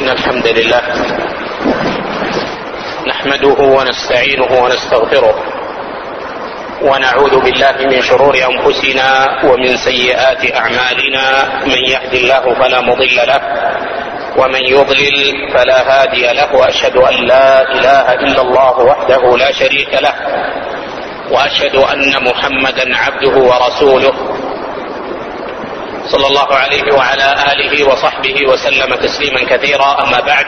إن الحمد لله نحمده ونستعينه ونستغفره ونعوذ بالله من شرور أنفسنا ومن سيئات أعمالنا. من يهد الله فلا مضل له ومن يضلل فلا هادي له، وأشهد أن لا إله إلا الله وحده لا شريك له، وأشهد أن محمدا عبده ورسوله صلى الله عليه وعلى آله وصحبه وسلم تسليما كثيرا. أما بعد،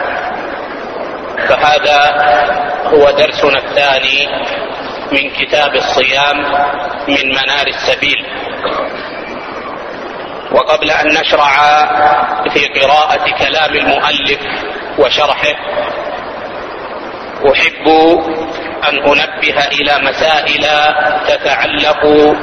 فهذا هو درسنا الثاني من كتاب الصيام من منار السبيل. وقبل أن نشرع في قراءة كلام المؤلف وشرحه، أحب أن أنبه إلى مسائل تتعلق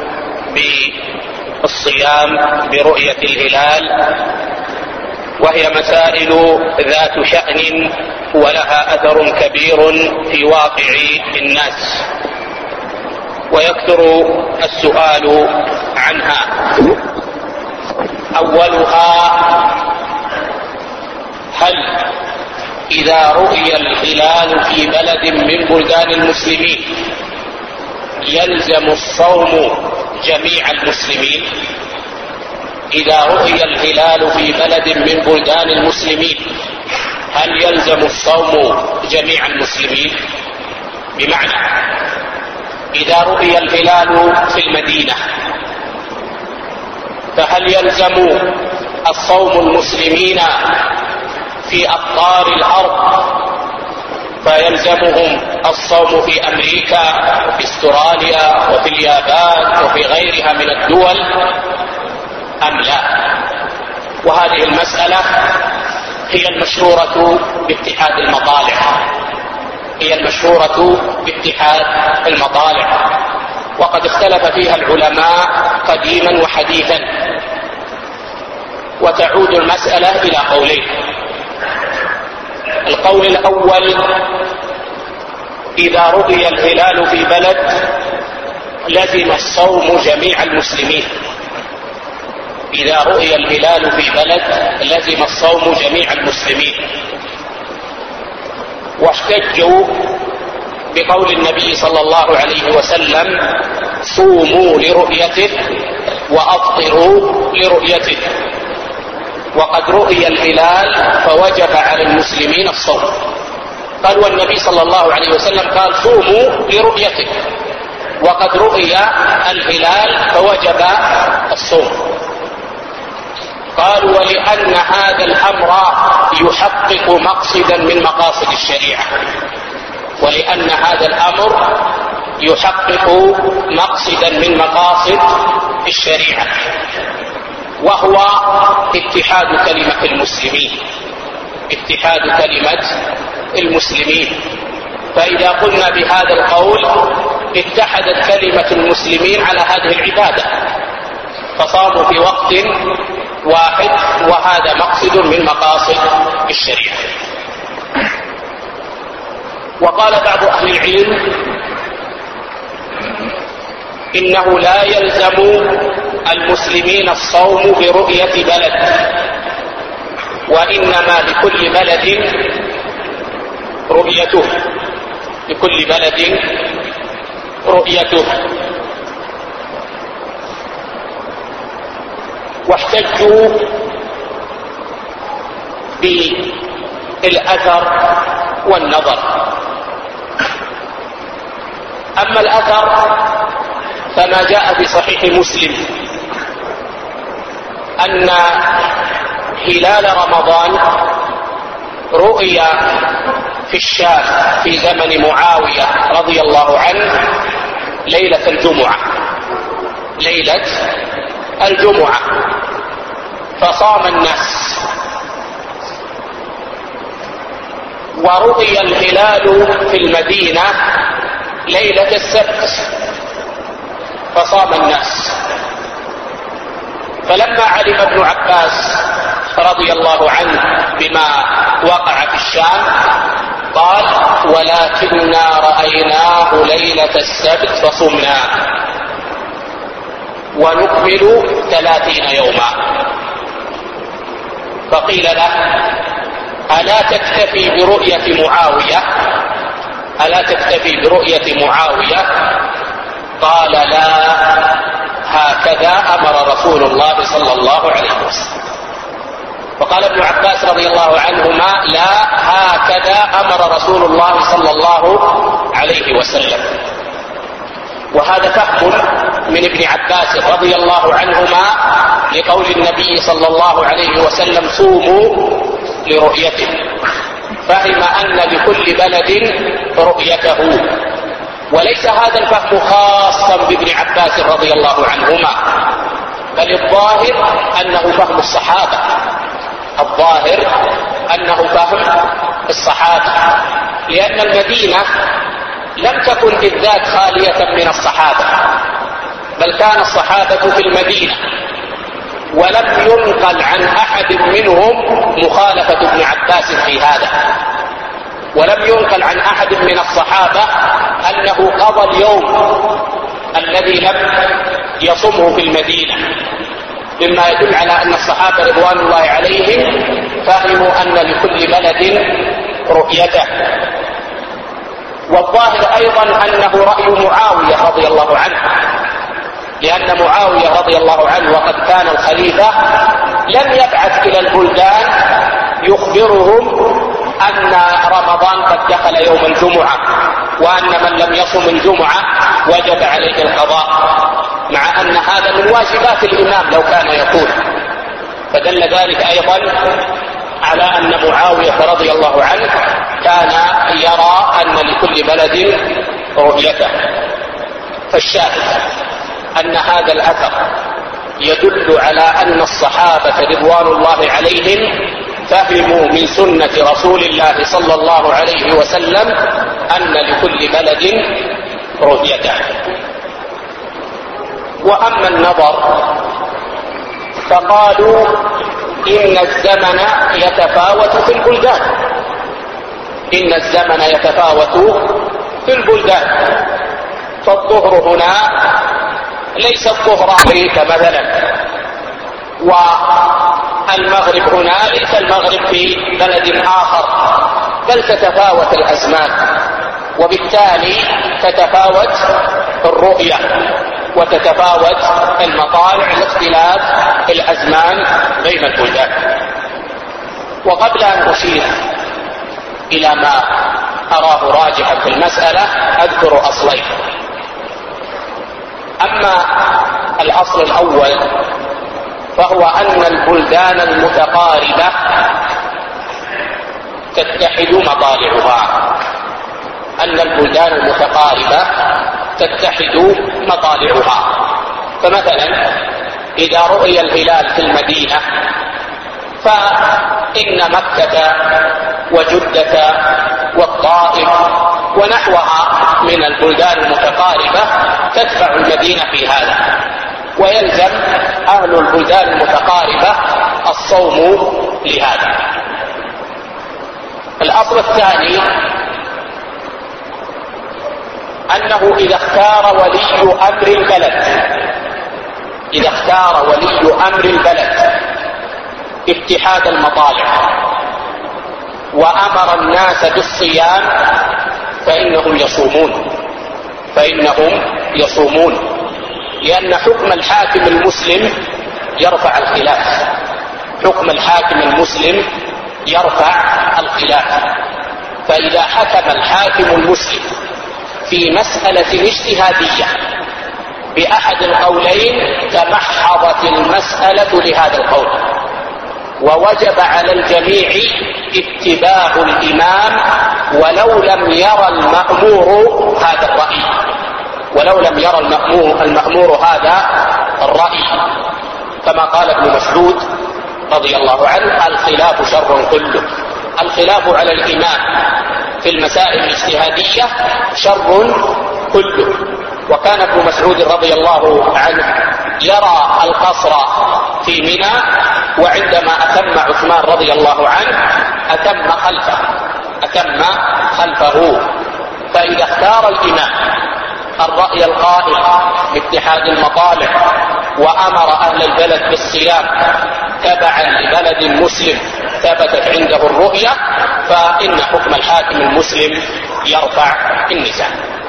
بالصيام برؤية الهلال، وهي مسائل ذات شأن ولها أثر كبير في واقع الناس، ويكثر السؤال عنها. أولها: هل إذا رؤي الهلال في بلد من بلدان المسلمين يلزم الصوم جميع المسلمين؟ إذا رؤي الهلال في بلد من بلدان المسلمين هل يلزم الصوم جميع المسلمين؟ بمعنى، إذا رؤي الهلال في المدينة فهل يلزم الصوم المسلمين في أقطار الأرض، فيلزمهم الصوم في أمريكا وفي استراليا وفي اليابان وفي غيرها من الدول أم لا؟ وهذه المسألة هي المشهورة باتحاد المطالع، هي المشهورة باتحاد المطالع، وقد اختلف فيها العلماء قديما وحديثا. وتعود المسألة إلى قولين: القول الأول: إذا رؤي الهلال في بلد لزم الصوم جميع المسلمين. إذا رؤي الهلال في بلد لزم الصوم جميع المسلمين. واحتجوا بقول النبي صلى الله عليه وسلم: صوموا لرؤيته وأفطروا لرؤيته. وقد رؤي الهلال فوجب على المسلمين الصوم. قال: والنبي صلى الله عليه وسلم قال: صوموا لرؤيته، وقد رؤي الهلال فوجب الصوم. قالوا: ولأن هذا الأمر يحقق مقصدا من مقاصد الشريعة، ولأن هذا الأمر يحقق مقصدا من مقاصد الشريعة، وهو اتحاد كلمة المسلمين، اتحاد كلمة المسلمين. فإذا قلنا بهذا القول اتحدت كلمة المسلمين على هذه العبادة، فصاموا في وقت واحد، وهذا مقصد من مقاصد الشريعة. وقال بعض أهل العلم: إنه لا يلزم المسلمين الصوم برؤية بلد، وإنما لكل بلد رؤيته، لكل بلد رؤيته. واحتجوا بالأثر والنظر. أما الأثر فما جاء في صحيح مسلم أن هلال رمضان رؤيا في الشام في زمن معاوية رضي الله عنه ليلة الجمعة، ليلة الجمعة، فصام الناس. ورؤي الهلال في المدينة ليلة السبت، فصام الناس. فلما علم ابن عباس رضي الله عنه بما وقع في الشام قال: ولكننا رأيناه ليلة السبت فصمنا ونكمل 30 يوما. فقيل له: ألا تكتفي برؤية معاوية؟ قال لا، هكذا أمر رسول الله صلى الله عليه وسلم. وقال ابن عباس رضي الله عنهما لا، هكذا أمر رسول الله صلى الله عليه وسلم. وهذا فهم من ابن عباس رضي الله عنهما لقول النبي صلى الله عليه وسلم صوموا لرؤيته، فهم أن لكل بلد رؤيته. وليس هذا الفهم خاصا بابن عباس رضي الله عنهما، بل الظاهر أنه فهم الصحابة، لأن المدينة لم تكن بالذات خالية من الصحابة، بل كان الصحابة في المدينة، ولم ينقل عن أحد منهم مخالفة ابن عباس في هذا، ولم ينقل عن أحد من الصحابة أنه قضى اليوم الذي لم يصمه في المدينة، مما يدل على أن الصحابة رضوان الله عليهم فهموا أن لكل بلد رؤيته. والظاهر أيضا أنه رأي معاوية رضي الله عنه، لأن معاوية رضي الله عنه وقد كان الخليفة لم يبعث إلى البلدان يخبرهم أن رمضان قد دخل يوم الجمعة، وأن من لم يصم الجمعة وجب عليه القضاء، مع أن هذا من واجبات الإمام لو كان يقول. فدل ذلك أيضا على أن معاوية رضي الله عنه كان يرى أن لكل بلد رؤيته. فالشاهد أن هذا الأثر يدل على أن الصحابة رضوان الله عليهم فهموا من سنة رسول الله صلى الله عليه وسلم أن لكل بلد رؤيته. وأما النظر فقالوا إن الزمن يتفاوت في البلدان، فالظهر هنا ليس الظهر أمريكا مثلا، والمغرب هنا ليس المغرب في بلد آخر، بل تتفاوت الأزمان، وبالتالي تتفاوت الرؤية وتتفاوت المطالع لاختلاف الأزمان بين البلدان. وقبل أن أشير إلى ما أراه راجحا في المسألة أذكر أصلين. أما الأصل الأول فهو أن البلدان المتقاربة تتحد مطالعها، فمثلا إذا رؤي الهلال في المدينة فإن مكة وجدة والطائف ونحوها من البلدان المتقاربة تتبع المدينة في هذا، ويلزم أهل البلدان المتقاربة الصوم لهذا. الأصل الثاني أنه إذا اختار ولي أمر البلد اتحاد المطالع وأمر الناس بالصيام فإنهم يصومون، لأن حكم الحاكم المسلم يرفع الخلاف. فإذا حكم الحاكم المسلم في مسألة اجتهادية بأحد القولين تمحضت المسألة لهذا القول، ووجب على الجميع اتباع الإمام ولو لم يرى المأمور هذا الرأي، كما قال ابن مسعود رضي الله عنه الخلاف شر كله. الخلاف على الإمام في المسائل الاجتهادية شر كله. وكان ابن مسعود رضي الله عنه يرى القصر في منى، وعندما أتم عثمان رضي الله عنه أتم خلفه. فإذا اختار الإمام الرأي القائل باتحاد المطالع وأمر أهل البلد بالصيام تبعا لبلد مسلم ثبتت عنده الرؤية فإن حكم الحاكم المسلم يرفع النزاع.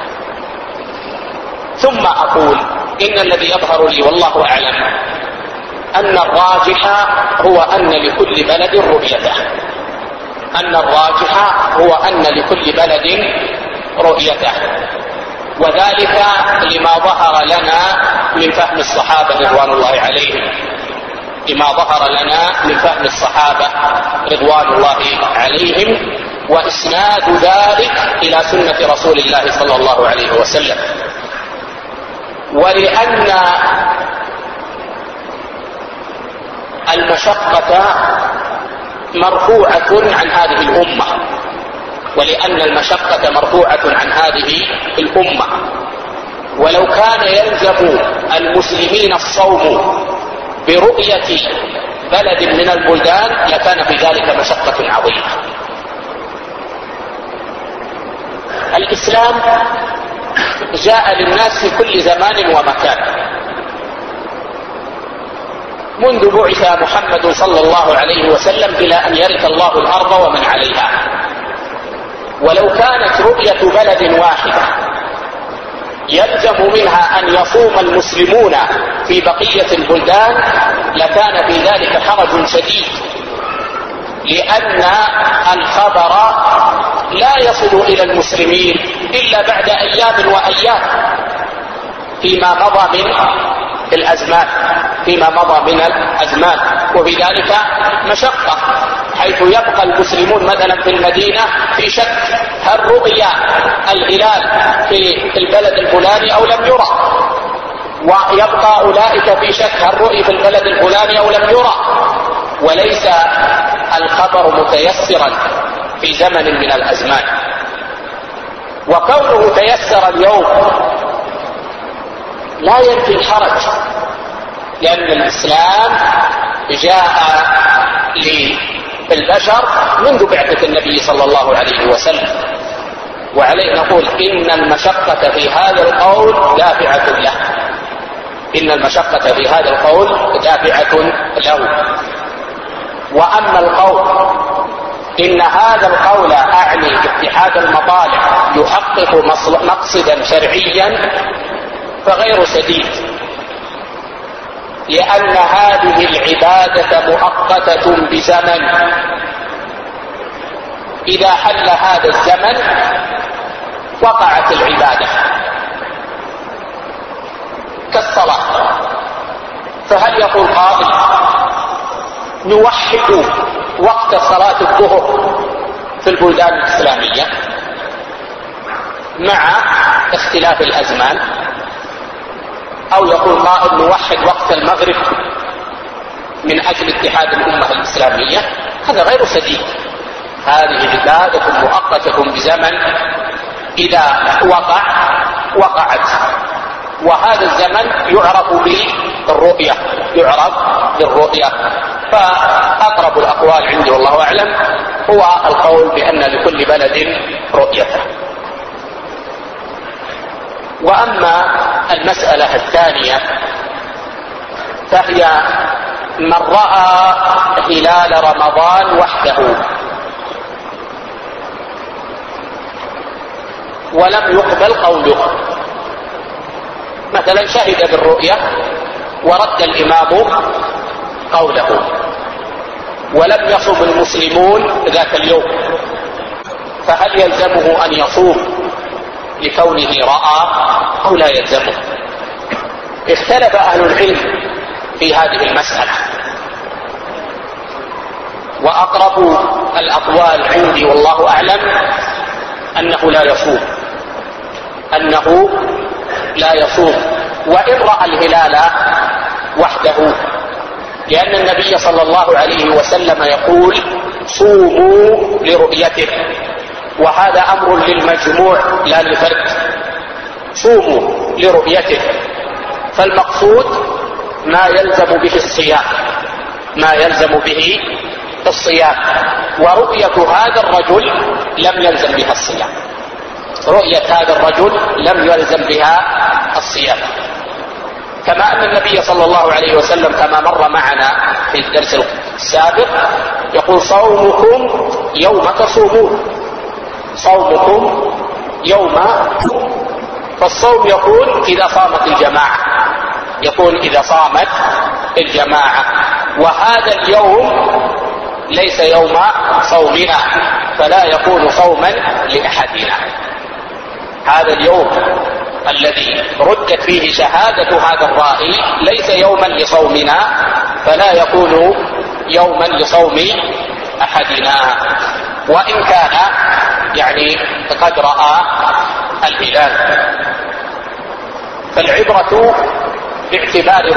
ثم أقول إن الذي يظهر لي والله أعلم أن الراجح هو أن لكل بلد رؤيته، أن الراجح هو أن لكل بلد رؤيته، وذلك لما ظهر لنا من فهم الصحابة رضوان الله عليهم، لما ظهر لنا من فهم الصحابة رضوان الله عليهم، وإسناد ذلك إلى سنة رسول الله صلى الله عليه وسلم. ولأن المشقة مرفوعة عن هذه الأمة، ولأن المشقة مرفوعة عن هذه الأمة، ولو كان يلزم المسلمين الصوم برؤية بلد من البلدان لكان في ذلك مشقة عظيمة. الإسلام جاء للناس في كل زمان ومكان، منذ بعث محمد صلى الله عليه وسلم إلى أن يرث الله الأرض ومن عليها. ولو كانت رؤية بلد واحدة يلزم منها أن يصوم المسلمون في بقية البلدان لكان في ذلك حرج شديد، لأن الخبر لا يصل إلى المسلمين إلا بعد أيام وأيام فيما مضى من الأزمان، وفي ذلك مشقة، حيث يبقى المسلمون مثلا في المدينة في شك هل رؤي الهلال في البلد الفلاني أو لم يرى، ويبقى أولئك في شك هل رؤي في البلد الفلاني أو لم يرى، وليس الخبر متيسرا في زمن من الأزمان. وكونه تيسر اليوم لا ينفي الحرج، لأن الإسلام جاء للبشر منذ بعثة النبي صلى الله عليه وسلم، وعليه نقول إن المشقة في هذا القول دافعة له، إن المشقة في هذا القول دافعة له. وأما القول إن هذا القول أعني اتحاد المطالع يحقق مقصدا شرعيا فغير سديد، لأن هذه العبادة مؤقتة بزمن، إذا حل هذا الزمن وقعت العبادة كالصلاة. فهل يقول قائل نوحد وقت صلاة الظهر في البلدان الإسلامية مع اختلاف الأزمان، أو يقول قائل نوحد وقت المغرب من أجل اتحاد الأمة الإسلامية؟ هذا غير سديد. هذه عبادة مؤقتة بزمن، إذا وقعت، وهذا الزمن يعرف بالرؤية. فأقرب الأقوال عندي والله أعلم هو القول بأن لكل بلد رؤيته. وأما المسألة الثانية فهي من رأى هلال رمضان وحده ولم يقبل قوله، مثلا شهد بالرؤية ورد الإمام قوله ولم يصم المسلمون ذاك اليوم، فهل يلزمه أن يصوم لكونه رأى أو لا يلزمه؟ اختلف أهل العلم في هذه المسألة، وأقرب الأقوال عندي والله أعلم أنه لا يصوم وإن رأى الهلال وحده، لأن النبي صلى الله عليه وسلم يقول صوموا لرؤيته، وهذا أمر للمجموع لا للفرد، صوموا لرؤيته، فالمقصود ما يلزم به الصيام، ورؤية هذا الرجل لم يلزم بها الصيام، رؤية هذا الرجل لم يلزم بها الصيام، كما أن النبي صلى الله عليه وسلم كما مر معنا في الدرس السابق يقول صومكم يوم تصومون، صومكم يوم، فالصوم يكون إذا صامت الجماعة، يكون إذا صامت الجماعة، وهذا اليوم ليس يوم صومنا فلا يكون صوما لأحدنا. هذا اليوم الذي ردت فيه شهادة هذا الرائي ليس يوما لصومنا فلا يكون يوما لصوم أحدنا، وإن كان يعني قد رأى الهلال. فالعبرة باعتبار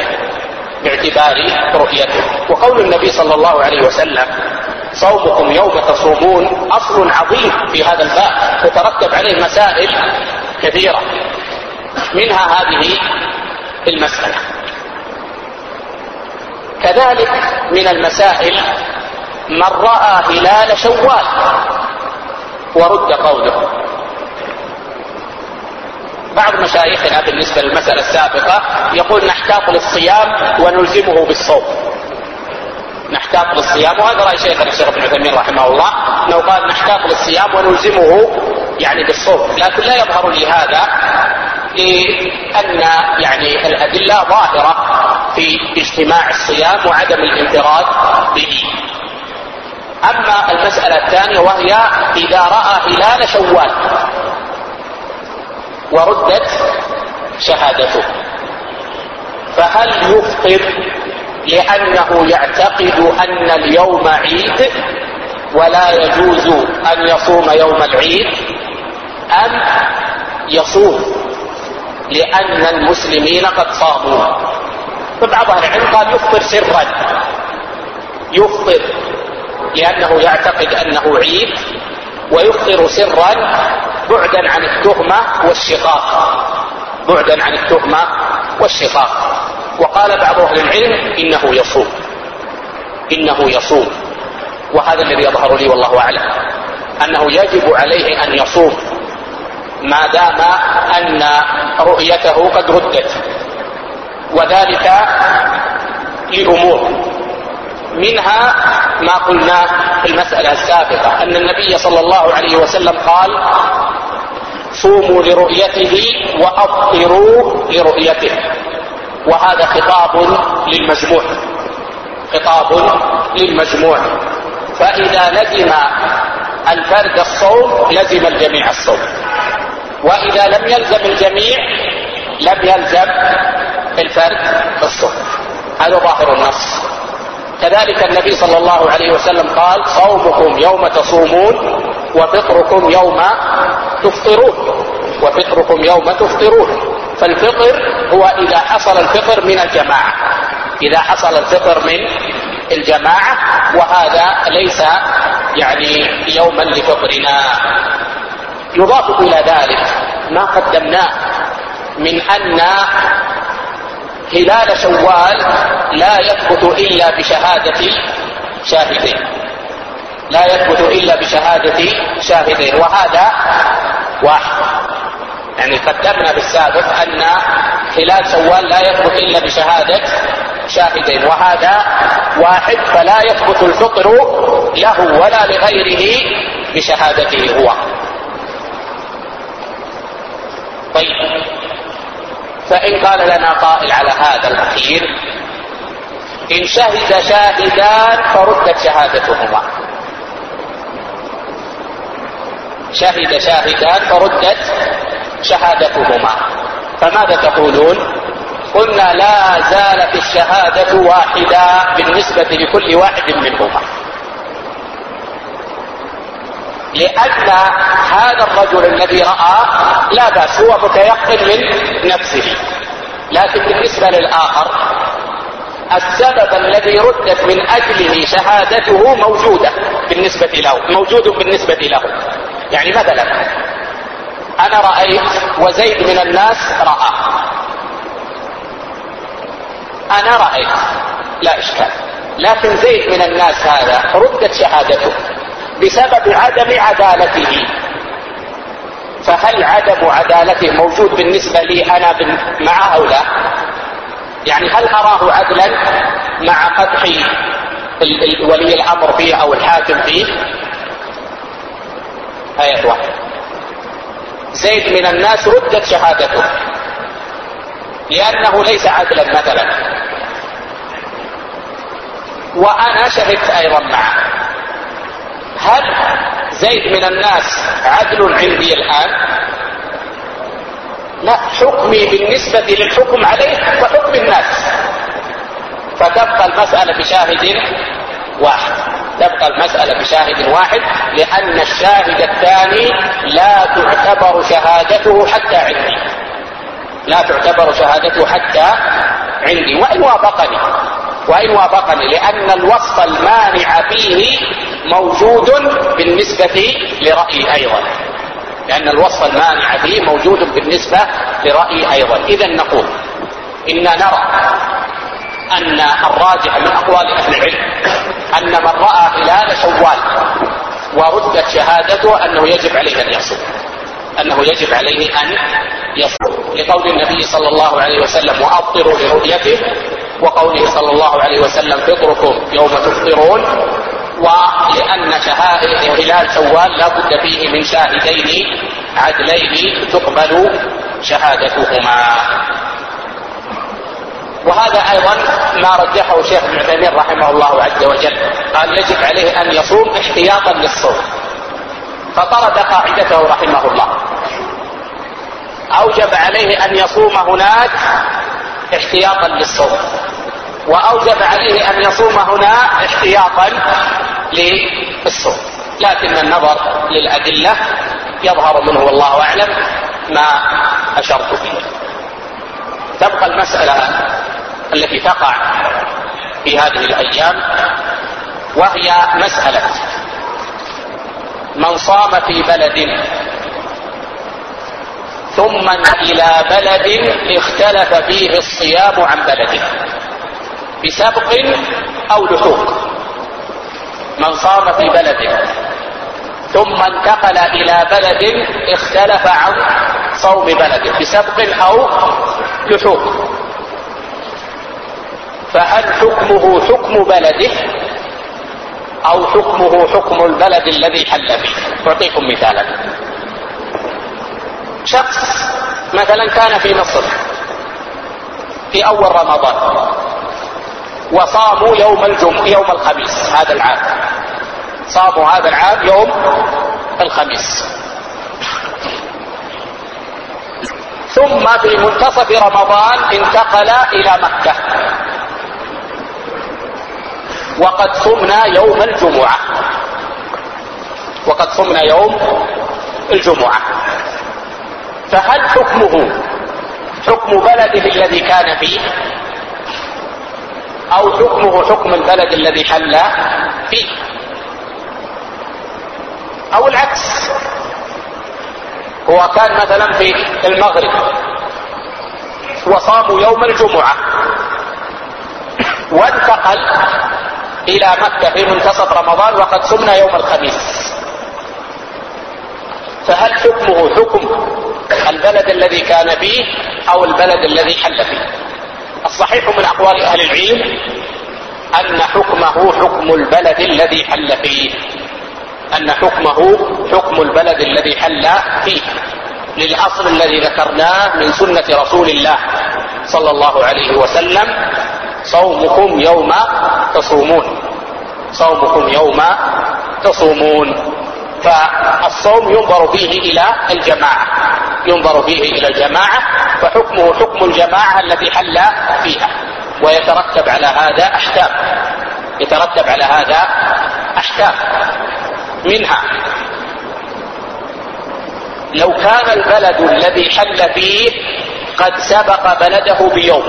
رؤيته. وقول النبي صلى الله عليه وسلم صومكم يوم تصومون أصل عظيم في هذا الباب تترتب عليه مسائل كثيرة، منها هذه المسألة. كذلك من المسائل من رأى هلال شوال ورد قوله. بعض مشايخنا بالنسبة للمسألة السابقة يقول نحتاط للصيام ونلزمه بالصوم، نحتاط للصيام، وهذا رأي شيخنا الشيخ ابن عثيمين رحمه الله أنه قال نحتاط للصيام ونلزمه يعني بالصوم، لكن لا يظهر لي هذا لأن يعني الأدلة ظاهرة في اجتماع الصيام وعدم الانفراد به. أما المسألة الثانية وهي إذا رأى هلال شوال وردت شهادته فهل يفطر لأنه يعتقد أن اليوم عيد ولا يجوز أن يصوم يوم العيد، أم يصوم لأن المسلمين قد صاموا؟ فبعض أهل العلم قال يفطر سرا، يفطر لأنه يعتقد أنه عيد، ويفطر سرا بعدا عن التهمة والشقاق، وقال بعض أهل العلم إنه يصوم، وهذا الذي يظهر لي والله أعلم أنه يجب عليه أن يصوم ما دام أن رؤيته قد ردت، وذلك لأمور، منها ما قلنا في المسألة السابقة أن النبي صلى الله عليه وسلم قال صوموا لرؤيته وأفطروا لرؤيته، وهذا خطاب للمجموع، فإذا لزم الفرد الصوم لزم الجميع الصوم، وإذا لم يلزم الجميع لم يلزم الفرد الصوم، هذا ظاهر النص. كذلك النبي صلى الله عليه وسلم قال صومكم يوم تصومون وفطركم يوم تفطرون، فالفطر هو إذا حصل الفطر من الجماعة، وهذا ليس يعني يوما لفطرنا. يضاف إلى ذلك ما قدمناه من أن هلال شوال لا يثبت إلا بشهادة شاهدين، وهذا واحد. يعني قدمنا بالسابق أن هلال شوال لا يثبت إلا بشهادة شاهدين، وهذا واحد، فلا يثبت الفطر له ولا لغيره بشهادته هو. طيب، فإن قال لنا قائل على هذا الأخير إن شهد شاهدان فردت شهادتهما، شهد شاهدان فردت شهادتهما، فماذا تقولون؟ قلنا لا زالت الشهادة واحدة بالنسبة لكل واحد منهما، لأن هذا الرجل الذي رأى لا بأس، هو متيقن من نفسه، لكن بالنسبة للآخر السبب الذي ردت من أجله شهادته موجود بالنسبة له. يعني مثلا أنا رأيت وزيد من الناس رأى، أنا رأيت لا إشكال، لكن زيد من الناس هذا ردت شهادته بسبب عدم عدالته، فهل عدم عدالته موجود بالنسبة لي أنا مع أو لا؟ يعني هل أراه عدلا مع قدح ولي الأمر فيه أو الحاكم فيه آية واحدة. زيد من الناس ردت شهادته لأنه ليس عدلا مثلا، وأنا شهدت أيضا معه. هل زيد من الناس عدل عندي الآن؟ لا، حكمي بالنسبة للحكم عليه وحكم الناس، فتبقى المسألة بشاهد واحد، تبقى المسألة بشاهد واحد، لأن الشاهد الثاني لا تعتبر شهادته حتى عندي، لا تعتبر شهادته حتى عندي وإن وافقني، لأن الوصف المانع فيه موجود بالنسبة لرأيي أيضا، لأن الوصف المانع فيه موجود بالنسبة لرأيي أيضا. إذن نقول إننا نرى أن الراجح من أقوال أهل العلم أن من رأى هلال شوال وردت شهادته أنه يجب عليه أن يصوم، لقول النبي صلى الله عليه وسلم وأفطروا لرؤيته، وقوله صلى الله عليه وسلم فطركم يوم تفطرون، ولأن هلال شوال لا بد فيه من شاهدين عدلين تقبل شهادتهما. وهذا أيضا ما رجحه شيخ ابن عثيمين رحمه الله عز وجل، قال يجب عليه أن يصوم احتياطا للصوم، فطرد قاعدته رحمه الله، أوجب عليه أن يصوم هناك احتياطا للصوم، وأوجب عليه أن يصوم هنا احتياطا للصوم، لكن النظر للأدلة يظهر منه والله أعلم ما أشرت فيه. تبقى المسألة التي تقع في هذه الأيام، وهي مسألة من صام في بلد ثم إلى بلد اختلف فيه الصيام عن بلده بسبق أو لحوق. من صام في بلد ثم انتقل إلى بلد اختلف عن صوم بلده بسبق أو لحوق، فهل حكمه حكم بلده أو حكمه حكم البلد الذي حل فيه؟ أعطيكم مثالا. شخص مثلا كان في مصر في أول رمضان وصاموا يوم الخميس هذا العام، صاموا هذا العام يوم الخميس، ثم في منتصف رمضان انتقل إلى مكة وقد صمنا يوم الجمعة، فهل حكمه حكم بلده الذي كان فيه أو حكمه حكم البلد الذي حل فيه، أو العكس؟ هو كان مثلا في المغرب وصاموا يوم الجمعة وانتقل إلى مكة في منتصف رمضان وقد صمنا يوم الخميس، فهل حكمه حكم البلد الذي كان فيه أو البلد الذي حل فيه؟ الصحيح من أقوال أهل العلم أن حكمه حكم البلد الذي حل فيه، أن حكمه حكم البلد الذي حل فيه، للأصل الذي ذكرناه من سنة رسول الله صلى الله عليه وسلم: صومكم يوم تصومون. فالصوم ينظر فيه إلى الجماعة، فحكمه حكم الجماعة التي حل فيها، ويترتب على هذا أحكام منها: لو كان البلد الذي حل فيه قد سبق بلده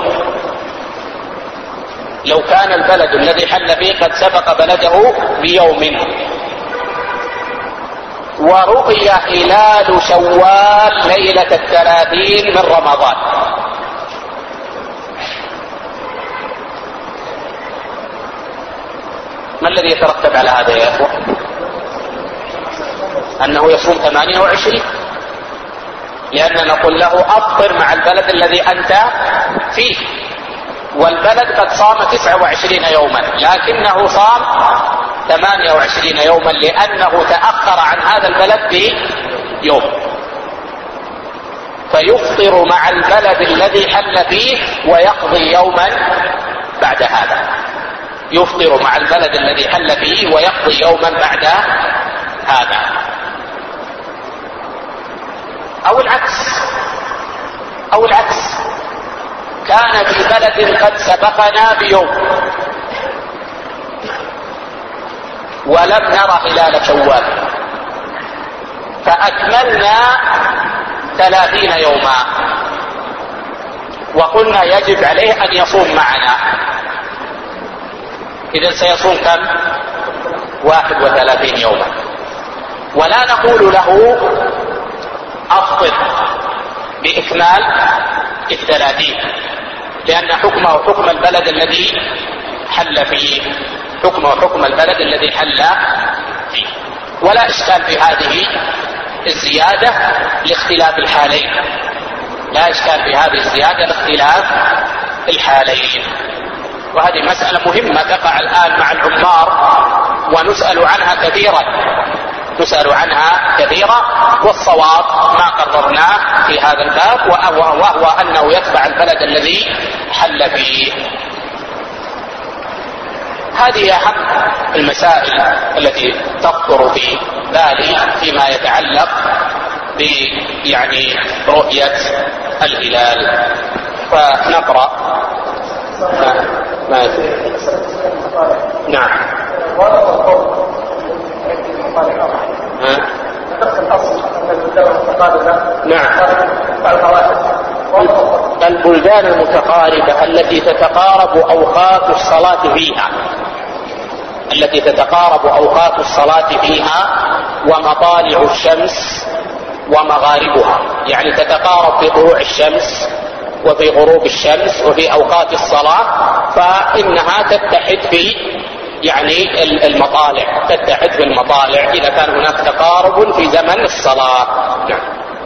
بيوم، ورؤي هلال شوال ليلة 30 من رمضان، ما الذي يترتب على هذا يا أخوة؟ أنه يصوم 28، لأننا نقول له أفطر مع البلد الذي أنت فيه، والبلد قد صام 29 يوما، لكنه صام 28 يوما لأنه تأخر عن هذا البلد بيوم، فيفطر مع البلد الذي حل فيه ويقضي يوما بعد هذا. يفطر مع البلد الذي حل فيه ويقضي يوما بعد هذا. أو العكس، كان في بلد قد سبقنا بيوم ولم نر هلال شوال فأكملنا 30 يوما وقلنا يجب عليه أن يصوم معنا، إذن سيصوم كم؟ 31 يوما، ولا نقول له أفطر بإكمال 30 لأن حكمه حكم البلد الذي حل فيه، حكمه حكم البلد الذي حل فيه. ولا إشكال في هذه الزيادة لاختلاف الحالين، لا إشكال في هذه الزيادة لاختلاف الحالين. وهذه مسألة مهمة تقع الآن مع العمار ونسأل عنها كثيرا، والصواب ما قررناه في هذا الباب وهو أنه يتبع البلد الذي حل فيه. هذه أهم المسائل التي تخطر في بالي فيما يتعلق برؤية الهلال. فنقرأ ما نعم. البلدان المتقاربة التي تتقارب أوقات الصلاة فيها ومطالع الشمس ومغاربها، يعني تتقارب في طلوع الشمس وفي غروب الشمس وفي أوقات الصلاة، فإنها تتحد في المطالع، تتحد في المطالع إذا كان هناك تقارب في زمن الصلاة. نعم.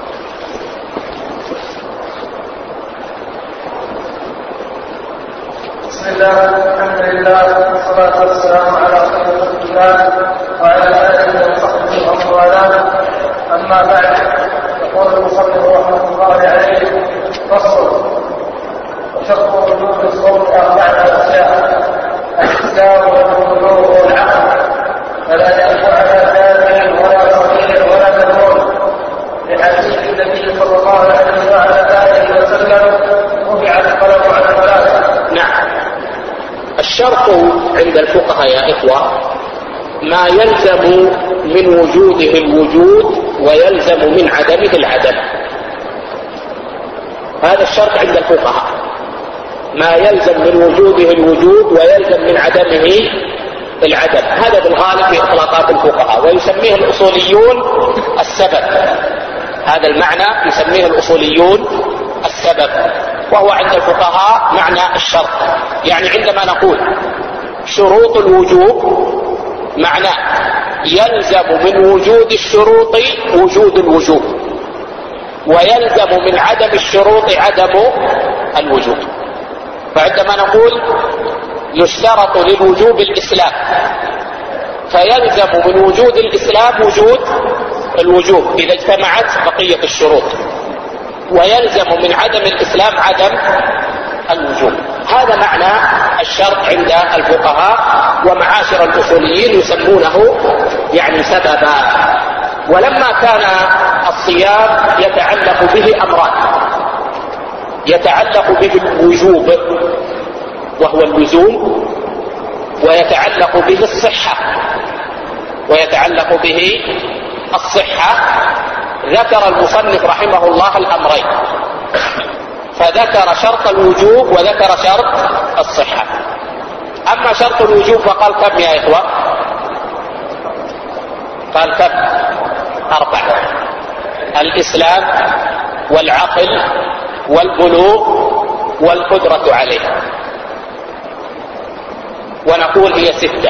بسم الله، الحمد لله، والصلاة والسلام على خير خلق الله وعلى آله وصحبه ومن والاه. أما بعد، يقول المصنف رحمه الله عليه: فصل. وشرط وجوب الصوم 4 أشياء: الإسلام والبلوغ والعقل، فلا يجب على كافر ولا صغير ولا مجنون، لحديث النبي صلى الله عليه وعلى آله وسلم: رفع القلم عن 3. نعم. الشرط عند الفقهاء يا إخوة ما يلزم من وجوده الوجود ويلزم من عدمه العدم. هذا الشرط عند الفقهاء، ما يلزم من وجوده الوجود ويلزم من عدمه العدم. هذا بالغالب في إطلاقات الفقهاء، ويسميه الأصوليون السبب. هذا المعنى يسميه الأصوليون السبب، وهو عند الفقهاء معنى الشرط. يعني عندما نقول شروط الوجوب معناه يلزم من وجود الشروط وجود الوجوب، ويلزم من عدم الشروط عدم الوجوب. فعندما نقول يشترط للوجوب الإسلام، فيلزم من وجود الإسلام وجود الوجوب إذا اجتمعت بقية الشروط، ويلزم من عدم الإسلام عدم الوجوب. هذا معنى الشرط عند الفقهاء، ومعاشر الأصوليين يسمونه سببا. ولما كان الصيام يتعلق به أمران: يتعلق به الوجوب وهو اللزوم، ويتعلق به الصحة، ذكر المصنف رحمه الله الأمرين، فذكر شرط الوجوب وذكر شرط الصحة. أما شرط الوجوب فقال كم يا إخوة؟ قال كم؟ 4: الإسلام والعقل والبلوغ والقدرة عليه. ونقول هي 6.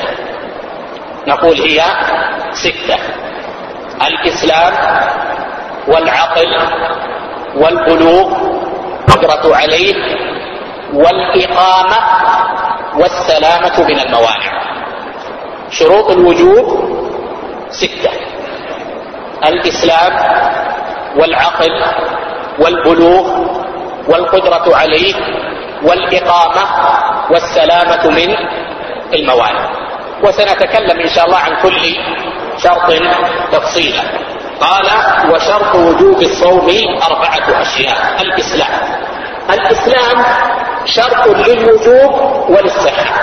الإسلام والعقل والبلوغ، قدرة عليه، والإقامة والسلامة من الموانع. شروط الوجوب 6: الإسلام والعقل والبلوغ والقدرة عليه والإقامة والسلامة من الموانع. وسنتكلم إن شاء الله عن كل شرط تفصيلا. قال: وشرط وجوب الصوم 4 أشياء. الإسلام شرط للوجوب وللصحة.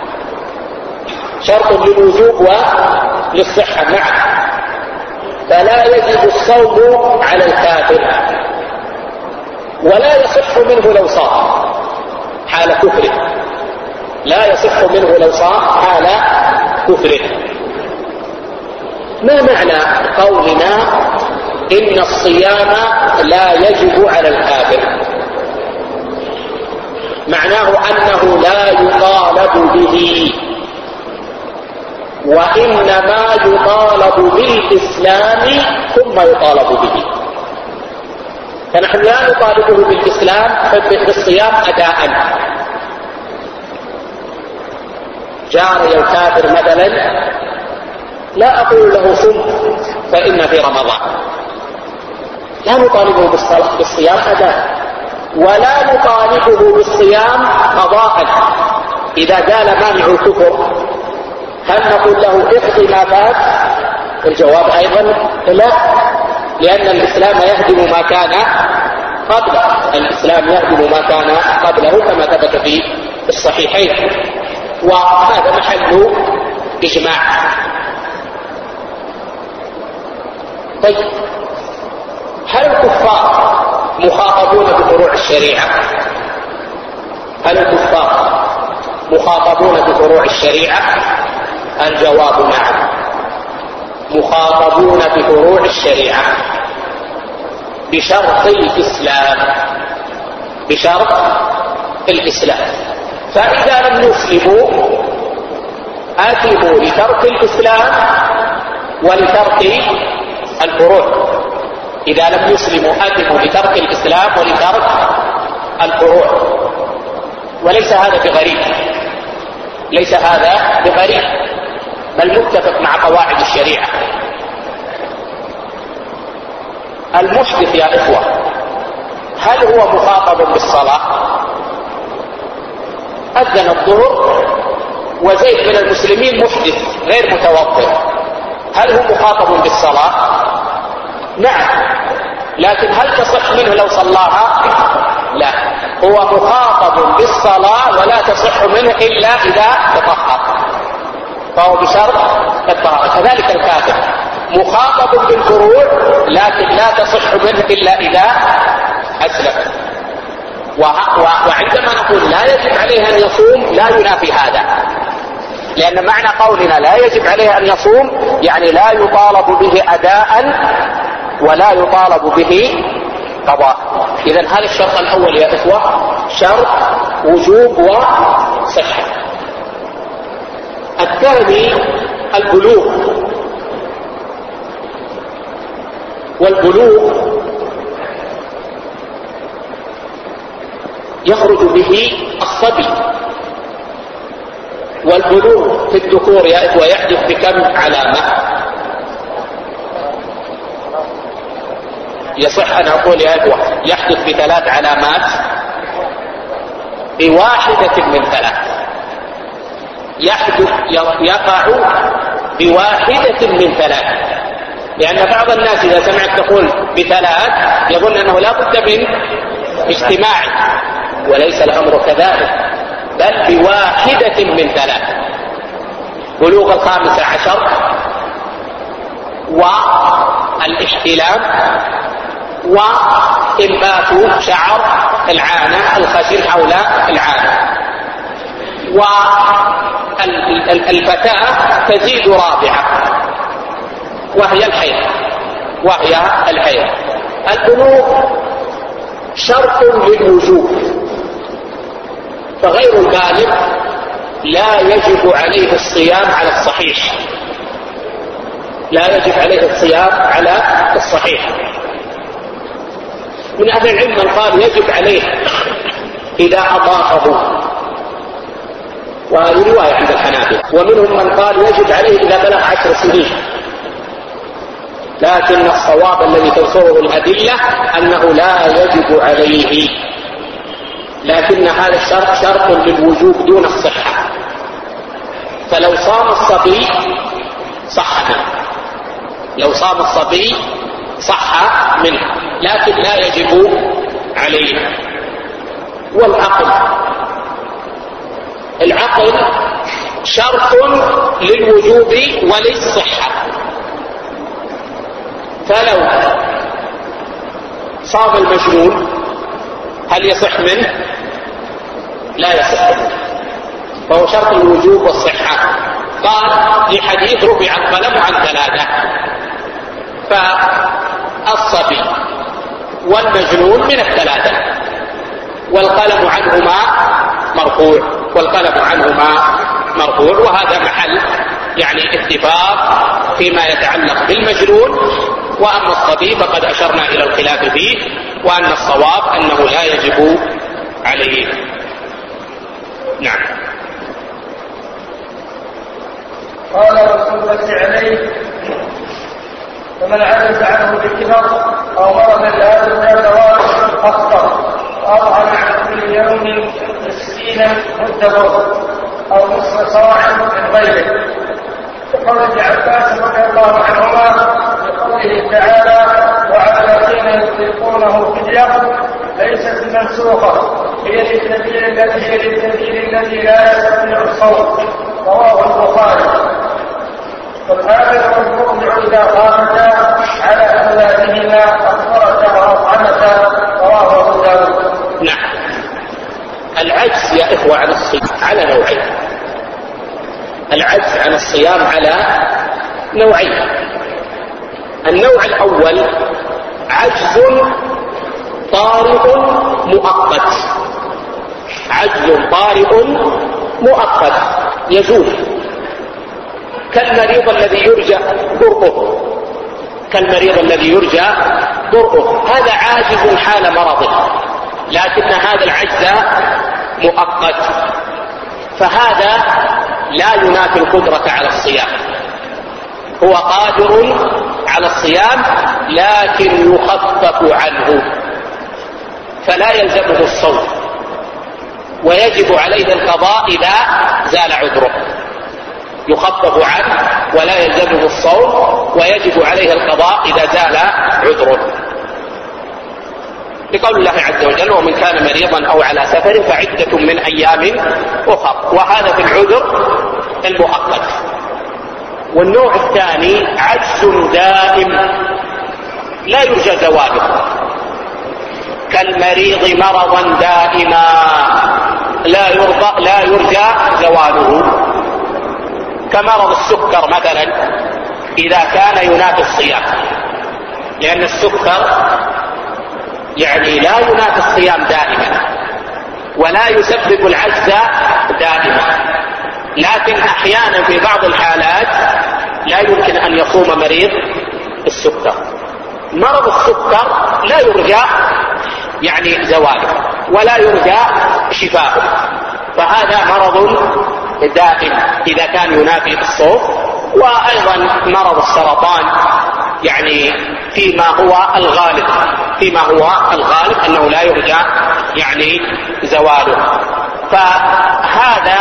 شرط للوجوب وللصحة معا. فلا يجب الصوم على الكافر، ولا يصح منه لو صام حال كفره. لا يصح منه لو صام حال كفره. ما معنى قولنا إن الصيام لا يجب على الكافر؟ معناه أنه لا يطالب به، وإنما يطالب بالإسلام ثم يطالب به. فنحن لا نطالبه بالإسلام بالصيام أداء. جاري الكافر مثلا لا أقول له صم فإن في رمضان، لا نطالبه بالصيام أداء، ولا نطالبه بالصيام قضاء. إذا قال مانع الكفر هل نقول له اقضي ما فات؟ الجواب أيضا لا، لأن الإسلام يهدم ما كان قبله. الإسلام يهدم ما كان قبله كما ثبت في الصحيحين، وهذا محل إجماع. طيب، هل الكفار مخاطبون بفروع الشريعة؟ هل الكفار مخاطبون بفروع الشريعة؟ الجواب نعم، مخاطبون بفروع الشريعة بشرط الإسلام. بشرط الإسلام. فإذا لم يسلموا آثموا لترك الإسلام ولترك الفروع. إذا لم يسلموا آثموا لترك الإسلام ولترك الفروع. وليس هذا بغريب، ليس هذا بغريب، بل متفق مع قواعد الشريعة. المحدث يا إخوة هل هو مخاطب بالصلاة؟ أذن الظهر وزيد من المسلمين محدث غير متوضئ، هل هو مخاطب بالصلاة؟ نعم، لكن هل تصح منه لو صلاها؟ لا، هو مخاطب بالصلاة ولا تصح منه إلا إذا تطهر، فهو بشرط الطهارة. كذلك الكافر مخاطب بالفروع لكن لا تصح منه إلا إذا أسلم. وعندما نقول لا يجب عليه أن يصوم لا ينافي هذا، لأن معنى قولنا لا يجب عليه أن يصوم يعني لا يطالب به أداء ولا يطالب به قضاء. إذن هذا الشرط الأول يا إخوة شرط وجوب وصحة. الثاني البلوغ، والبلوغ يخرج به الصبي، والبلوغ في الذكور يا إخوة يحدث بكم علامة؟ يصح أن أقول يا إخوة يحدث ب3 علامات، بواحدة من 3 يحدث، يقع بواحدة من 3. لأن بعض الناس إذا سمعت تقول ب3 يظن أنه لا بد من اجتماع، وليس الأمر كذلك، بل بواحدة من 3: بلوغ 15 والاحتلام وإنبات شعر العانة الخشن حول العانة. والفتاة تزيد رابعة وهي الحيض. البلوغ شرط للوجوب، فغير البالغ لا يجب عليه الصيام على الصحيح، لا يجب عليه الصيام على الصحيح. من أهل العلم من قال يجب عليه إذا أطاقه، وهذه رواية عند الحنابلة. ومنهم من قال يجب عليه إذا بلغ 10 سنين، لكن الصواب الذي تنصره الأدلة أنه لا يجب عليه، لكن هذا الشرط شرط للوجوب دون الصحة. فلو صام الصبي صح منه، لو صام الصبي صح منه، لكن لا يجب عليه. والعقل، العقل شرط للوجوب وللصحة، فلو صام المجنون هل يصح منه؟ لا يصح منه، فهو شرط الوجوب والصحة. قال لحديث رفع القلم عن 3، فالصبي والمجنون من 3، والقلم عنهما مرفوع، وهذا محل اتفاق فيما يتعلق بالمجنون. وأما الصبي فقد أشرنا إلى الخلاف فيه، وأن الصواب أنه لا يجب عليه. نعم. قال رسول الله عليه: فمن عجز عنه بالكبر أو مرض لا يرجى زواله أفطر، وأطعم عن كل يوم مسكينا مد بر أو نصف صاع من غيره. وقول ابن عباس رضي الله عنهما بقوله تعالى: وعلى الذين يطيقونه فدية ليست بمنسوخة، هي للسبيل الذي لا يستطيع الصوم. رواه البخاري. والحافظ والمرضع إذا قامتا على أولادهما أفطرتا وأطعمتا. رواه أبو داود. نعم. العجز يا إخوة عن الصيام على نوعين. العجز عن الصيام على نوعين. النوع الأول عجز طارئ مؤقت، عجز طارئ مؤقت يزول، كالمريض الذي يرجى برؤه، هذا عاجز حال مرضه، لكن هذا العجز مؤقت، فهذا لا ينافي القدرة على الصيام، هو قادر على الصيام لكن يخفف عنه، فلا يلزمه الصوم، ويجب عليه القضاء إذا زال عذره، يخفف عنه ولا يلزمه الصوم، ويجب عليه القضاء إذا زال عذره، لقول الله عز وجل: ومن كان مريضا أو على سفر فعدة من أيام أخر، وهذا في العذر المؤقت. والنوع الثاني عجز دائم لا يرجى زواله، كالمريض مرضا دائما لا يرجى زواله، كمرض السكر مثلا إذا كان ينافي الصيام، لأن السكر لا ينافي الصيام دائما ولا يسبب العجز دائما، لكن أحيانا في بعض الحالات لا يمكن أن يصوم مريض السكر. مرض السكر لا يرجى زواله ولا يرجى شفاؤه، فهذا مرض دائم إذا كان ينافي الصوم. وأيضا مرض السرطان فيما هو الغالب أنه لا يرجى زواله، فهذا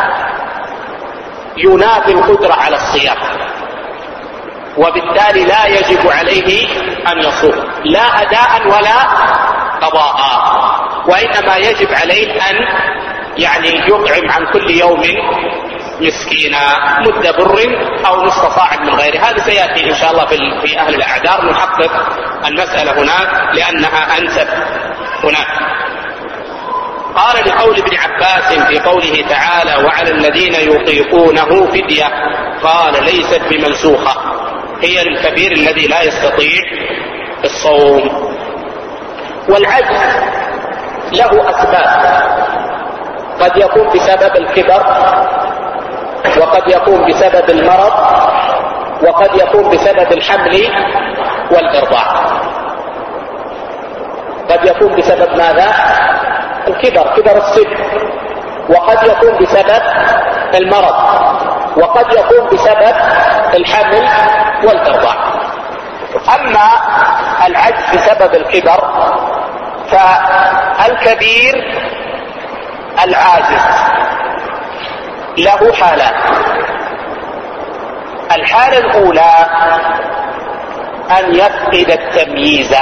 ينافي القدرة على الصيام، وبالتالي لا يجب عليه أن يصوم لا أداء ولا قضاء، وإنما يجب عليه أن يطعم عن كل يوم مسكينا مد بر أو نصف صاع من غيره. هذا سيأتي إن شاء الله في أهل الأعذار، نحقق المسألة هناك لأنها أنسب هناك. قال لقول ابن عباس في قوله تعالى: وعلى الذين يطيقونه فدية، قال: ليست بمنسوخة، هي للكبير الذي لا يستطيع الصوم. والعجز له أسباب، قد يكون بسبب الكبر، وقد يكون بسبب المرض، وقد يكون بسبب الحمل والإرضاع. قد يكون بسبب ماذا؟ الكبر، كبر السن، وقد يكون بسبب المرض، وقد يكون بسبب الحمل والإرضاع. أما العجز بسبب الكبر فالكبير العاجز له حالات. الحالة الأولى أن يفقد التمييز،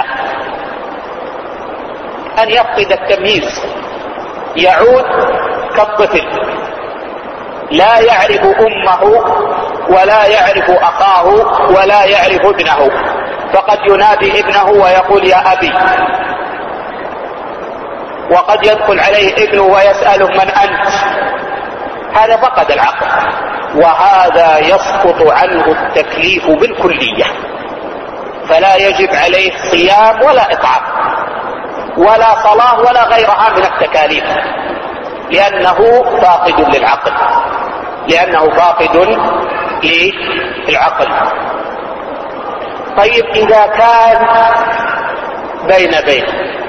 أن يفقد التمييز، يعود كالطفل، لا يعرف أمه ولا يعرف أخاه ولا يعرف ابنه، فقد ينادي ابنه ويقول يا أبي، وقد يدخل عليه ابنه ويسأله من أنت. هذا فقد العقل، وهذا يسقط عنه التكليف بالكلية، فلا يجب عليه صيام ولا إطعام ولا صلاة ولا غيرها من التكاليف، لأنه فاقد للعقل، لأنه فاقد للعقل. طيب إذا كان بين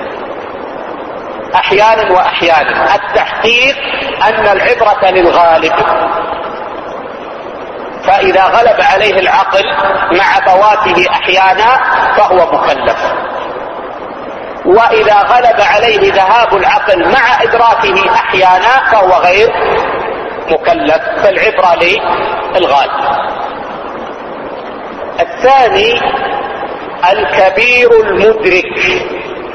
أحيانا وأحيانا، التحقيق أن العبرة للغالب، فإذا غلب عليه العقل مع فواته أحيانا فهو مكلف، وإذا غلب عليه ذهاب العقل مع إدراكه أحيانا فهو غير مكلف، فالعبرة للغالب. الثاني الكبير المدرك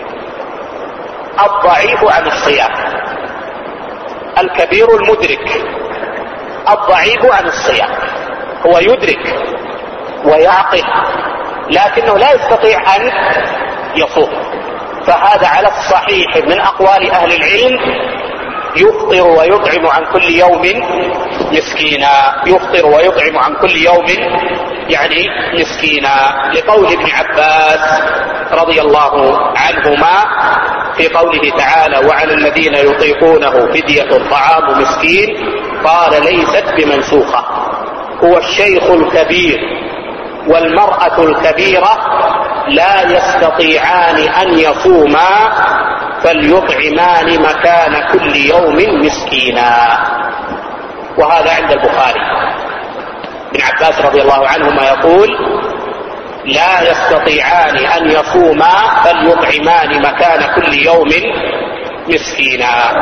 الضعيف عن الصيام، الكبير المدرك الضعيف عن الصيام، هو يدرك ويعقل لكنه لا يستطيع أن يصوم، فهذا على الصحيح من أقوال أهل العلم يفطر ويطعم عن كل يوم مسكينا، يفطر ويطعم عن كل يوم يعني مسكينا، لقول ابن عباس رضي الله عنهما في قوله تعالى وعلى الذين يطيقونه فدية طعام مسكين، قال ليست بمنسوخة، هو الشيخ الكبير والمرأة الكبيرة لا يستطيعان أن يصوما فليطعمان مكان كل يوم مسكينا. وهذا عند البخاري. ابن عباس رضي الله عنهما يقول لا يستطيعان أن يصوما فليطعمان مكان كل يوم مسكينا.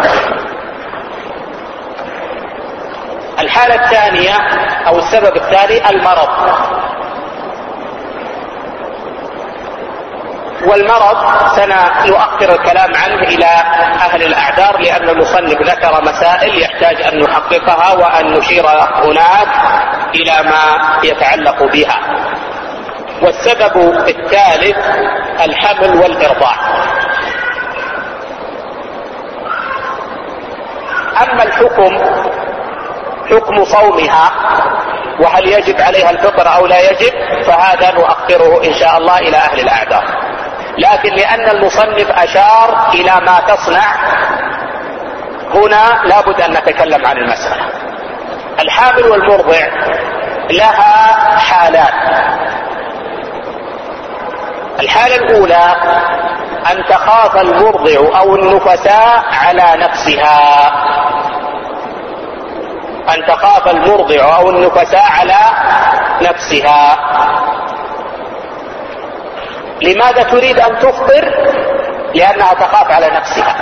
الحالة الثانية أو السبب الثاني المرض، والمرض سنؤخر الكلام عنه إلى أهل الأعذار، لأن المصنف ذكر مسائل يحتاج أن نحققها وأن نشير هناك إلى ما يتعلق بها. والسبب الثالث الحمل والإرضاع. أما الحكم حكم صومها وهل يجب عليها الفطر أو لا يجب، فهذا نؤخره إن شاء الله إلى أهل الأعذار، لكن لأن المصنف أشار إلى ما تصنع هنا لابد أن نتكلم عن المسألة. الحامل والمرضع لها حالات. الحالة الأولى أن تخاف المرضع أو النفساء على نفسها، أن تخاف المرضع أو النفساء على نفسها. لماذا تريد أن تفطر؟ لأنها تخاف على نفسها.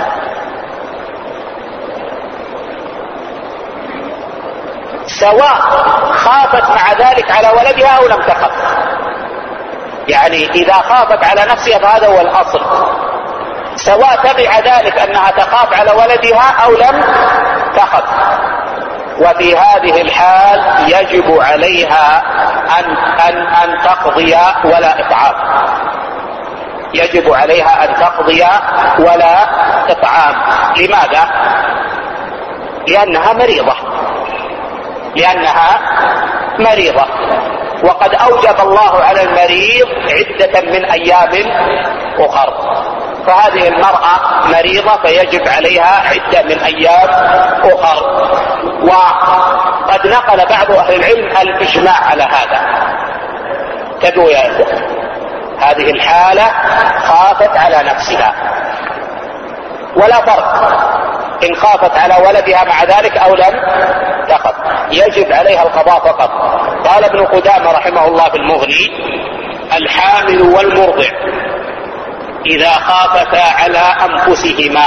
سواء خافت مع ذلك على ولدها أو لم تخف، يعني إذا خافت على نفسها فهذا هو الأصل، سواء تبع ذلك أنها تخاف على ولدها أو لم تخف. وفي هذه الحال يجب عليها أن تقضي ولا إطعام، يجب عليها أن تقضي ولا إطعام. لماذا؟ لأنها مريضة، لأنها مريضة، وقد أوجب الله على المريض عدة من أيام أخر، فهذه المرأة مريضة فيجب عليها عدة من أيام أخر. وقد نقل بعض أهل العلم الإجماع على هذا. تدعو يا إخوة، هذه الحالة خافت على نفسها، ولا فرق إن خافت على ولدها مع ذلك أو لم تخف، يجب عليها القضاء فقط. قال ابن قدامة رحمه الله في المغني: الحامل والمرضع إذا خافتا على أنفسهما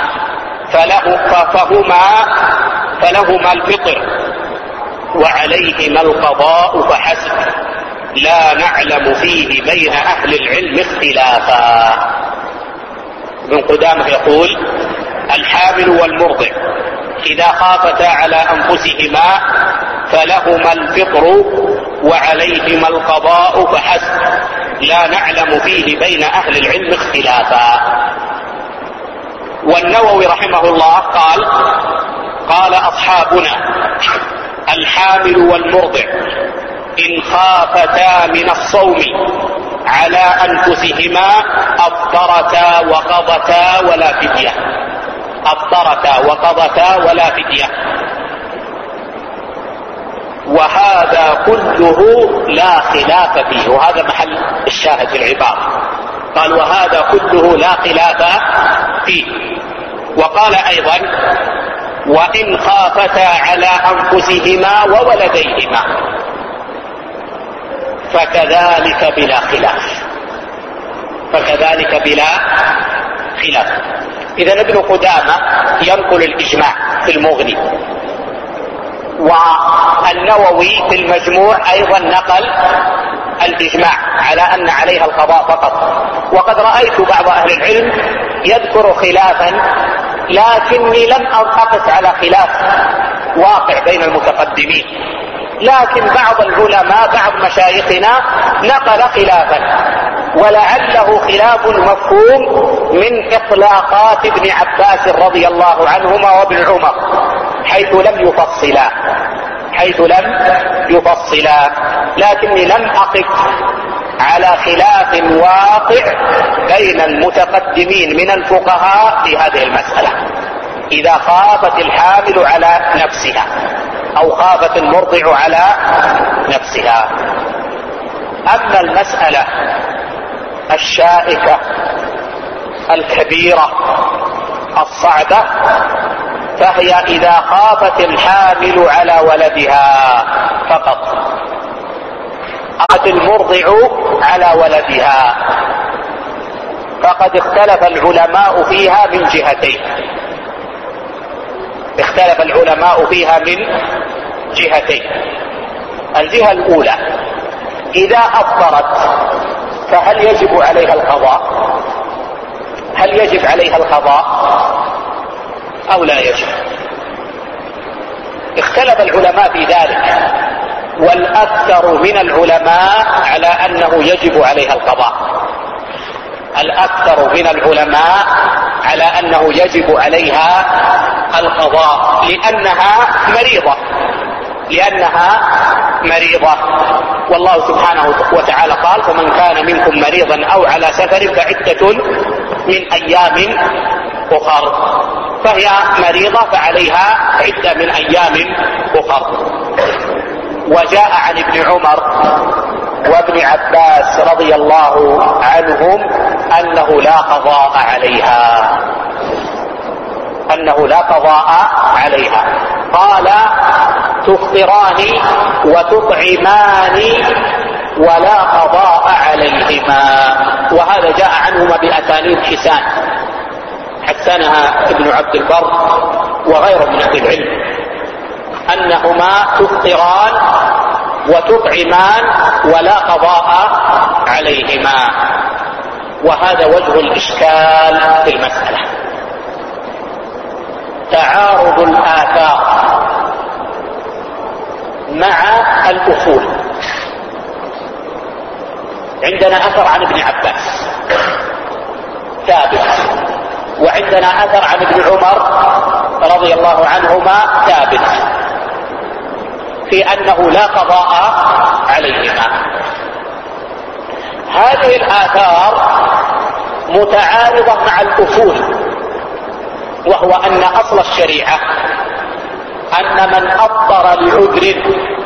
فلهما الفطر وعليهما القضاء فحسب، لا نعلم فيه بين أهل العلم اختلافا. ابن قدامة يقول: الحامل والمرضع إذا خافتا على أنفسهما فلهما الفطر وعليهما القضاء فحسب، لا نعلم فيه بين أهل العلم اختلافا. والنووي رحمه الله قال أصحابنا: الحامل والمرضع إن خافتا من الصوم على أنفسهما أفطرتا وقضتا ولا فدية، أفطرتا وقضتا ولا فدية. وهذا كله لا خلاف فيه، وهذا محل الشاهد في العبارة. قال: وهذا كله لا خلاف فيه. وقال أيضا: وإن خافتا على أنفسهما وولديهما فكذلك بلا خلاف، فكذلك بلا خلاف. إذن ابن قدامة ينقل الإجماع في المغني، والنووي في المجموع أيضا نقل الإجماع على أن عليها القضاء فقط. وقد رأيت بعض أهل العلم يذكر خلافا، لكني لم أقف على خلاف واقع بين المتقدمين، لكن بعض العلماء بعض مشايخنا نقل خلافا، ولعله خلاف مفهوم من إطلاقات ابن عباس رضي الله عنهما وابن عمر، حيث لم يفصلا، لكني لم أقف على خلاف واقع بين المتقدمين من الفقهاء في هذه المسألة، إذا خافت الحامل على نفسها أو خافت المرضع على نفسها. أما المسألة الشائكة الكبيرة الصعبة فهي إذا خافت الحامل على ولدها فقط، خافت المرضع على ولدها، فقد اختلف العلماء فيها من جهتين. اختلف العلماء فيها من جهتين. الجهة الأولى: إذا أفطرت فهل يجب عليها القضاء؟ هل يجب عليها القضاء أو لا يجب؟ اختلف العلماء في ذلك، والأكثر من العلماء على أنه يجب عليها القضاء. الأكثر من العلماء على أنه يجب عليها القضاء لأنها مريضة. والله سبحانه وتعالى قال: فمن كان منكم مريضا أو على سفر فعدة من أيام أخر، فهي مريضة فعليها عدة من أيام أخر. وجاء عن ابن عمر وابن عباس رضي الله عنهم أنه لا قضاء عليها، قال: تفطران وتطعمان ولا قضاء عليهما. وهذا جاء عنهما بأسانيد حسنها ابن عبد البر وغيره من أهل العلم، أنهما تفطران وتطعمان ولا قضاء عليهما. وهذا وجه الإشكال في المسألة، تعارض الآثار مع الأصول. عندنا أثر عن ابن عباس ثابت، وعندنا أثر عن ابن عمر رضي الله عنهما ثابت في أنه لا قضاء عليهما. هذه الآثار متعارضة مع الأصول، وهو أن أصل الشريعة أن من أفطر لعذر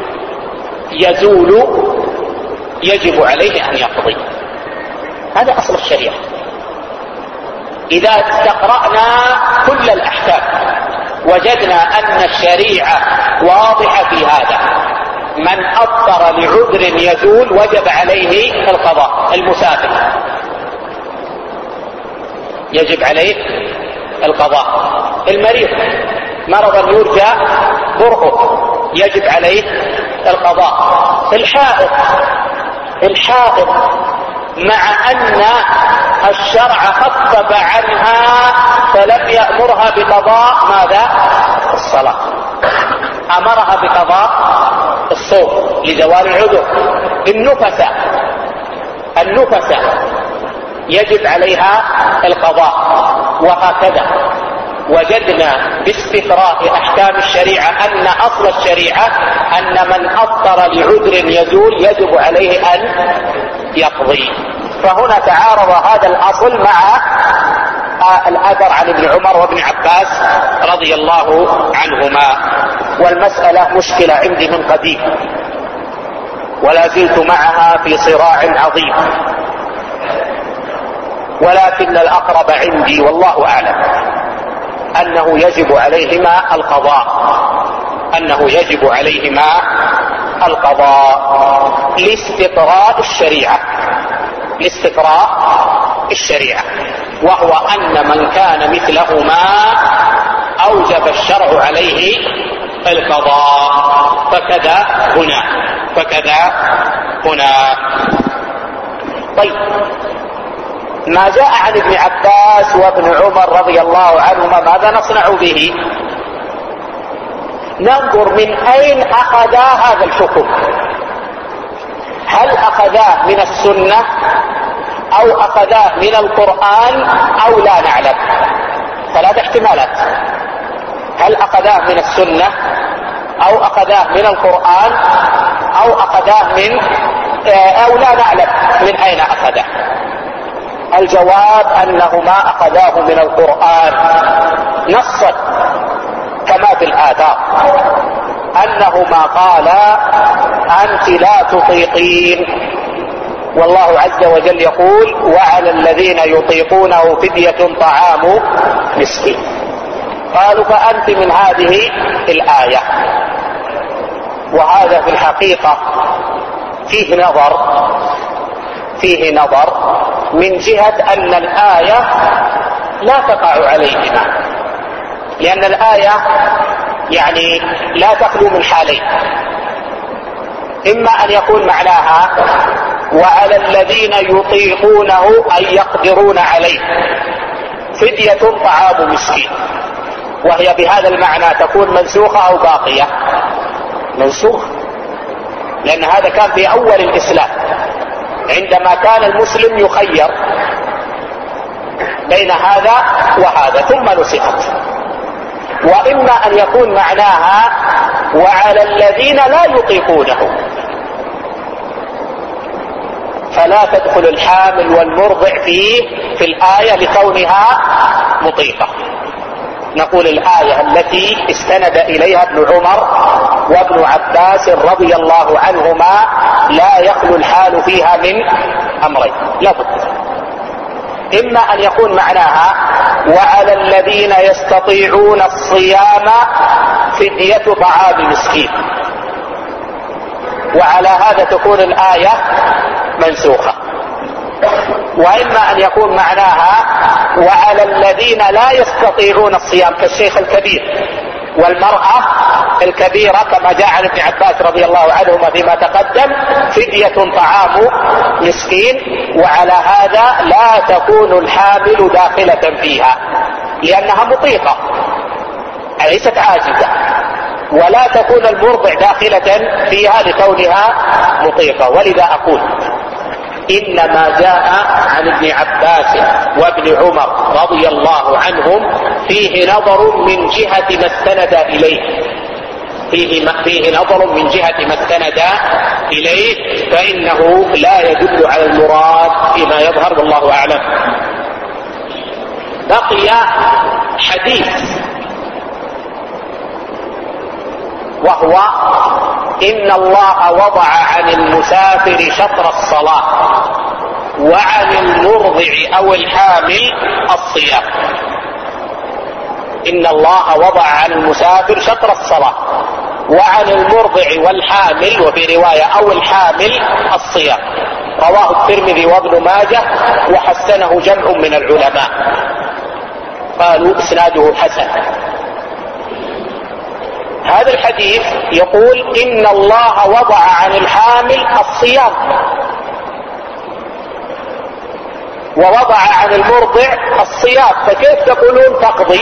يزول يجب عليه أن يقضي. هذا أصل الشريعة. إذا استقرأنا كل الأحكام وجدنا أن الشريعة واضحة في هذا. من أفطر لعذر يزول وجب عليه القضاء. المسافر يجب عليه القضاء. المريض مرضا يرجى برؤه يجب عليه القضاء. الحائض مع أن الشرع خفف عنها فلم يأمرها بقضاء ماذا؟ الصلاة، أمرها بقضاء الصوم لزوال العذر. النفسة يجب عليها القضاء. وهكذا وجدنا باستقراء أحكام الشريعة أن أصل الشريعة أن من أفطر لعذر يزول يجب عليه أن يقضي. فهنا تعارض هذا الأصل مع الأثر عن ابن عمر وابن عباس رضي الله عنهما. والمسألة مشكلة عندي من قديم ولا زلت معها في صراع عظيم، ولكن الأقرب عندي والله أعلم أنه يجب عليهما القضاء لاستقراء الشريعة، وهو أن من كان مثلهما أوجب الشرع عليه القضاء. فكذا هنا. طيب، ما جاء عن ابن عباس وابن عمر رضي الله عنهما ماذا نصنع به؟ ننظر من أين أخذا هذا الحكم. هل أخذاه من السنة أو أخذاه من القرآن أو لا نعلم؟ ثلاث احتمالات: هل أخذاه من السنة أو أخذاه من القرآن أو أخذاه أو لا نعلم من أين أخذه. الجواب أنه ما أخذاه من القرآن نصا كما في الآثار أنه ما قال أنت لا تطيقين، والله عز وجل يقول وعلى الذين يطيقونه فدية طعام مسكين. قالوا فأنت من هذه الآية. وهذا في الحقيقة فيه نظر من جهة أن الآية لا تقع عليهما، لأن الآية يعني لا تخلو من حالين: إما أن يكون معناها وعلى الذين يطيقونه أي يقدرون عليه فدية طعام مسكين، وهي بهذا المعنى تكون منسوخة أو باقية. منسوخ، لأن هذا كان في أول الإسلام عندما كان المسلم يخير بين هذا وهذا ثم نسخت. وإما أن يكون معناها وعلى الذين لا يطيقونه، فلا تدخل الحامل والمرضع في الآية لكونها مطيقة. نقول الآية التي استند إليها ابن عمر وابن عباس رضي الله عنهما لا يخلو الحال فيها من أمرين لا بد: إما أن يكون معناها وعلى الذين يستطيعون الصيام فدية طعام مسكين، وعلى هذا تكون الآية منسوخة. وإما أن يكون معناها وعلى الذين لا يستطيعون الصيام كالشيخ الكبير والمرأة الكبيرة كما جاء عن ابن عباس رضي الله عنهما فيما تقدم فدية طعام مسكين، وعلى هذا لا تكون الحامل داخلة فيها لأنها مطيقة ليست عاجزة، ولا تكون المرضع داخلة فيها لكونها مطيقة. ولذا أقول إنما جاء عن ابن عباس وابن عمر رضي الله عنهم فيه نظر من جهة ما استند إليه، فيه نظر من جهة ما استند إليه، فإنه لا يدل على المراد فيما يظهر والله أعلم. بقي حديث وهو إن الله وضع عن المسافر شطر الصلاة وعن المرضع أو الحامل الصيام. إن الله وضع عن المسافر شطر الصلاة، وعن المرضع والحامل وفي رواية أو الحامل الصيام. رواه الترمذي وابن ماجه وحسنه جمع من العلماء، قالوا إسناده حسن. هذا الحديث يقول إن الله وضع عن الحامل الصيام، ووضع عن المرضع الصيام، فكيف تقولون تقضي؟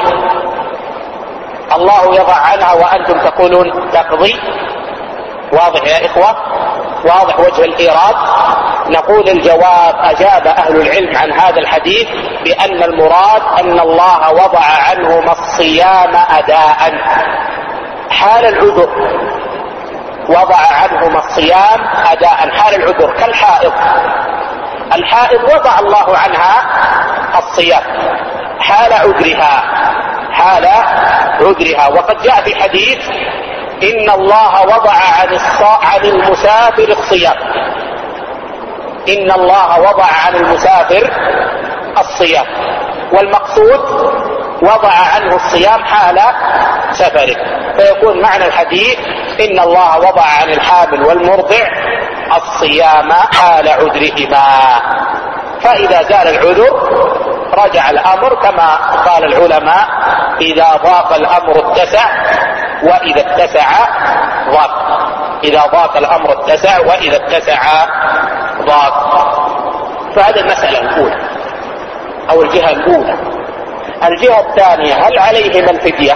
الله يضع عنها وأنتم تقولون تقضي. واضح يا إخوة؟ واضح وجه الإيراد؟ نقول الجواب: أجاب أهل العلم عن هذا الحديث بأن المراد أن الله وضع عنهما الصيام أداء حال العذر، وضع عنهما الصيام أداء حال العذر، كالحائض. الحائض وضع الله عنها الصيام حال عذرها، حال عذرها. وقد جاء في حديث إن الله وضع عن المسافر الصيام، إن الله وضع عن المسافر الصيام، والمقصود وضع عنه الصيام حال سفره، فيكون معنى الحديث إن الله وضع عن الحامل والمرضع الصيام حال عذرهما. فإذا زال العذر رجع الأمر كما قال العلماء: إذا ضاق الأمر اتسع، وإذا اتسع ضاق. إذا ضاق الأمر اتسع، وإذا اتسع ضاق. فهذه المسألة الأولى أو الجهة الأولى. الجهة الثانية: هل عليهما الفدية؟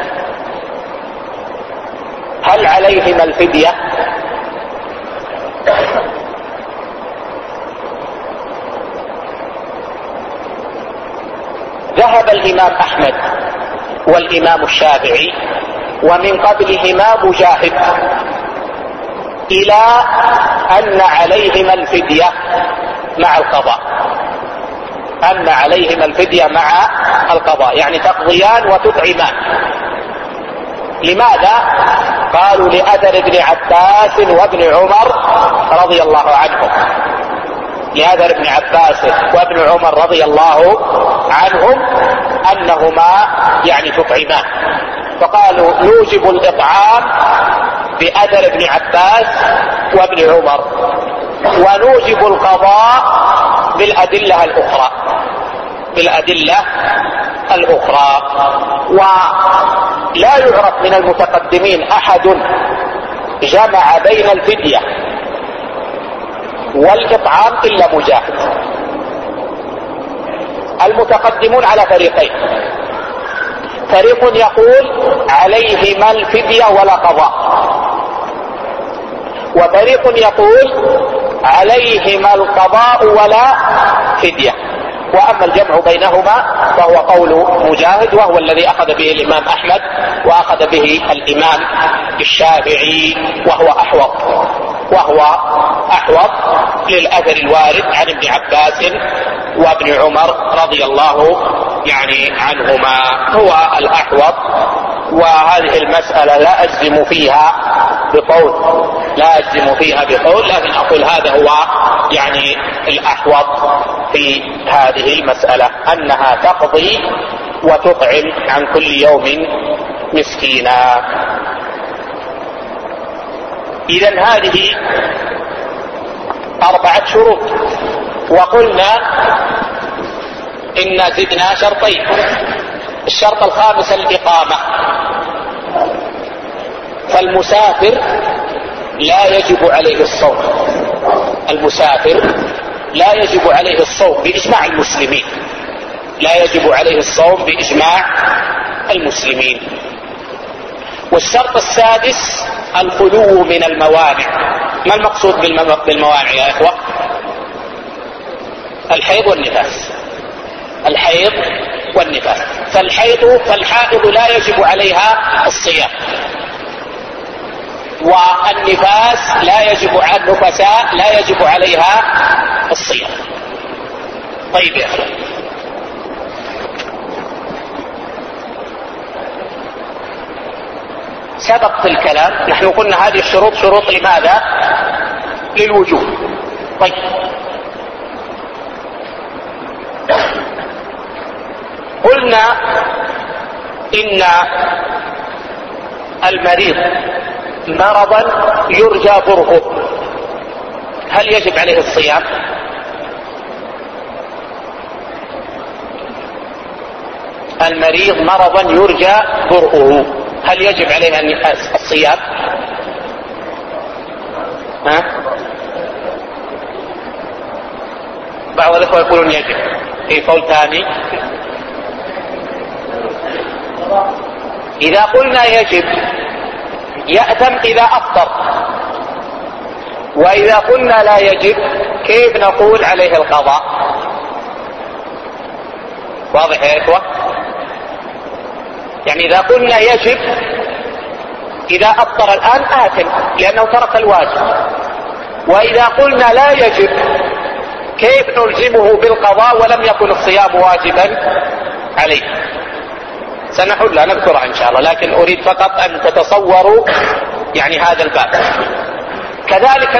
هل عليهما الفدية؟ ذهب الإمام أحمد والإمام الشافعي ومن قبلهما مجاهد إلى أن عليهما الفدية مع القضاء، أن عليهما الفدية مع القضاء، يعني تقضيان وتطعمان. لماذا؟ قالوا: لأثر ابن عباس وابن عمر رضي الله عنهم، لأثر ابن عباس وابن عمر رضي الله عنهم أنهما يعني تطعمان، فقالوا نوجب الإطعام بأثر ابن عباس وابن عمر، ونوجب القضاء بالأدلة الأخرى، بالأدلة الأخرى. ولا يعرف من المتقدمين أحد جمع بين الفدية والإطعام إلا مجاهد. المتقدمون على فريقين: فريق يقول عليهما الفدية ولا قضاء، وفريق يقول عليهما القضاء ولا فدية. وأما الجمع بينهما فهو قول مجاهد، وهو الذي أخذ به الإمام أحمد وأخذ به الإمام الشافعي، وهو أحوط للأثر الوارد عن ابن عباس وابن عمر رضي الله يعني عنهما، هو الأحوط. وهذه المسألة لا أجزم فيها بقول، لا أجزم فيها بقول، لكن أقول هذا هو يعني الأحوط في هذه المسألة، أنها تقضي وتطعم عن كل يوم مسكينا. إذن هذه 4 شروط، وقلنا إن زدنا شرطين. الشرط الخامس الإقامة، فالمسافر لا يجب عليه الصوم، المسافر لا يجب عليه الصوم بإجماع المسلمين، لا يجب عليه الصوم بإجماع المسلمين. والشرط السادس الخلو من الموانع. ما المقصود بالموانع يا إخوة؟ الحيض والنفاس، الحيض والنفاس. فالحائض لا يجب عليها الصيام، والنفاس لا يجب على النفساء لا يجب عليها الصيام. طيب يا أخوة، سبق في الكلام نحن قلنا هذه الشروط شروط لماذا؟ للوجوب. طيب قلنا إن المريض مرضا يرجى برؤه، هل يجب عليه الصيام؟ المريض مرضا يرجى برؤه، هل يجب عليه أن الصيام؟ بعض الأخوة يقولون يجب، في قول ثاني. إذا قلنا يجب يأثم إذا أفطر، وإذا قلنا لا يجب كيف نقول عليه القضاء؟ واضح يا إخوة؟ يعني إذا قلنا يجب إذا أفطر الآن آثم لأنه ترك الواجب، وإذا قلنا لا يجب كيف نلزمه بالقضاء ولم يكن الصيام واجبا عليه؟ سنحلها نذكرها إن شاء الله، لكن أريد فقط أن تتصوروا يعني هذا الباب. كذلك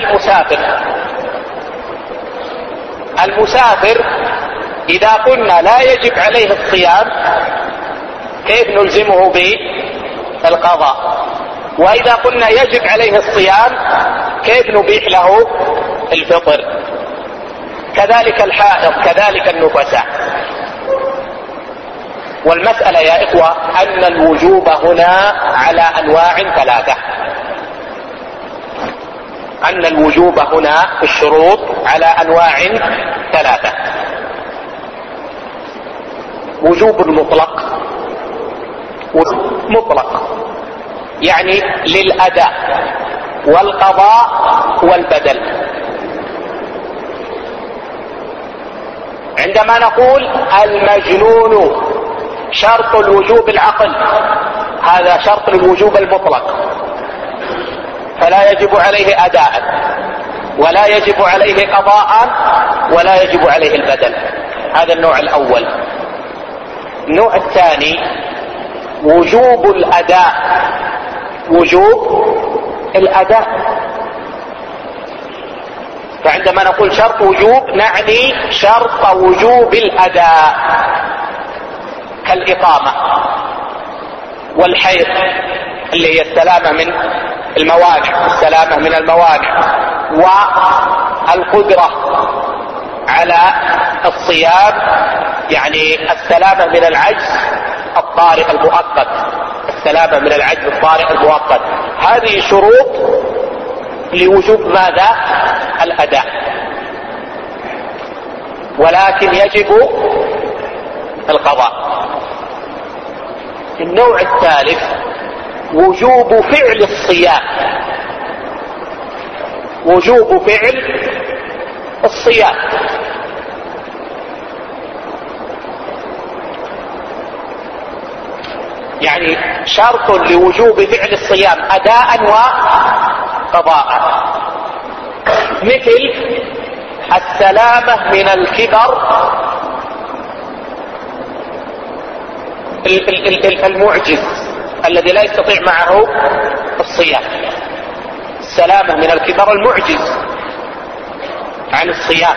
المسافر إذا قلنا لا يجب عليه الصيام كيف نلزمه بالقضاء؟ وإذا قلنا يجب عليه الصيام كيف نبيح له الفطر؟ كذلك الحائض، كذلك النفساء. والمسألة يا إخوة أن الوجوب هنا على أنواع ثلاثة، أن الوجوب هنا في الشروط على أنواع ثلاثة: وجوب مطلق يعني للأداء والقضاء والبدل. عندما نقول المجنون شرط الوجوب العقل، هذا شرط الوجوب المطلق، فلا يجب عليه أداء ولا يجب عليه قضاء ولا يجب عليه البدل. هذا النوع الأول. النوع الثاني وجوب الأداء. فعندما نقول شرط وجوب نعني شرط وجوب الأداء، كالإقامة والحيض اللي هي السلامة من الموانع، والقدرة على الصيام يعني السلامة من العجز الطارئ المؤقت، هذه شروط لوجوب ماذا؟ الأداء. ولكن يجب القضاء. النوع الثالث وجوب فعل الصيام، يعني شرط لوجوب فعل الصيام أداء وقضاء، مثل السلامة من الكبر المعجز الذي لا يستطيع معه الصيام، السلامة من الكبر المعجز عن الصيام،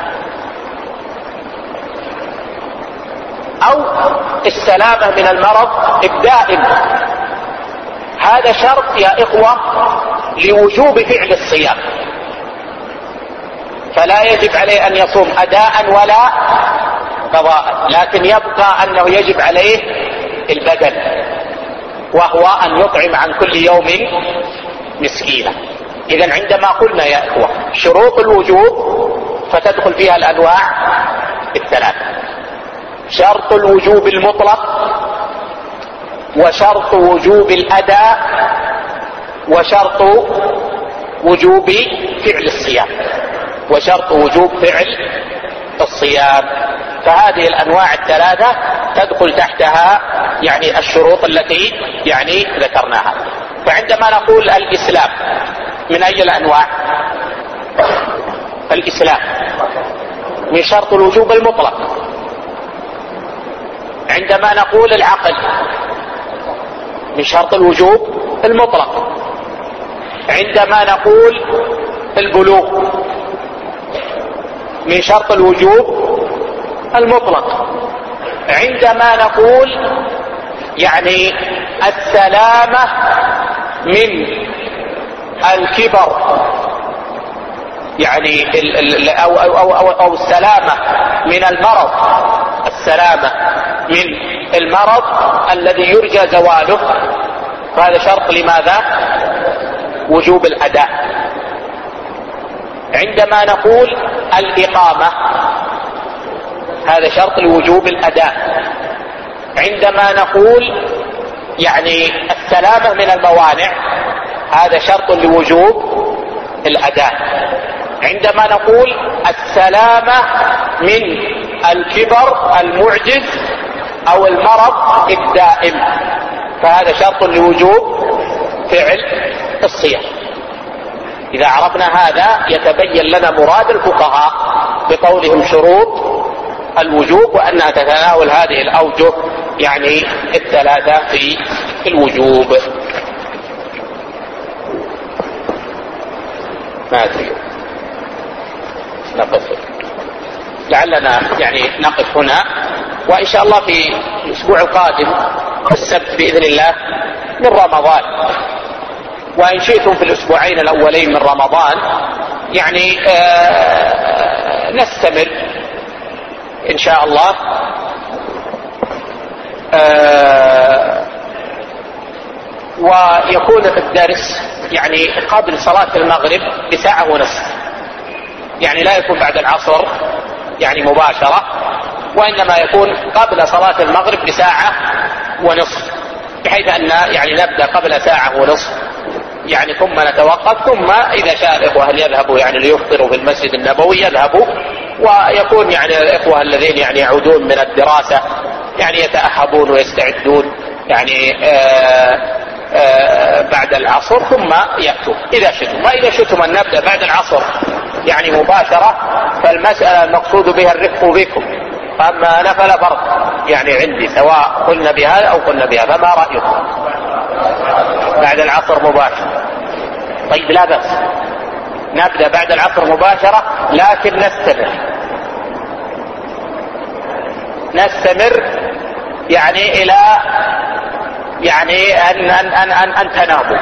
أو السلامة من المرض الدائم. هذا شرط يا إخوة لوجوب فعل الصيام، فلا يجب عليه أن يصوم أداء ولا قضاء، لكن يبقى أنه يجب عليه البدل، وهو أن يطعم عن كل يوم مسكينا. إذن عندما قلنا يا إخوة شروط الوجوب فتدخل فيها الأنواع الثلاثة: شرط الوجوب المطلق، وشرط وجوب الأداء، وشرط وجوب فعل الصيام، فهذه الأنواع الثلاثة تدخل تحتها يعني الشروط التي يعني ذكرناها. فعندما نقول الإسلام من أي الأنواع؟ الإسلام من شرط الوجوب المطلق. عندما نقول العقل من شرط الوجوب المطلق. عندما نقول البلوغ من شرط الوجوب المطلق. عندما نقول يعني السلامة من الكبر، يعني أو السلامة من المرض، السلامة من المرض الذي يرجى زواله، فهذا شرط لماذا؟ وجوب الأداء. عندما نقول الإقامة هذا شرط لوجوب الأداء. عندما نقول يعني السلامة من الموانع هذا شرط لوجوب الأداء. عندما نقول السلامة من الكبر المعجز أو المرض الدائم فهذا شرط لوجوب فعل الصيام. إذا عرفنا هذا يتبين لنا مراد الفقهاء بقولهم شروط الوجوب، وأنها تتناول هذه الأوجه يعني الثلاثة في الوجوب. ما أدري نقف، لعلنا يعني نقف هنا، وإن شاء الله في الأسبوع القادم السبت بإذن الله من رمضان، وإن شئتم في الأسبوعين الأولين من رمضان يعني نستمر إن شاء الله ويكون الدرس يعني قبل صلاة المغرب بساعة ونصف، يعني لا يكون بعد العصر يعني مباشرة، وإنما يكون قبل صلاة المغرب بساعة ونصف، بحيث أن يعني نبدأ قبل ساعة ونصف يعني ثم نتوقف، ثم إذا شاء الإخوة هل يذهبوا يعني ليفطروا في المسجد النبوي يذهبوا، ويكون يعني الإخوة الذين يعني يعودون من الدراسة يعني يتأهبون ويستعدون يعني بعد العصر ثم يأتوا إذا شئتم. وإذا شئتم أن نبدأ بعد العصر يعني مباشرة فالمسألة المقصود بها الرفق بكم، أما أنا فلا فرق يعني عندي سواء قلنا بهذا أو قلنا بهذا، فما رأيكم؟ بعد العصر مباشرة؟ طيب لا بأس، نبدأ بعد العصر مباشرة، لكن نستمر يعني إلى يعني أن تناموا،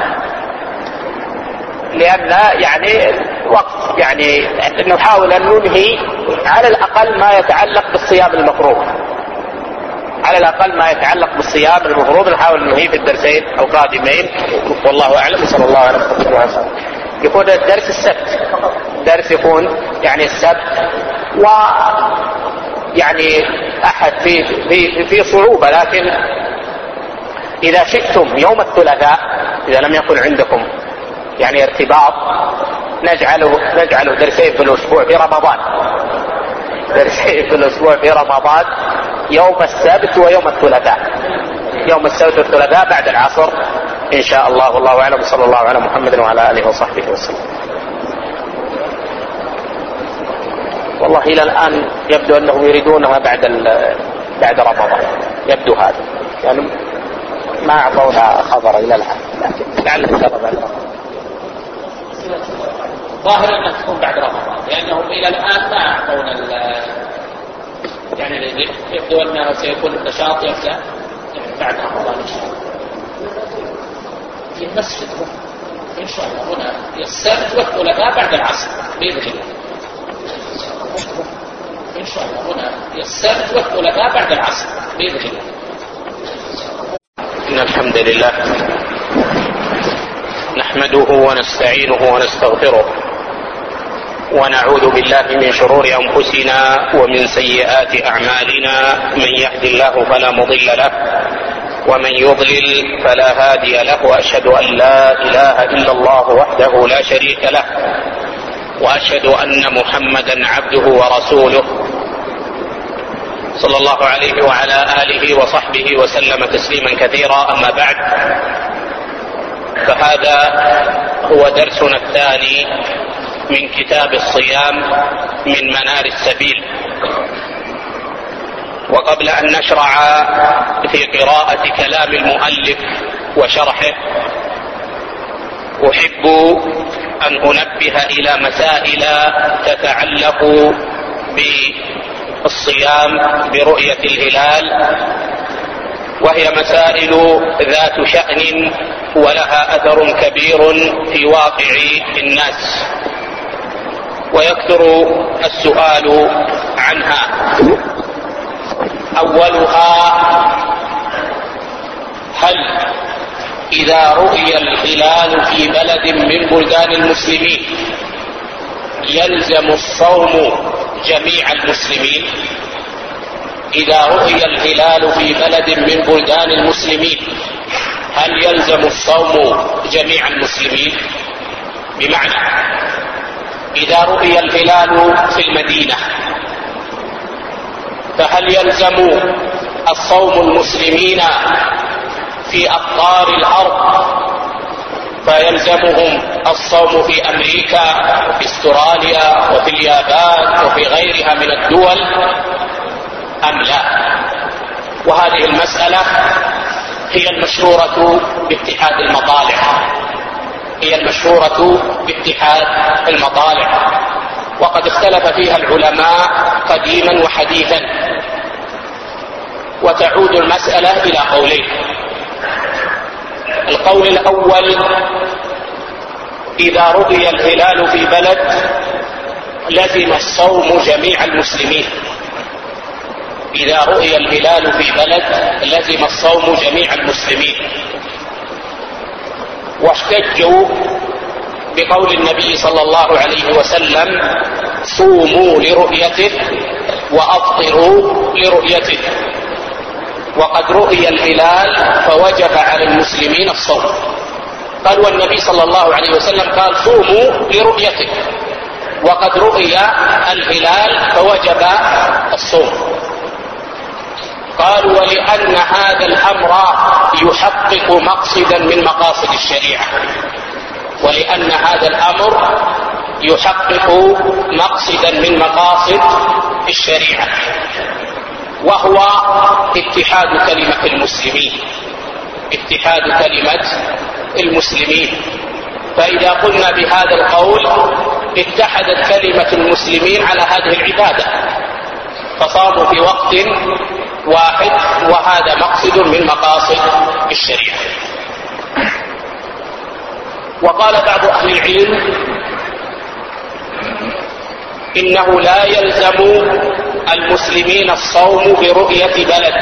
لأن يعني وقت يعني نحاول أن ننهي على الأقل ما يتعلق بالصيام المفروض، على الأقل ما يتعلق بالصيام المفروض نحاول ننهي في الدرسين القادمين، والله أعلم. صلى الله عليه وسلم. يكون الدرس السبت، درس يكون يعني السبت، ويعني أحد في صعوبة، لكن إذا شئتم يوم الثلاثاء إذا لم يكن عندكم يعني ارتباط نجعله درسين في الأسبوع في رمضان، درسين في الأسبوع في رمضان، يوم السبت ويوم الثلاثاء، يوم السبت والثلاثاء بعد العصر إن شاء الله. والله أعلم. صلى الله على محمد وعلى آله وصحبه وسلم. والله إلى الآن يبدو أنهم يريدونها بعد رمضان، يبدو هذا يعني ما أعطونا خبر إلى الآن، لكن لعل إن شاء الله بعد رمضان. ظاهر أنها تكون بعد رمضان، لأنهم إلى الآن ما أعطونا يعني يبدو أنه سيكون النشاط يبدأ يعني بعد رمضان إن شاء الله في المسجد إن شاء الله هنا السبت والثلاثاء بعد العصر بإذن الله، إن شاء الله هنا السبت والثلاثاء بعد العصر بإذن الله. إن الحمد لله نحمده ونستعينه ونستغفره ونعوذ بالله من شرور أنفسنا ومن سيئات أعمالنا، من يهد الله فلا مضل له ومن يضلل فلا هادي له، وأشهد أن لا إله إلا الله وحده لا شريك له، وأشهد أن محمدا عبده ورسوله صلى الله عليه وعلى آله وصحبه وسلم تسليما كثيرا. أما بعد، فهذا هو درسنا الثاني من كتاب الصيام من منار السبيل. وقبل أن نشرع في قراءة كلام المؤلف وشرحه أحب أن أنبه إلى مسائل تتعلق الصيام برؤية الهلال، وهي مسائل ذات شأن ولها أثر كبير في واقع الناس، ويكثر السؤال عنها. أولها: هل إذا رؤي الهلال في بلد من بلدان المسلمين يلزم الصوم جميع المسلمين؟ إذا رؤي الهلال في بلد من بلدان المسلمين هل يلزم الصوم جميع المسلمين؟ بمعنى إذا رؤي الهلال في المدينة فهل يلزم الصوم المسلمين في أقطار الأرض فيلزمهم الصوم في أمريكا وفي استراليا وفي اليابان وفي غيرها من الدول أم لا؟ وهذه المسألة هي المشهورة باتحاد المطالع، هي المشهورة باتحاد المطالع، وقد اختلف فيها العلماء قديما وحديثا. وتعود المسألة إلى قولين: القول الأول: إذا رؤي الهلال في بلد لزم الصوم جميع المسلمين. إذا رؤي الهلال في بلد لزم الصوم جميع المسلمين. واحتجوا بقول النبي صلى الله عليه وسلم: صوموا لرؤيته وأفطروا لرؤيته. وقد رؤي الهلال فوجب على المسلمين الصوم. قال والنبي صلى الله عليه وسلم قال: صوموا لرؤيته، وقد رؤي الهلال فوجب الصوم. قالوا: ولأن هذا الأمر يحقق مقصدا من مقاصد الشريعة، ولأن هذا الأمر يحقق مقصدا من مقاصد الشريعة، وهو اتحاد كلمة المسلمين، اتحاد كلمة المسلمين. فإذا قلنا بهذا القول اتحدت كلمة المسلمين على هذه العبادة، فصاموا في وقت واحد، وهذا مقصد من مقاصد الشريعة. وقال بعض أهل العلم: إنه لا يلزم المسلمين الصوم برؤية بلد،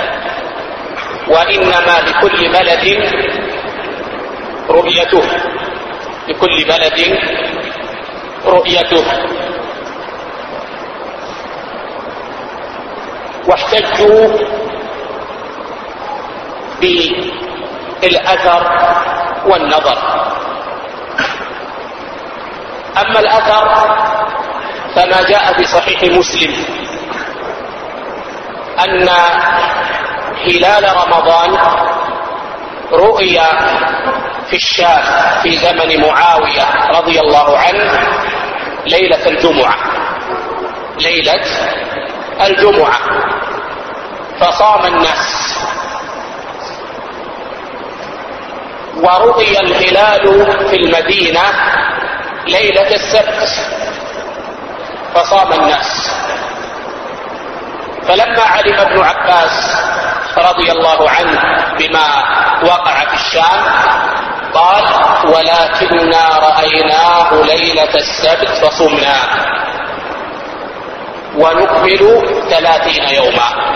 وإنما لكل بلد رؤيته، لكل بلد رؤيته. واحتجوا بالأثر والنظر. أما الأثر فما جاء في صحيح مسلم أن هلال رمضان رؤي في الشام في زمن معاوية رضي الله عنه ليلة الجمعة، ليلة الجمعة، فصام الناس. ورؤي الهلال في المدينة ليلة السبت فصام الناس. فلما علم ابن عباس رضي الله عنه بما وقع في الشام قال: ولكننا رأيناه ليلة السبت فصمنا ونكمل 30 يوما.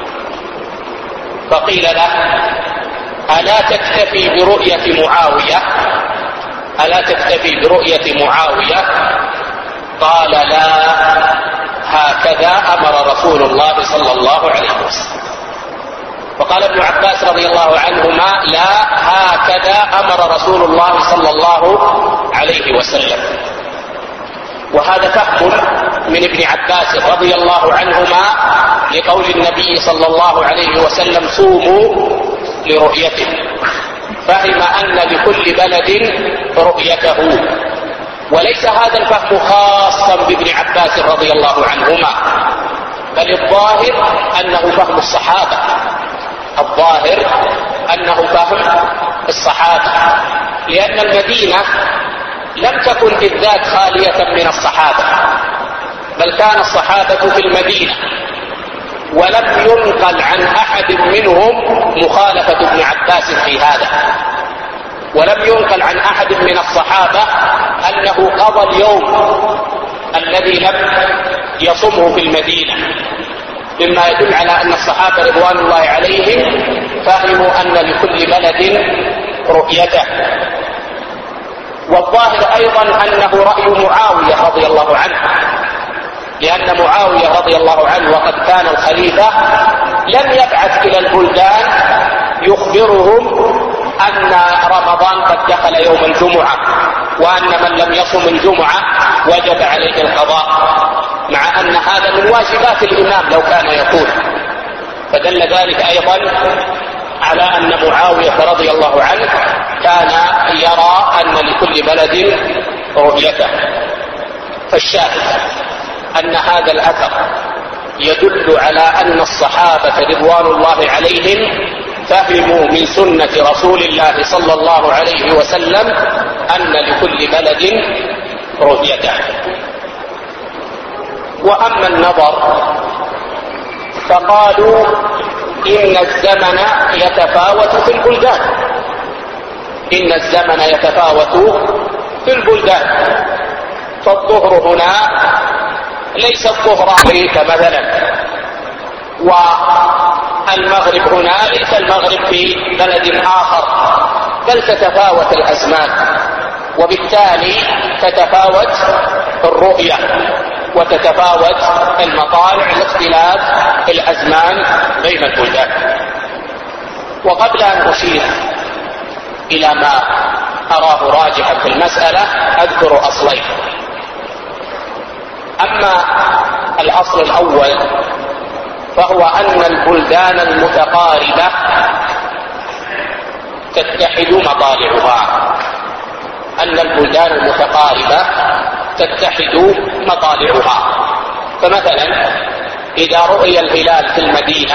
فقيل له: ألا تكتفي برؤية معاوية؟ ألا تكتفي برؤية معاوية؟ قال: لا، هكذا أمر رسول الله صلى الله عليه وسلم. وقال ابن عباس رضي الله عنهما: لا، هكذا أمر رسول الله صلى الله عليه وسلم. وهذا فهم من ابن عباس رضي الله عنهما لقول النبي صلى الله عليه وسلم: صوموا لرؤيته. فهم أن لكل بلد رؤيته، وليس هذا الفهم خاصا بابن عباس رضي الله عنهما، بل الظاهر أنه فهم الصحابة، الظاهر أنه فهم الصحابة، لأن المدينة لم تكن بالذات خالية من الصحابة، بل كان الصحابة في المدينة، ولم ينقل عن أحد منهم مخالفة ابن عباس في هذا، ولم ينقل عن أحد من الصحابة أنه قضى اليوم الذي لم يصمه في المدينة، مما يدل على أن الصحابة رضوان الله عليهم فهموا أن لكل بلد رؤيته. والظاهر أيضا أنه رأي معاوية رضي الله عنه، لأن معاوية رضي الله عنه وقد كان الخليفة لم يبعث إلى البلدان يخبرهم أن رمضان قد دخل يوم الجمعة، وأن من لم يصم الجمعة وجب عليه القضاء، مع أن هذا من واجبات الإمام لو كان يقول. فدل ذلك أيضا على أن معاوية رضي الله عنه كان يرى أن لكل بلد رؤيته. فالشاهد أن هذا الأثر يدل على أن الصحابة رضوان الله عليهم فهموا من سنة رسول الله صلى الله عليه وسلم أن لكل بلد رؤيته. وأما النظر فقالوا إن الزمن يتفاوت في البلدان، إن الزمن يتفاوت في البلدان، فالظهر هنا ليس الظهر أمريكا مثلا، والمغرب هنا ليس المغرب في بلد آخر، بل تتفاوت الأزمان، وبالتالي تتفاوت الرؤية وتتفاوت المطالع لاختلاف الأزمان بين البلدان. وقبل أن أشير إلى ما أراه راجحا في المسألة أذكر أصلين. أما الأصل الأول فهو أن البلدان المتقاربة تتحد مطالعها، أن البلدان المتقاربة تتحد مطالعها. فمثلا إذا رؤي الهلال في المدينة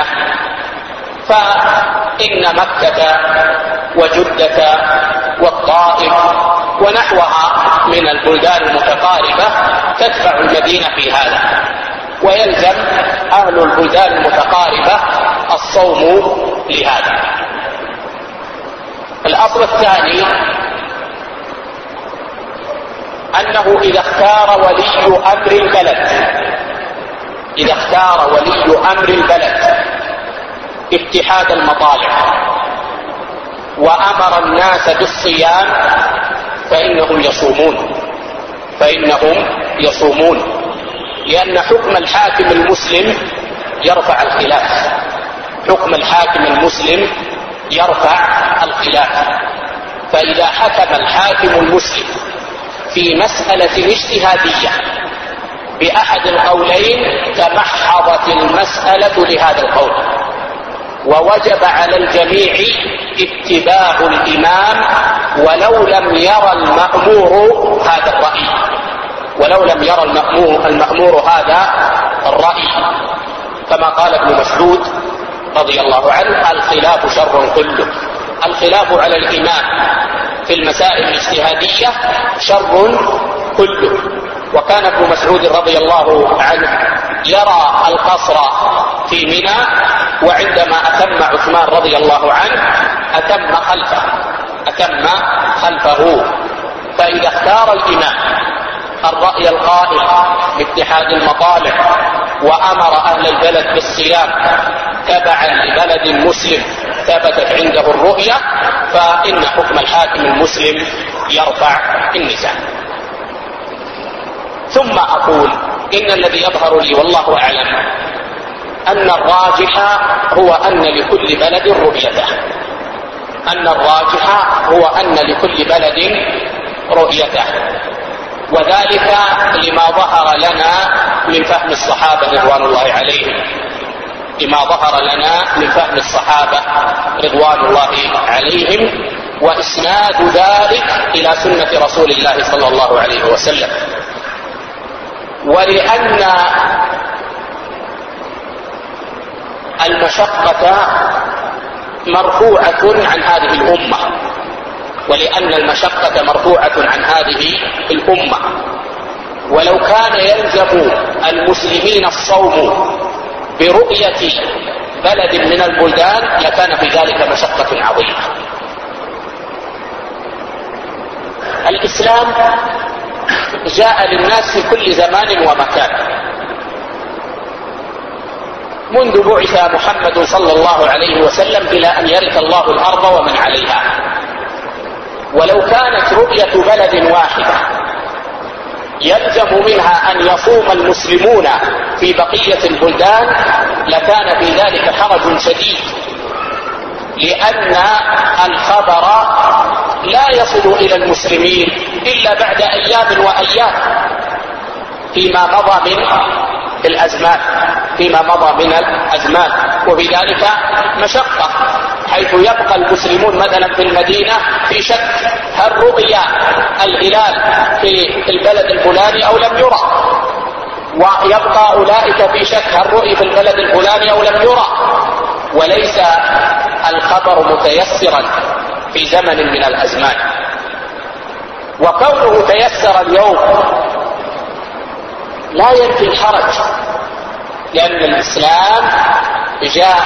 فإن مكة وجدة والطائف ونحوها من البلدان المتقاربة تتبع المدينة في هذا، ويلزم أهل البلدان المتقاربة الصوم لهذا. الأصل الثاني أنه إذا اختار ولي أمر البلد، إذا اختار ولي أمر البلد اتحاد المطالع وأمر الناس بالصيام فإنهم يصومون، لأن حكم الحاكم المسلم يرفع الخلاف، حكم الحاكم المسلم يرفع الخلاف. فإذا حكم الحاكم المسلم في مسألة اجتهادية بأحد القولين تمحضت المسألة لهذا القول، ووجب على الجميع اتباع الإمام ولو لم يرى المأمور هذا الرأي، ولو لم يرى المأمور هذا الرأي، كما قال ابن مسعود رضي الله عنه: الخلاف شر كله. الخلاف على الإمام في المسائل الاجتهادية شر كله. وكان ابن مسعود رضي الله عنه يرى القصر في منى، وعندما أتم عثمان رضي الله عنه أتم خلفه. فإذا اختار الإمام الرأي القائل باتحاد المطالع وأمر أهل البلد بالصيام تبعا لبلد مسلم ثبتت عنده الرؤية، فإن حكم الحاكم المسلم يرفع النزاع. ثم أقول إن الذي يظهر لي والله أعلم أن الراجح هو أن لكل بلد رؤيته، أن الراجح هو أن لكل بلد رؤيته، وذلك لما ظهر لنا من فهم الصحابة رضوان الله عليهم، لما ظهر لنا من فهم الصحابة رضوان الله عليهم، وإسناد ذلك إلى سنة رسول الله صلى الله عليه وسلم. ولأن المشقة مرفوعة عن هذه الأمة، ولو كان يلزم المسلمين الصوم برؤية بلد من البلدان لكان في ذلك مشقة عظيمة. الإسلام جاء للناس في كل زمان ومكان، منذ بعث محمد صلى الله عليه وسلم إلى أن يرث الله الأرض ومن عليها. ولو كانت رؤية بلد واحدة يلزم منها أن يصوم المسلمون في بقية البلدان لكان في ذلك حرج شديد، لأن الخبر لا يصل إلى المسلمين إلا بعد أيام وأيام فيما مضى من الأزمان، وفي ذلك مشقة، حيث يبقى المسلمون مثلا في المدينة في شك هل رؤي الهلال في البلد الفلاني أو لم يرى، ويبقى أولئك في شك هل رؤي في البلد الفلاني أو لم يرى، وليس الخبر متيسرا في زمن من الأزمان. وكونه تيسر اليوم لا ينفي الحرج، لأن الإسلام جاء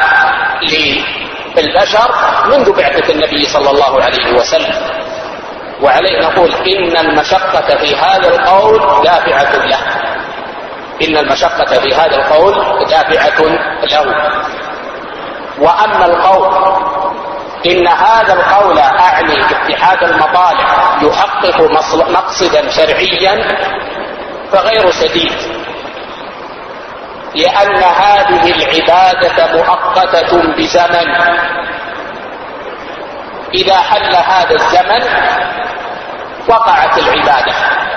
للبشر منذ بعثة النبي صلى الله عليه وسلم، وعليه نقول إن المشقة في هذا القول دافعة له، إن المشقة في هذا القول دافعة له. وأما القول إن هذا القول أعني اتحاد المطالع يحقق مقصدا شرعيا فغير سديد، لأن هذه العبادة مؤقتة بزمن، إذا حل هذا الزمن وقعت العبادة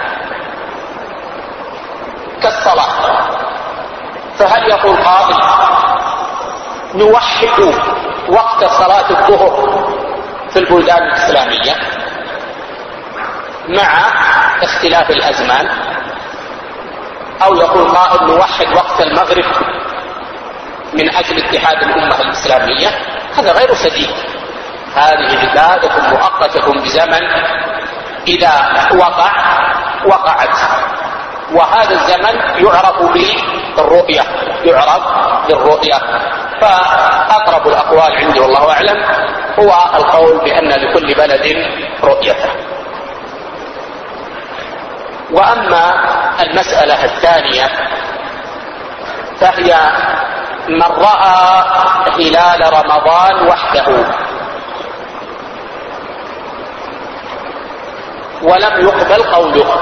كالصلاة. فهل يقول قائل نوحد وقت صلاة الظهر في البلدان الإسلامية مع اختلاف الأزمان، أو يقول قائل نوحد وقت المغرب من أجل اتحاد الأمة الإسلامية؟ هذا غير سديد. هذه عبادة مؤقتة بزمن، إذا وقعت، وهذا الزمن يعرف بالرؤية. فأقرب الأقوال عندي والله أعلم هو القول بأن لكل بلد رؤيته. وأما المسألة الثانية فهي من رأى هلال رمضان وحده ولم يقبل قوله،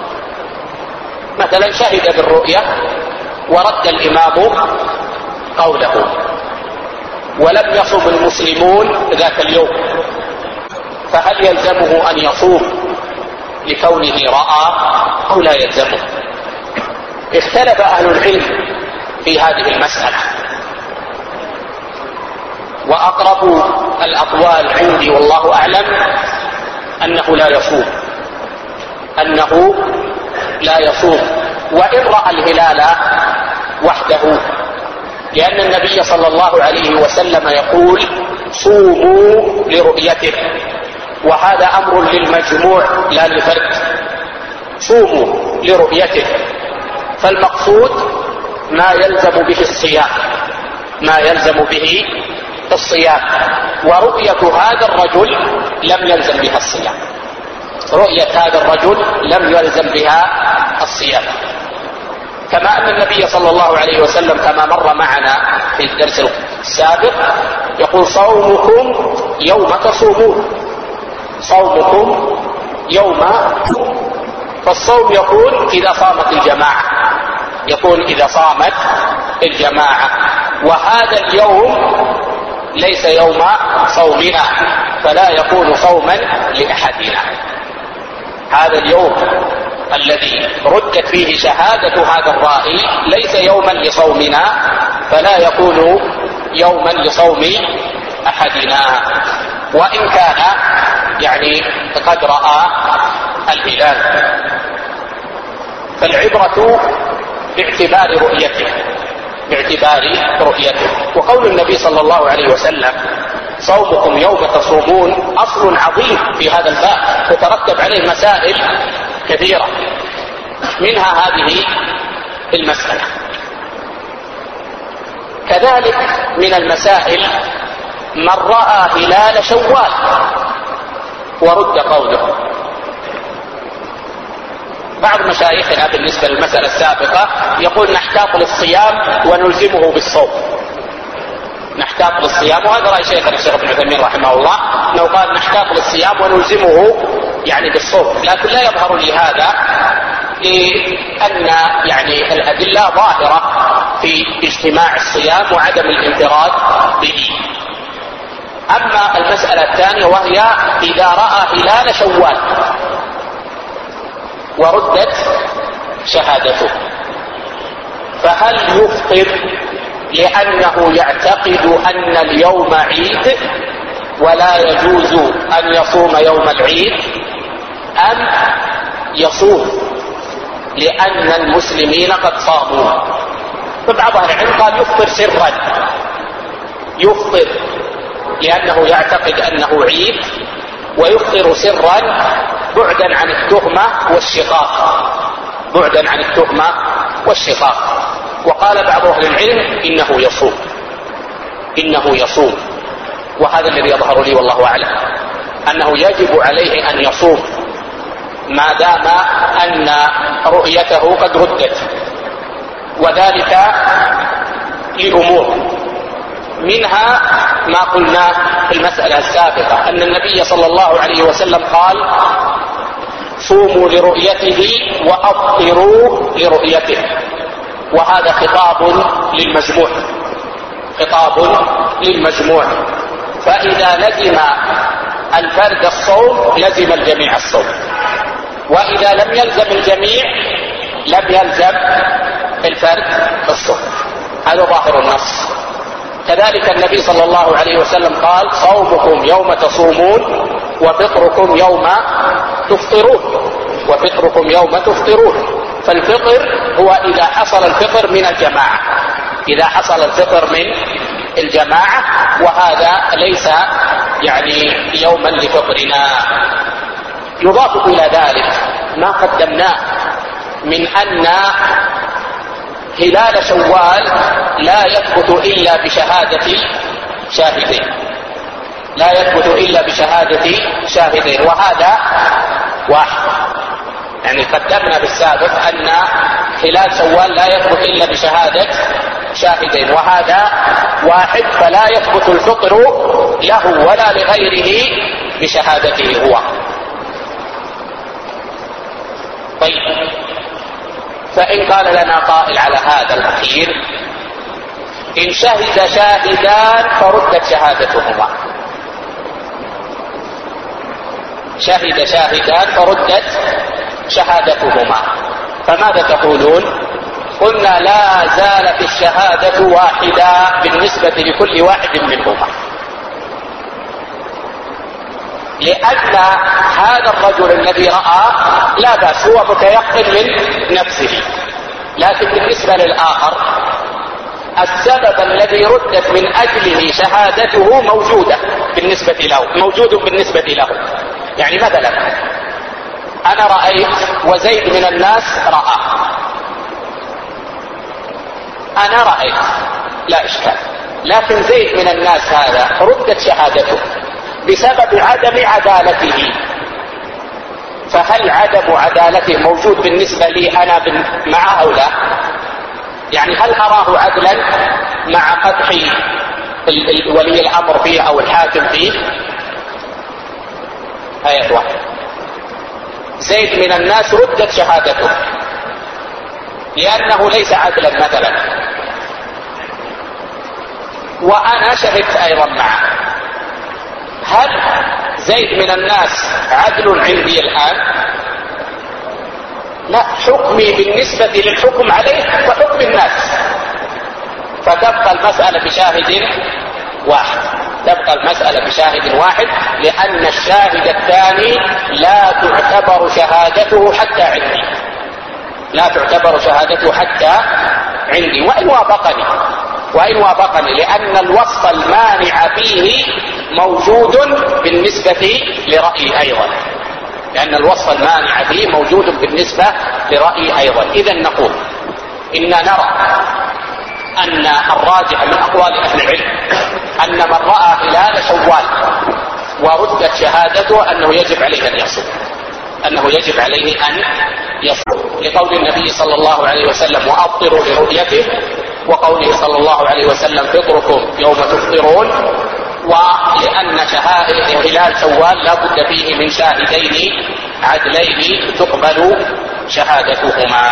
مثلا شهد بالرؤية ورد الإمام قوله ولم يصم المسلمون ذاك اليوم، فهل يلزمه أن يصوم لكونه رأى أو لا يلزمه؟ اختلف أهل العلم في هذه المسألة، وأقرب الأقوال عندي والله أعلم أنه لا يصوم وإن رأى الهلال وحده، لأن النبي صلى الله عليه وسلم يقول صوموا لرؤيته، وهذا أمر للمجموع لا للفرد، صوموا لرؤيته، فالمقصود ما يلزم به الصيام، ورؤية هذا الرجل لم يلزم بها الصيام، كما أن النبي صلى الله عليه وسلم كما مر معنا في الدرس السابق يقول صومكم يوم تصومون، فالصوم يكون إذا صامت الجماعة، وهذا اليوم ليس يوم صومنا فلا يكون صوما لأحدنا. هذا اليوم الذي ردت فيه شهادة هذا الرائي ليس يوما لصومنا فلا يكون يوما لصوم أحدنا، وإن كان قد رأى الهلال. فالعبرة باعتبار رؤيته. وقول النبي صلى الله عليه وسلم صومكم يوم تصومون أصل عظيم في هذا الباب، تترتب عليه مسائل كثيرة. منها هذه المسألة. كذلك من المسائل من رأى هلال شوال ورد قوله. بعض مشايخنا بالنسبة للمسألة السابقة يقول نحتاط للصيام ونلزمه بالصوم، نحتاط للصيام، وهذا رأي شيخنا الشيخ ابن عثيمين رحمه الله أنه قال نحتاط للصيام ونلزمه يعني بالصوم، لكن لا يظهر لي هذا لأن يعني الأدلة ظاهرة في اجتماع الصيام وعدم الانفراد به. أما المسألة الثانية وهي إذا رأى هلال شوال وردت شهادته، فهل يفطر لأنه يعتقد أن اليوم عيد ولا يجوز أن يصوم يوم العيد، أم يصوم لأن المسلمين قد صاموا؟ فبعض أهل العلم قال يفطر سرا، يفطر لأنه يعتقد أنه عيد، ويفطر سرا بعدا عن التهمة والشقاق، بعدا عن التهمة والشقاق. وقال بعض أهل العلم إنه يصوم، إنه يصوم، وهذا الذي يظهر لي والله أعلم أنه يجب عليه أن يصوم ما دام أن رؤيته قد ردت، وذلك لأمور، منها ما قلنا في المسألة السابقة أن النبي صلى الله عليه وسلم قال صوموا لرؤيته وأفطروا لرؤيته، وهذا خطاب للمجموع، خطاب للمجموع، فإذا لزم الفرد الصوم لزم الجميع الصوم، وإذا لم يلزم الجميع لم يلزم الفرد الصوم، هذا ظاهر النص. كذلك النبي صلى الله عليه وسلم قال صومكم يوم تصومون وفطركم يوم تفطرون، وفطركم يوم تفطرون. فالفطر هو إذا حصل الفطر من الجماعة، إذا حصل الفطر من الجماعة، وهذا ليس يعني يوما لفطرنا. يضاف إلى ذلك ما قدمناه من أن هلال شوال لا يثبت إلا بشهادة شاهدين، لا يثبت إلا بشهادة شاهدين، وهذا واحد. يعني قدمنا بالسابق أن هلال شوال لا يثبت إلا بشهادة شاهدين، وهذا واحد، فلا يثبت الفطر له ولا لغيره بشهادته هو. طيب، فإن قال لنا قائل على هذا الأخير إن شهد شاهدان فردت شهادتهما، شهد شاهدان فردت شهادتهما، فماذا تقولون؟ قلنا لا زالت الشهادة واحدة بالنسبة لكل واحد منهما، لأن هذا الرجل الذي رأى لا بأس، هو متيقن من نفسه، لكن بالنسبة للآخر السبب الذي ردت من أجله شهادته موجودة بالنسبة له، موجود بالنسبة له. يعني مثلا أنا رأيت وزيد من الناس رأى، أنا رأيت لا إشكال، لكن زيد من الناس هذا ردت شهادته بسبب عدم عدالته، فهل عدم عدالته موجود بالنسبة لي أنا مع أو لا؟ يعني هل أراه عدلا مع قدح ولي الأمر فيه أو الحاكم فيه؟ آية واحد، زيد من الناس ردت شهادته لأنه ليس عدلا مثلا، وأنا شهدت أيضا معه، هل زيد من الناس عدل عندي الآن؟ لا، حكمي بالنسبة للحكم عليه وحكم الناس، فتبقى المسألة بشاهد واحد، تبقى المسألة بشاهد واحد، لأن الشاهد الثاني لا تعتبر شهادته حتى عندي، لا تعتبر شهادته حتى عندي، وإن وافقني لأن الوصف المانع فيه موجود بالنسبة لرأيي أيضا، لأن الوصف المانع فيه موجود بالنسبة لرأي أيضا. إذن نقول إننا نرى أن الراجح من أقوال أهل العلم أن من رأى هلال شوال وردت شهادته أنه يجب عليه أن يصوم، لقول النبي صلى الله عليه وسلم وأفطروا لرؤيته، وقوله صلى الله عليه وسلم فطركم يوم تفطرون، ولأن هلال شوال لا بد فيه من شاهدين عدلين تقبل شهادتهما.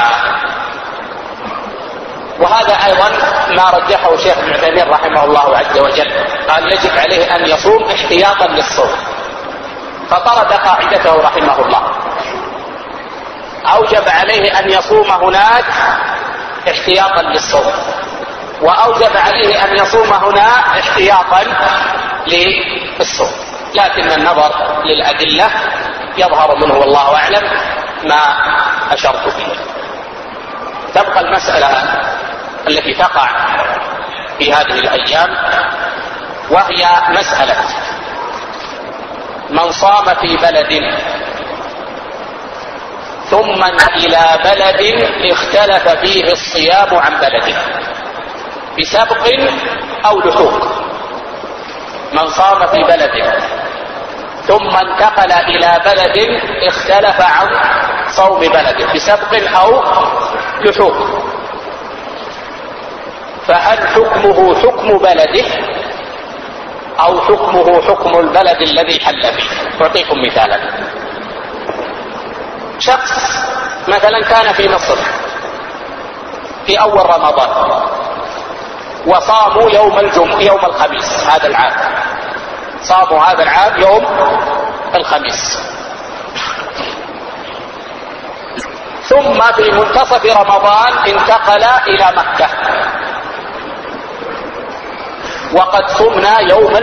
وهذا أيضا ما رجحه شيخ ابن عثيمين رحمه الله عز وجل، قال يجب عليه أن يصوم احتياطا للصوم، فطرد قاعدته رحمه الله، أوجب عليه أن يصوم هناك احتياطا للصوم، وأوجب عليه أن يصوم هنا احتياطا للصوم، لكن النظر للأدلة يظهر منه والله أعلم ما أشرت فيه. تبقى المسألة التي تقع في هذه الأيام، وهي مسألة من صام في بلد ثم إلى بلد اختلف فيه الصيام عن بلده بسبق أو لحوق. من صام في بلد ثم انتقل إلى بلد اختلف عن صوم بلده بسبق أو لحوق، فهل حكمه حكم بلده أو حكمه حكم البلد الذي حل فيه؟ أعطيكم مثالا. شخص مثلا كان في مصر في أول رمضان وصاموا يوم الخميس هذا العام، صاموا هذا العام يوم الخميس، ثم في منتصف رمضان انتقل إلى مكة وقد صمنا يوم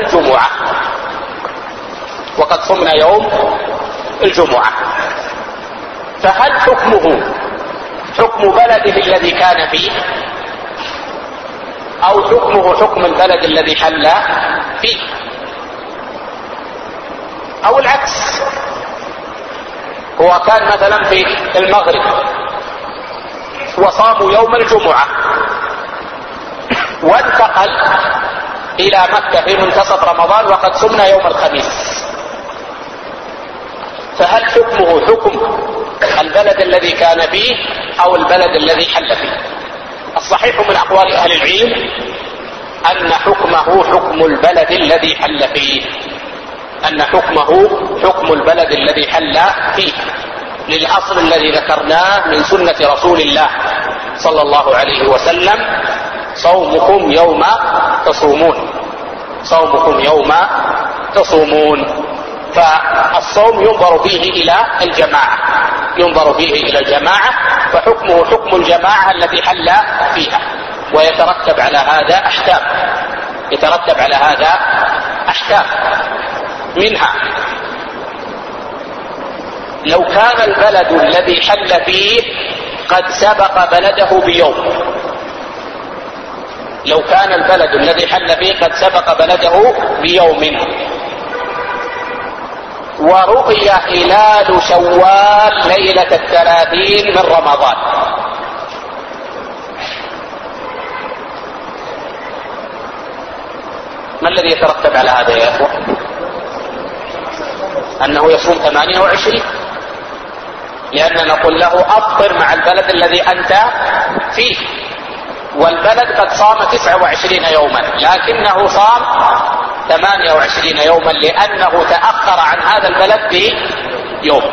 الجمعة، فهل حكمه حكم بلده الذي كان فيه أو حكمه حكم البلد الذي حل فيه، أو العكس؟ هو كان مثلا في المغرب وصاموا يوم الجمعة وانتقل إلى مكة في منتصف رمضان وقد صمنا يوم الخميس، فهل حكمه حكم البلد الذي كان فيه أو البلد الذي حل فيه؟ الصحيح من أقوال أهل العلم أن حكمه حكم البلد الذي حل فيه، للأصل الذي ذكرناه من سنة رسول الله صلى الله عليه وسلم: صومكم يوم تصومون. فالصوم ينظر فيه إلى الجماعة، فحكمه حكم الجماعة التي حل فيها، ويترتب على هذا أحكام منها: لو كان البلد الذي حل فيه قد سبق بلده بيوم، ورؤي هلال شوال ليلة 30 من رمضان، ما الذي يترتب على هذا يا أخوة؟ أنه يصوم 28، لأننا نقول له أفطر مع البلد الذي أنت فيه، والبلد قد صام 29 يوما لكنه صام 28 يوما لأنه تأخر عن هذا البلد بيوم،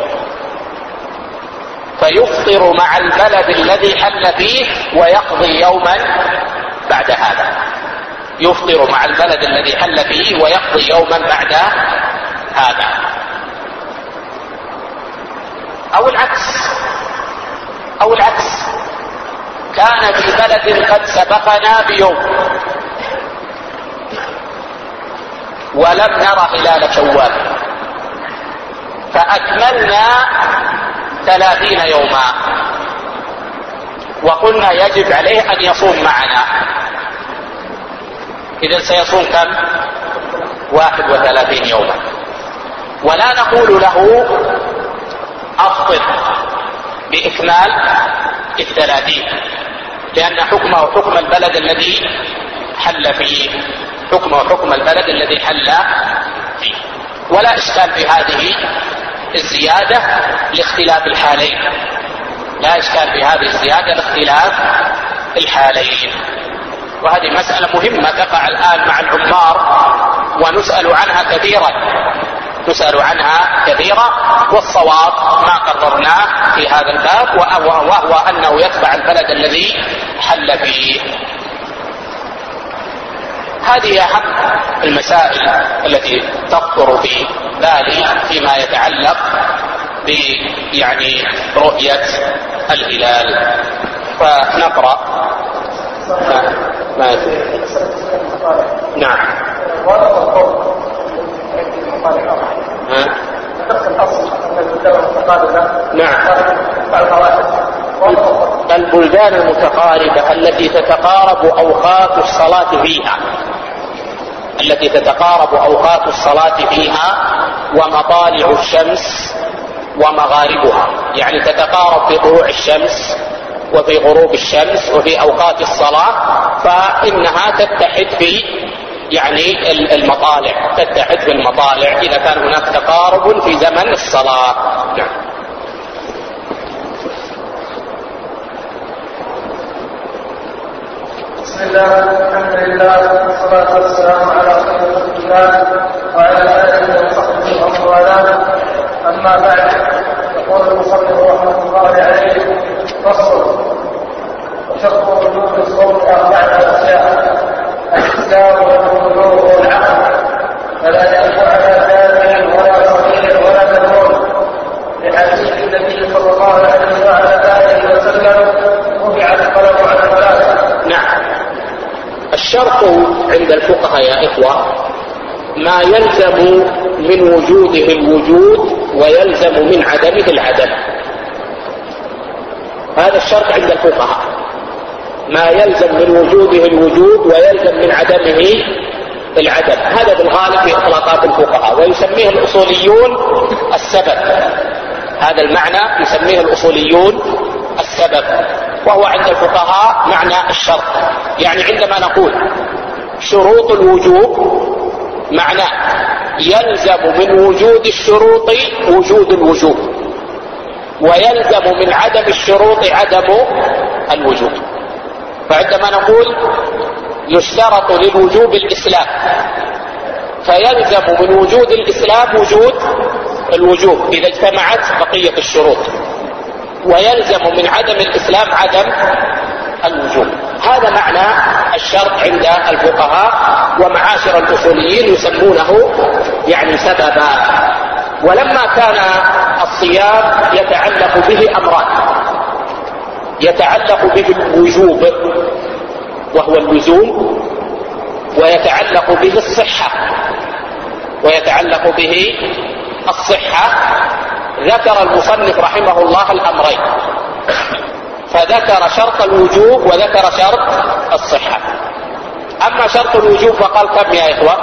فيفطر مع البلد الذي حل فيه ويقضي يوما بعد هذا، أو العكس كان في بلد قد سبقنا بيوم ولم نرى هلال شوال فأكملنا 30 يوما وقلنا يجب عليه أن يصوم معنا، إذن سيصوم كم؟ 31 يوما، ولا نقول له أفطر بإكمال 30 لأن حكمه حكم البلد الذي حل فيه، حكمه حكم البلد الذي حل فيه. ولا إشكال في هذه الزيادة لاختلاف الحالين، لا إشكال في هذه الزيادة لاختلاف الحالين. وهذه مسألة مهمة تقع الآن مع العمار ونسأل عنها كثيرا، والصواب ما قررناه في هذا الباب وهو أنه يتبع البلد الذي حل فيه. هذه أهم المسائل التي تخطر في بالي فيما يتعلق برؤية الهلال. فنقرأ ما يدري. نعم. نعم. البلدان المتقاربة التي تتقارب أوقات الصلاة فيها ومطالع الشمس ومغاربها، يعني تتقارب في طلوع الشمس وفي غروب الشمس وفي أوقات الصلاة، فإنها تتحد في المطالع، تتحد في المطالع إذا كان هناك تقارب في زمن الصلاة. نعم. بسم الله، الحمد لله، والصلاة والسلام على خير خلق الله وعلى آله وصحبه ومن والاه. أما بعد، يقول المصنف رحمه الله عليه: فصل. وشرط وجوب الصوم 4 أشياء: الإسلام والبلوغ والعقل، فلا يقف على كافر ولا صغير ولا مجنون، لحديث النبي صلى الله عليه وعلى آله وسلم: رفع القلم عن 3. نعم. الشرط عند الفقهاء يا إخوة ما يلزم من وجوده الوجود ويلزم من عدمه العدم. هذا الشرط عند الفقهاء، ما يلزم من وجوده الوجود ويلزم من عدمه العدم. هذا بالغالب في إطلاقات الفقهاء، ويسميه الأصوليون السبب. هذا المعنى يسميه الأصوليون السبب، وهو عند الفقهاء معنى الشرط. يعني عندما نقول شروط الوجوب معناه يلزم من وجود الشروط وجود الوجوب، ويلزم من عدم الشروط عدم الوجوب. فعندما نقول يشترط للوجوب الإسلام، فيلزم من وجود الإسلام وجود الوجوب إذا اجتمعت بقية الشروط، ويلزم من عدم الإسلام عدم الوجوب. هذا معنى الشرط عند الفقهاء، ومعاشر الأصوليين يسمونه سببا. ولما كان الصيام يتعلق به أمران: يتعلق به الوجوب وهو اللزوم، ويتعلق به الصحة، ذكر المصنف رحمه الله الأمرين، فذكر شرط الوجوب وذكر شرط الصحة. أما شرط الوجوب فقال كم يا إخوة؟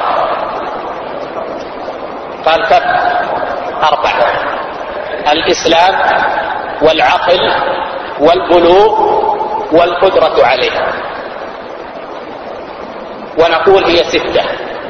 قال كم؟ 4: الإسلام والعقل والبلوغ والقدرة عليه. ونقول هي 6.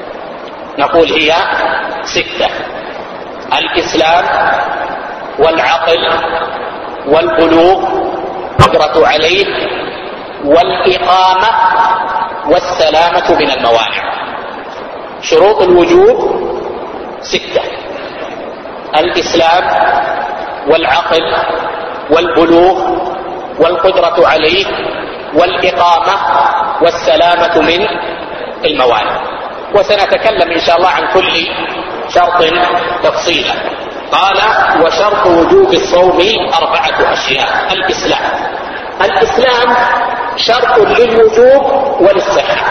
الإسلام والعقل والبلوغ والقدرة عليه والإقامة والسلامة من الموانع. شروط الوجوب 6: الإسلام والعقل والبلوغ والقدرة عليه والإقامة والسلامة من الموانع. وسنتكلم إن شاء الله عن كل شرط تفصيلا. قال: وشرط وجوب الصوم 4 أشياء: الإسلام شرط للوجوب وللصحة،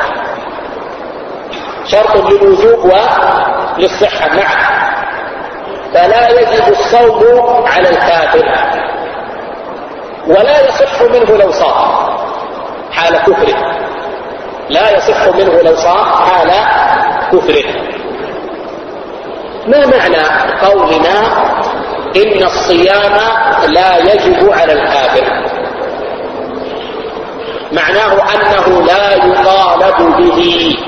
شرط للوجوب وللصحة معا، فلا يجب الصوم على الكافر، ولا يصح منه لو صام حال كفره، لا يصح منه لو صام حال كفره. ما معنى قولنا إن الصيام لا يجب على الكافر، معناه أنه لا يطالب به،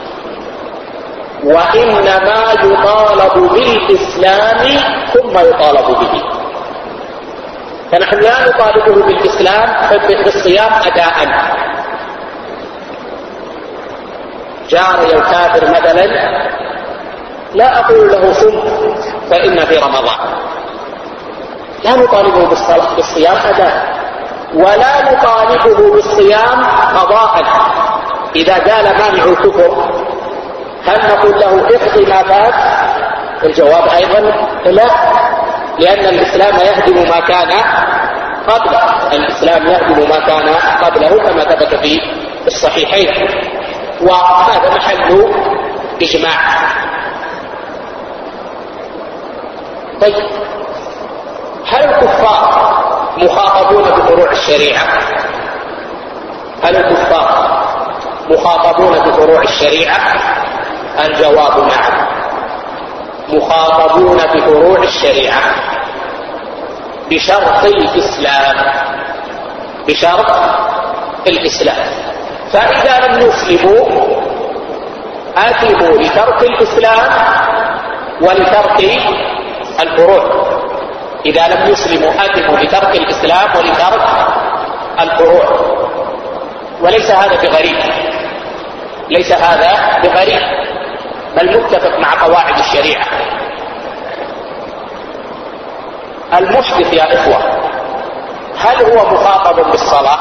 وإنما يطالب بالإسلام ثم يطالب به. فنحن لا نطالبه بالإسلام بالصيام أداء. جاري الكافر مثلا لا أقول له صم فإن في رمضان، لا نطالبه بالصيام أداء، ولا نطالبه بالصيام قضاء. إذا قال مانع الكفر هل نقول له اقضي ما فات؟ الجواب أيضا لا، لأن الإسلام يهدم ما كان قبله، الإسلام يهدم ما كان قبله كما ثبت في الصحيحين، وهذا محل إجماع. طيب، هل الكفار مخاطبون بفروع الشريعة؟ هل الكفار مخاطبون بفروع الشريعة؟ الجواب نعم، مخاطبون بفروع الشريعة بشرط الإسلام، بشرط الإسلام. فإذا لم يسلموا آثموا لترك الإسلام ولترك الفروع. إذا لم يسلموا آثموا لترك الإسلام ولترك الفروع. وليس هذا بغريب، ليس هذا بغريب، بل متفق مع قواعد الشريعة. المحدث يا إخوة هل هو مخاطب بالصلاة؟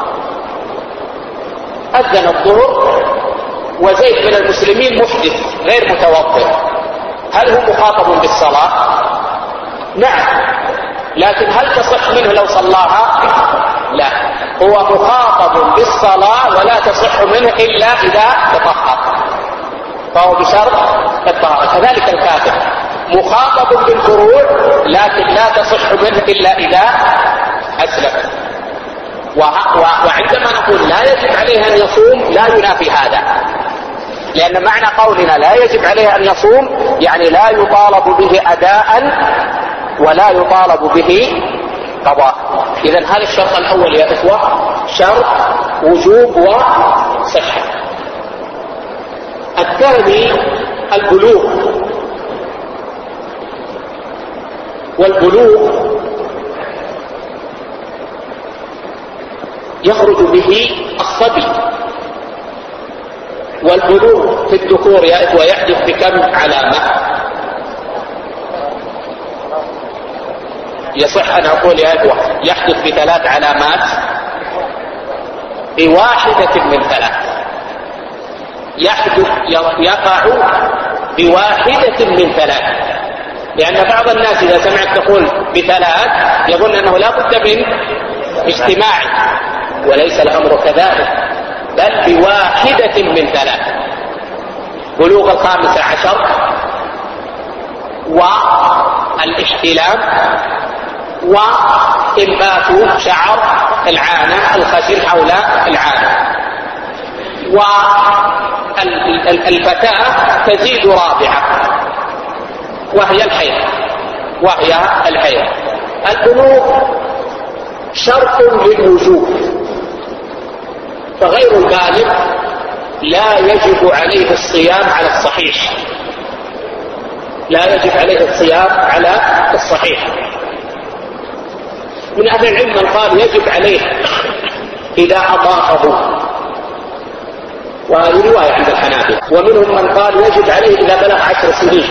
أذن الظهر وزيد من المسلمين محدث غير متوضئ، هل هو مخاطب بالصلاة؟ نعم، لكن هل تصح منه لو صلاها؟ لا، هو مخاطب بالصلاة ولا تصح منه إلا إذا تطهر، فهو بشرط الطهارة. كذلك الكافر مخاطب بالفروع لكن لا تصح منه إلا إذا أسلم. وعندما نقول لا يجب عليه أن يصوم لا ينافي هذا، لأن معنى قولنا لا يجب عليه أن يصوم يعني لا يطالب به أداء ولا يطالب به قضاء. إذن هذا الشرط الأول يا إخوة شرط وجوب وصحة. الثاني البلوغ، والبلوغ يخرج به الصبي، والبلوغ في الذكور يا إخوة يحدث بكم علامة؟ يصح أن أقول يا إخوة يحدث بثلاث علامات، بواحدة من ثلاث، يقع بواحدة من ثلاث. لأن بعض الناس إذا سمعت تقول بثلاث يظن أنه لا بد من اجتماع، وليس الأمر كذلك، بل بواحدة من ثلاث: بلوغ 15 والاحتلام وإنبات شعر العانة الخشن حول العانة. والفتاة تزيد رابعة وهي الحيض. البلوغ شرط للوجوب، فغير البالغ لا يجب عليه الصيام على الصحيح، لا يجب عليه الصيام على الصحيح. من أهل العلم من قال يجب عليه إذا أطاقه، وهذه رواية عند الحنابلة. ومنهم من قال يجب عليه إذا بلغ 10 سنين،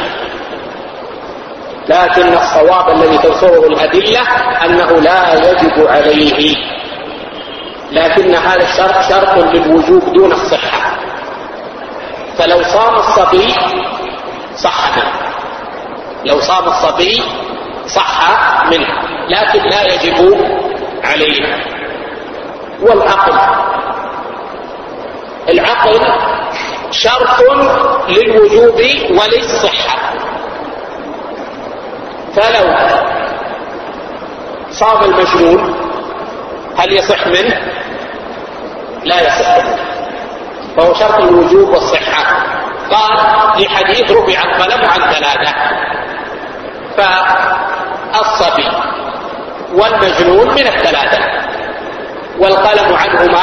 لكن الصواب الذي تنصره الأدلة أنه لا يجب عليه، لكن هذا الشرط شرط للوجوب دون الصحة. فلو صام الصبي صح منه، لو صام الصبي صح منه، لكن لا يجب عليه. العقل شرط للوجوب وللصحة، فلو صام المجنون هل يصح منه؟ لا يصح منه، فهو شرط الوجوب والصحة. قال لحديث رفع القلم عن 3، الصبي والمجنون من الثلاثة، والقلم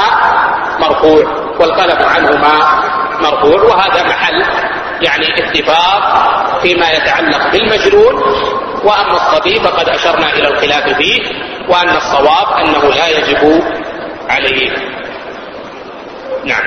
عنهما مرفوع. وهذا محل اتفاق فيما يتعلق بالمجنون. وأما الصبي فقد أشرنا إلى الخلاف فيه، وأن الصواب أنه لا يجب عليه. نعم.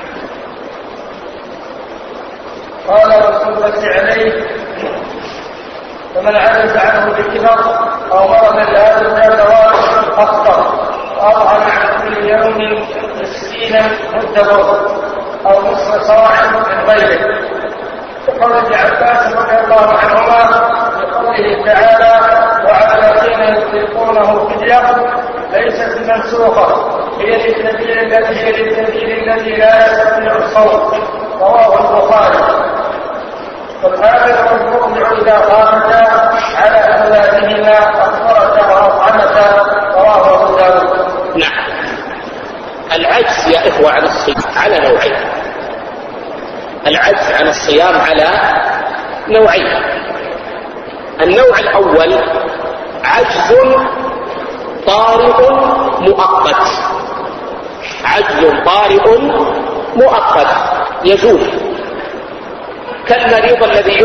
قال رسول الله عليه: فمن عجز عنه بالكبر أو مرض لا يزال أفطر أطعم عن كل يوم مسكينا مد بر أو نصف صاع من غيره. وقال ابن عباس رضي الله عنهما بقوله تعالى: وعلى الذين يطيقونه فدية ليست منسوخة، هي للسبيل الذي لا يستطيع الصوم. رواه البخاري. والحامل والمرضع إذا قامتا على أولادهما أفطرتا وأطعمتا. رواه أبو داود. نعم. العجز يا إخوة عن الصيام على نوعين. العجز عن الصيام على نوعين. النوع الأول عجز طارئ مؤقت، عجز طارئ مؤقت يزول، كالمريض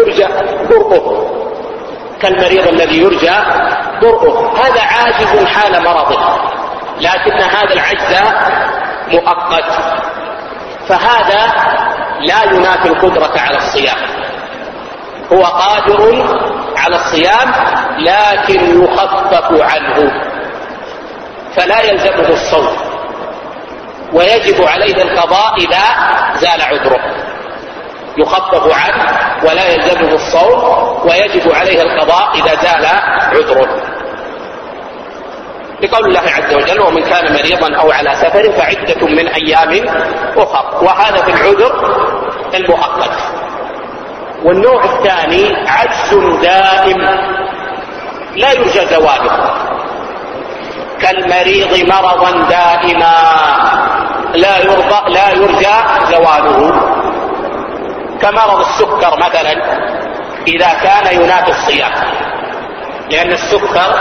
الذي يرجى برؤه، هذا عاجز حال مرضه، لكن هذا العجز مؤقت، فهذا لا ينافي القدرة على الصيام، هو قادر على الصيام لكن يخفف عنه، فلا يلزمه الصوم، ويجب عليه القضاء إذا زال عذره. يخفف عنه ولا يلزمه الصوم، ويجب عليه القضاء إذا زال عذره، لقول الله عز وجل: ومن كان مريضا أو على سفر فعدة من أيام أخر. وهذا في العذر المؤقت. والنوع الثاني عجز دائم لا يرجى زواله، كالمريض مرضا دائما لا يرجى زواله، كمرض السكر مثلا إذا كان ينافي الصيام، لأن السكر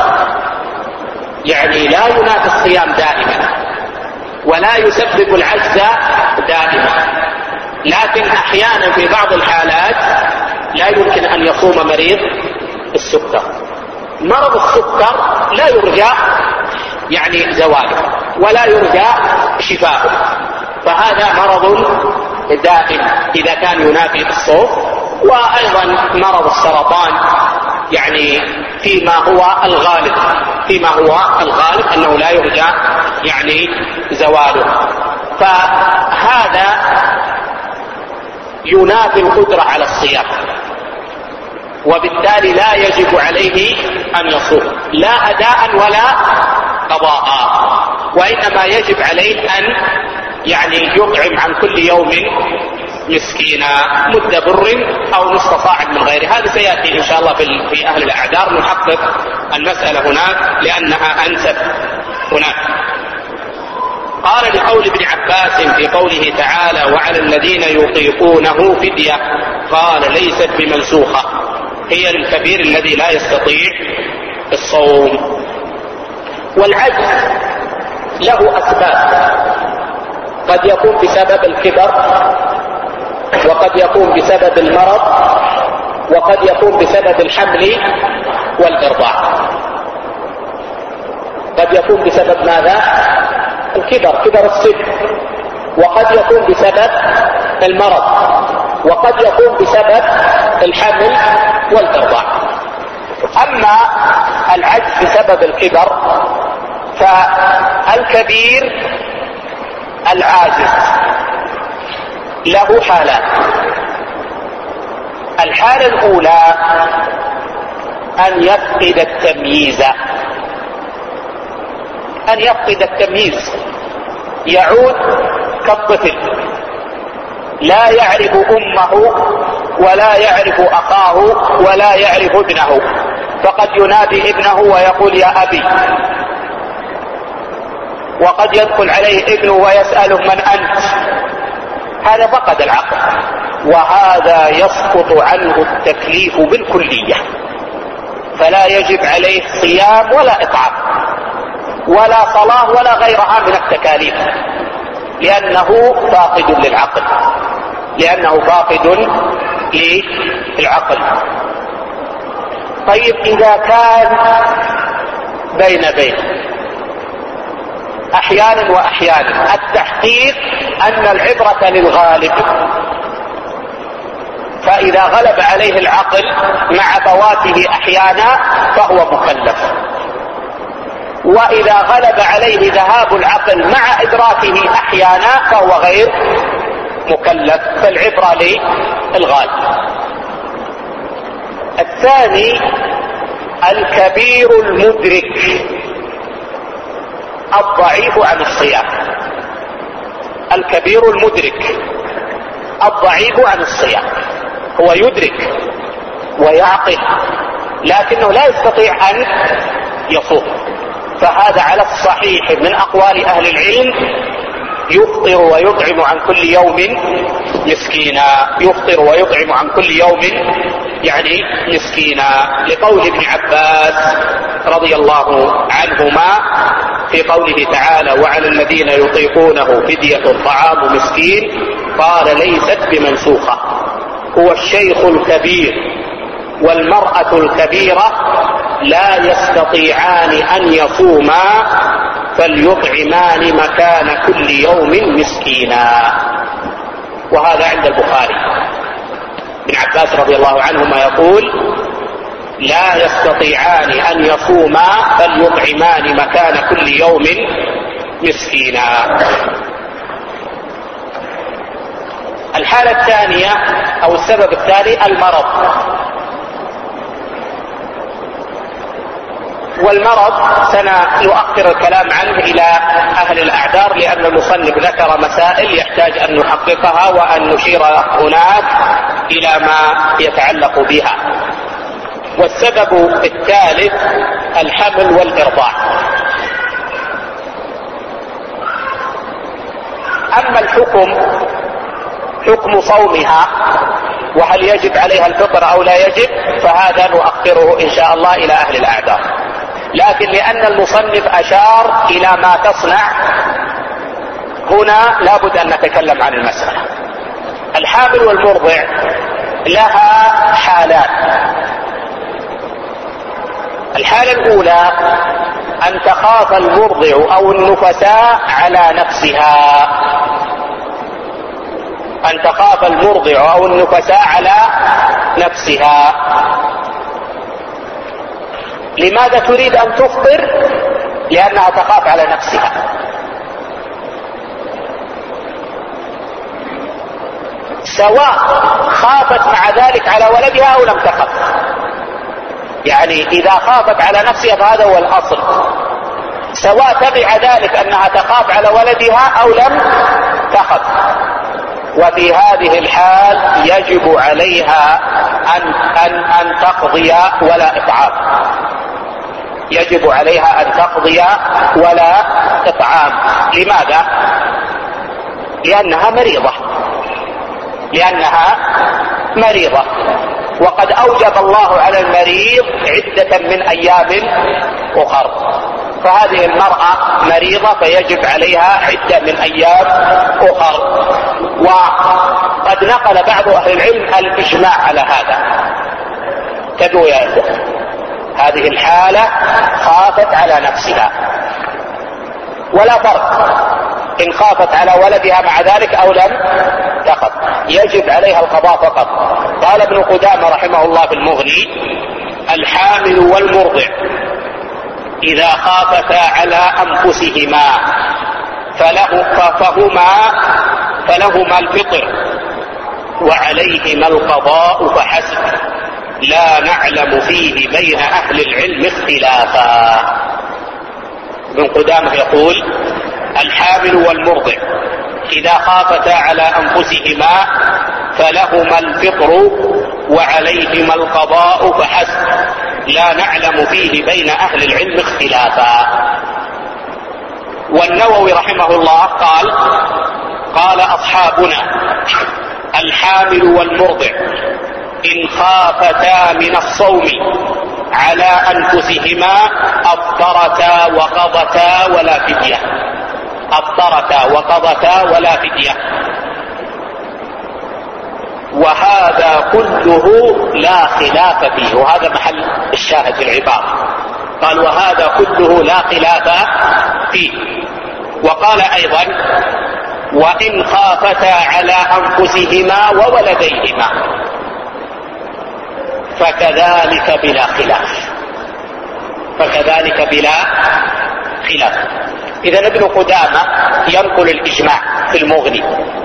لا ينافي الصيام دائما ولا يسبب العجز دائما، لكن أحيانا في بعض الحالات لا يمكن أن يصوم مريض السكر. مرض السكر لا يرجى زواله ولا يرجى شفاؤه، فهذا مرض دائم إذا كان ينافي الصوم. وأيضا مرض السرطان فيما هو الغالب أنه لا يرجى زواله، فهذا ينافي القدرة على الصيام، وبالتالي لا يجب عليه أن يصوم لا أداء ولا قضاء، وإنما يجب عليه أن يطعم عن كل يوم مسكينا مد بر أو نصف صاع من غيره. هذا سيأتي إن شاء الله في أهل الأعذار، نحقق المسألة هناك لأنها أنسب هناك. قال لقول ابن عباس في قوله تعالى: وعلى الذين يطيقونه فدية، قال: ليست بمنسوخة، هي للكبير الذي لا يستطيع الصوم. والعجز له أسباب، قد يكون بسبب الكبر، وقد يكون بسبب المرض، وقد يكون بسبب الحمل والإرضاع. قد يكون بسبب ماذا؟ كبر السن، وقد يكون بسبب المرض، وقد يكون بسبب الحمل والإرضاع. أما العجز بسبب الكبر فالكبير العاجز له حالات. الحالة الأولى أن يفقد التمييز، يعود كالطفل لا يعرف أمه ولا يعرف أخاه ولا يعرف ابنه، فقد ينادي ابنه ويقول: يا أبي، وقد يدخل عليه ابنه ويسأله: من أنت؟ هذا فقد العقل، وهذا يسقط عنه التكليف بالكلية، فلا يجب عليه صيام ولا إطعام ولا صلاة ولا غيرها من التكاليف، لأنه فاقد للعقل، طيب إذا كان بين أحيانا وأحيانا، التحقيق أن العبرة للغالب، فإذا غلب عليه العقل مع فواته أحيانا فهو مكلف، وإذا غلب عليه ذهاب العقل مع إدراكه أحيانا فهو غير مكلف، فالعبرة للغالب. الثاني الكبير المدرك الضعيف عن الصيام. الكبير المدرك الضعيف عن الصيام، هو يدرك ويعقل لكنه لا يستطيع أن يصوم، فهذا على الصحيح من أقوال أهل العلم يفطر ويطعم عن كل يوم مسكينا، يفطر ويطعم عن كل يوم يعني مسكينا، لقول ابن عباس رضي الله عنهما في قوله تعالى وعلى الذين يطيقونه فدية طعام مسكين، قال ليست بمنسوخة، هو الشيخ الكبير والمرأة الكبيرة لا يستطيعان أن يصوما فليطعمان مكان كل يوم مسكينا. وهذا عند البخاري. ابن عباس رضي الله عنهما يقول لا يستطيعان أن يصوما فليطعمان مكان كل يوم مسكينا. الحالة الثانية أو السبب الثاني المرض، والمرض سنؤخر الكلام عنه إلى أهل الأعذار، لأن المصنف ذكر مسائل يحتاج أن نحققها وأن نشير هناك إلى ما يتعلق بها. والسبب الثالث الحمل والإرضاع. أما الحكم حكم صومها وهل يجب عليها الفطر أو لا يجب، فهذا نؤخره إن شاء الله إلى أهل الأعذار، لكن لأن المصنف أشار إلى ما تصنع هنا لابد أن نتكلم عن المسألة. الحامل والمرضع لها حالات. الحالة الأولى أن تخاف المرضع أو النفساء على نفسها، أن تخاف المرضع أو النفساء على نفسها. لماذا تريد أن تفطر؟ لأنها تخاف على نفسها. سواء خافت مع ذلك على ولدها أو لم تخف، يعني إذا خافت على نفسها فهذا هو الأصل، سواء تبع ذلك أنها تخاف على ولدها أو لم تخف. وفي هذه الحال يجب عليها أن تقضي ولا إطعام، يجب عليها أن تقضي ولا إطعام. لماذا؟ لأنها مريضة، وقد أوجب الله على المريض عدة من أيام أخر، فهذه المرأة مريضة فيجب عليها عدة من أيام أخر. وقد نقل بعض أهل العلم الإجماع على هذا. تدعو يا إخوة، هذه الحالة خافت على نفسها، ولا فرق إن خافت على ولدها مع ذلك أو لم تخف، يجب عليها القضاء فقط. قال ابن قدامة رحمه الله في المغني الحامل والمرضع إذا خافتا على أنفسهما فلهما الفطر وعليهما القضاء فحسب، لا نعلم فيه بين أهل العلم اختلافا. ابن قدامة يقول الحامل والمرضع إذا خافتا على أنفسهما فلهما الفطر وعليهما القضاء فحسب، لا نعلم فيه بين أهل العلم اختلافا. والنووي رحمه الله قال أصحابنا الحامل والمرضع إن خافتا من الصوم على أنفسهما أفطرتا وقضتا ولا فدية، أفطرتا وقضتا ولا فدية. وهذا كله لا خلاف فيه، وهذا محل الشاهد في العبارة. قال وهذا كله لا خلاف فيه. وقال أيضا وإن خافتا على أنفسهما وولديهما فكذلك بلا خلاف، فكذلك بلا خلاف. إذا ابن قدامة ينقل الإجماع في المغني،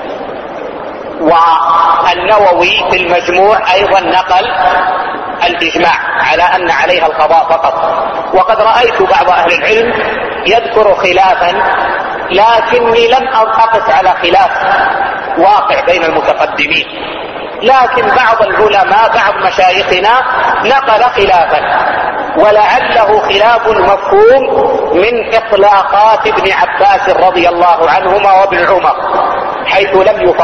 والنووي في المجموع أيضا نقل الإجماع على أن عليها القضاء فقط. وقد رأيت بعض أهل العلم يذكر خلافا، لكني لم أقف على خلاف واقع بين المتقدمين، لكن بعض العلماء بعض مشايخنا نقل خلافا، ولعله خلاف مفهوم من إطلاقات ابن عباس رضي الله عنهما وابن عمر، حيث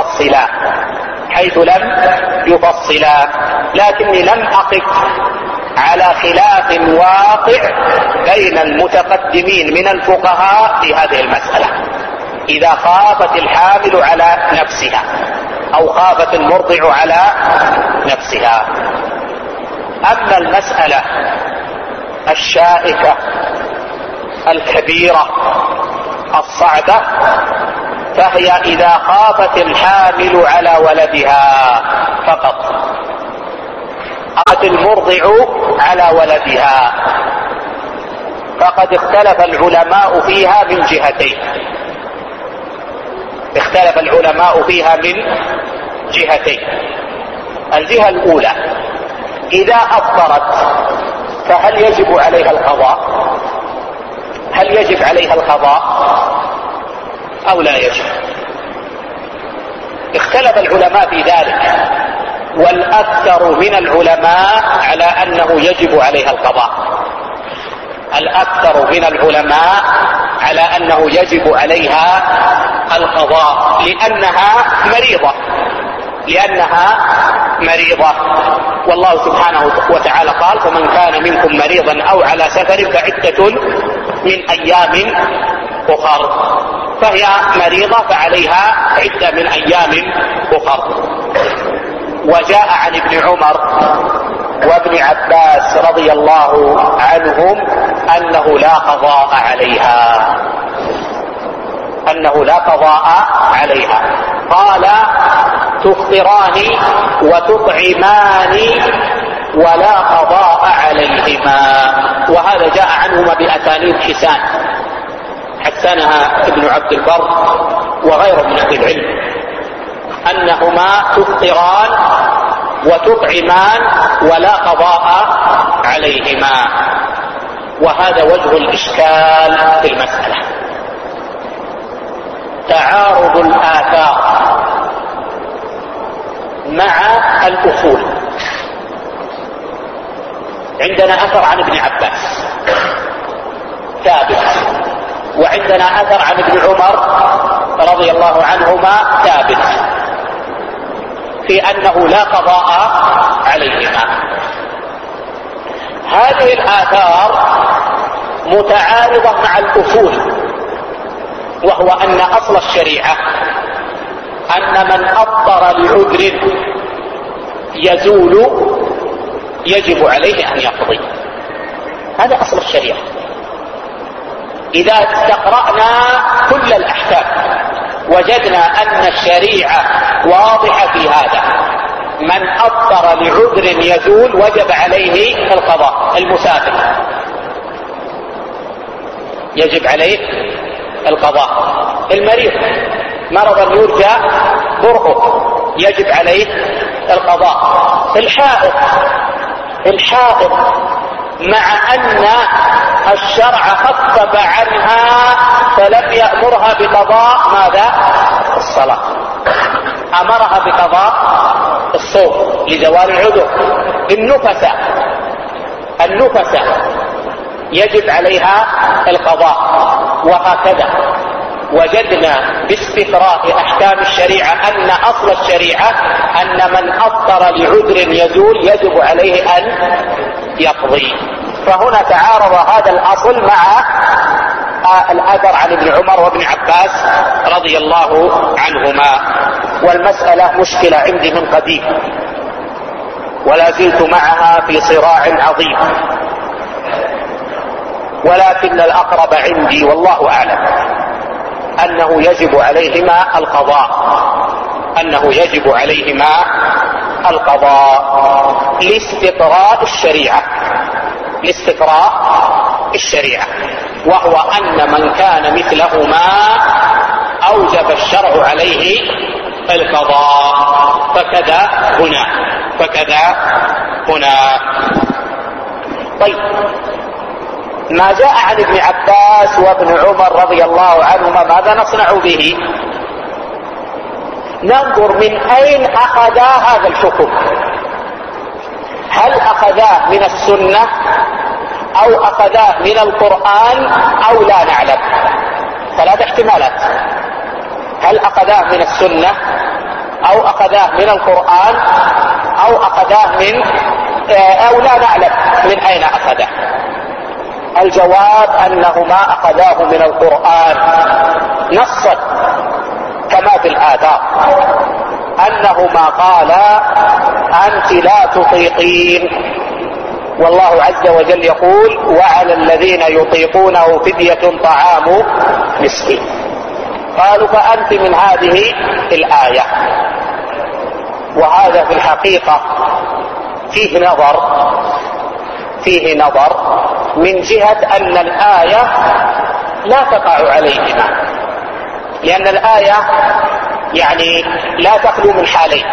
لم يفصلا، لكني لم أقف على خلاف واقع بين المتقدمين من الفقهاء في هذه المسألة، إذا خافت الحامل على نفسها أو خافت المرضع على نفسها. أما المسألة الشائكة الكبيرة الصعبة فهي إذا خافت الحامل على ولدها فقط، خافت المرضع على ولدها، فقد اختلف العلماء فيها من جهتين. اختلف العلماء فيها من جهتين. الجهة الأولى إذا أفطرت فهل يجب عليها القضاء؟ هل يجب عليها القضاء أو لا يجب؟ اختلف العلماء في ذلك، والأكثر من العلماء على أنه يجب عليها القضاء. الأكثر من العلماء على أنه يجب عليها القضاء لأنها مريضة. والله سبحانه وتعالى قال فمن كان منكم مريضا أو على سفر فعدة من أيام أخر، فهي مريضة فعليها عدة من أيام أخر. وجاء عن ابن عمر وابن عباس رضي الله عنهم أنه لا قضاء عليها، قال تفطران وتطعمان ولا قضاء عليهما. وهذا جاء عنهما بأسانيد حسنها ابن عبد البر وغيره من أهل العلم، أنهما تفطران وتطعمان ولا قضاء عليهما. وهذا وجه الإشكال في المسألة، تعارض الآثار مع الأصول. عندنا أثر عن ابن عباس ثابت، وعندنا أثر عن ابن عمر رضي الله عنهما ثابت في أنه لا قضاء عليهما. هذه الآثار متعارضة مع الأصول، وهو أن أصل الشريعة أن من أفطر لعذر يزول يجب عليه أن يقضي. هذا أصل الشريعة. إذا استقرأنا كل الأحكام وجدنا أن الشريعة واضحة في هذا، من أفطر لعذر يزول وجب عليه القضاء. المسافر يجب عليه القضاء، المريض مرضا يرجى برؤه يجب عليه القضاء، الحائض مع أن الشرع خفف عنها فلم يأمرها بقضاء ماذا؟ الصلاة، أمرها بقضاء الصوم لزوال العذر. النفسة يجب عليها القضاء، وهكذا. وجدنا باستقراء أحكام الشريعة أن أصل الشريعة أن من أفطر لعذر يزول يجب عليه أن يقضي. فهنا تعارض هذا الأصل مع الأثر عن ابن عمر وابن عباس رضي الله عنهما. والمسألة مشكلة عندي من قديم ولا زلت معها في صراع عظيم، ولكن الأقرب عندي والله أعلم أنه يجب عليهما القضاء، أنه يجب عليهما القضاء لاستقراء الشريعة، لاستقراء الشريعة، وهو أن من كان مثلهما أوجب الشرع عليه القضاء. فكذا هنا. طيب، ما جاء عن ابن عباس وابن عمر رضي الله عنهما ماذا نصنع به؟ ننظر من أين أخذا هذا الحكم، هل أخذاه من السنة أو أخذاه من القرآن أو لا نعلم. ثلاث احتمالات، هل أخذاه من السنة أو أخذاه من القرآن أو أخذاه من أو لا نعلم من أين أخذه. الجواب أنه ما أخذاه من القرآن نصا كما في الآثار، أنه ما قال أنت لا تطيقين، والله عز وجل يقول وعلى الذين يطيقونه فدية طعام مسكين. قالوا فأنت من هذه الآية. وهذا في الحقيقة فيه نظر من جهة أن الآية لا تقع عليهما، لأن الآية يعني لا تخلو من حالين،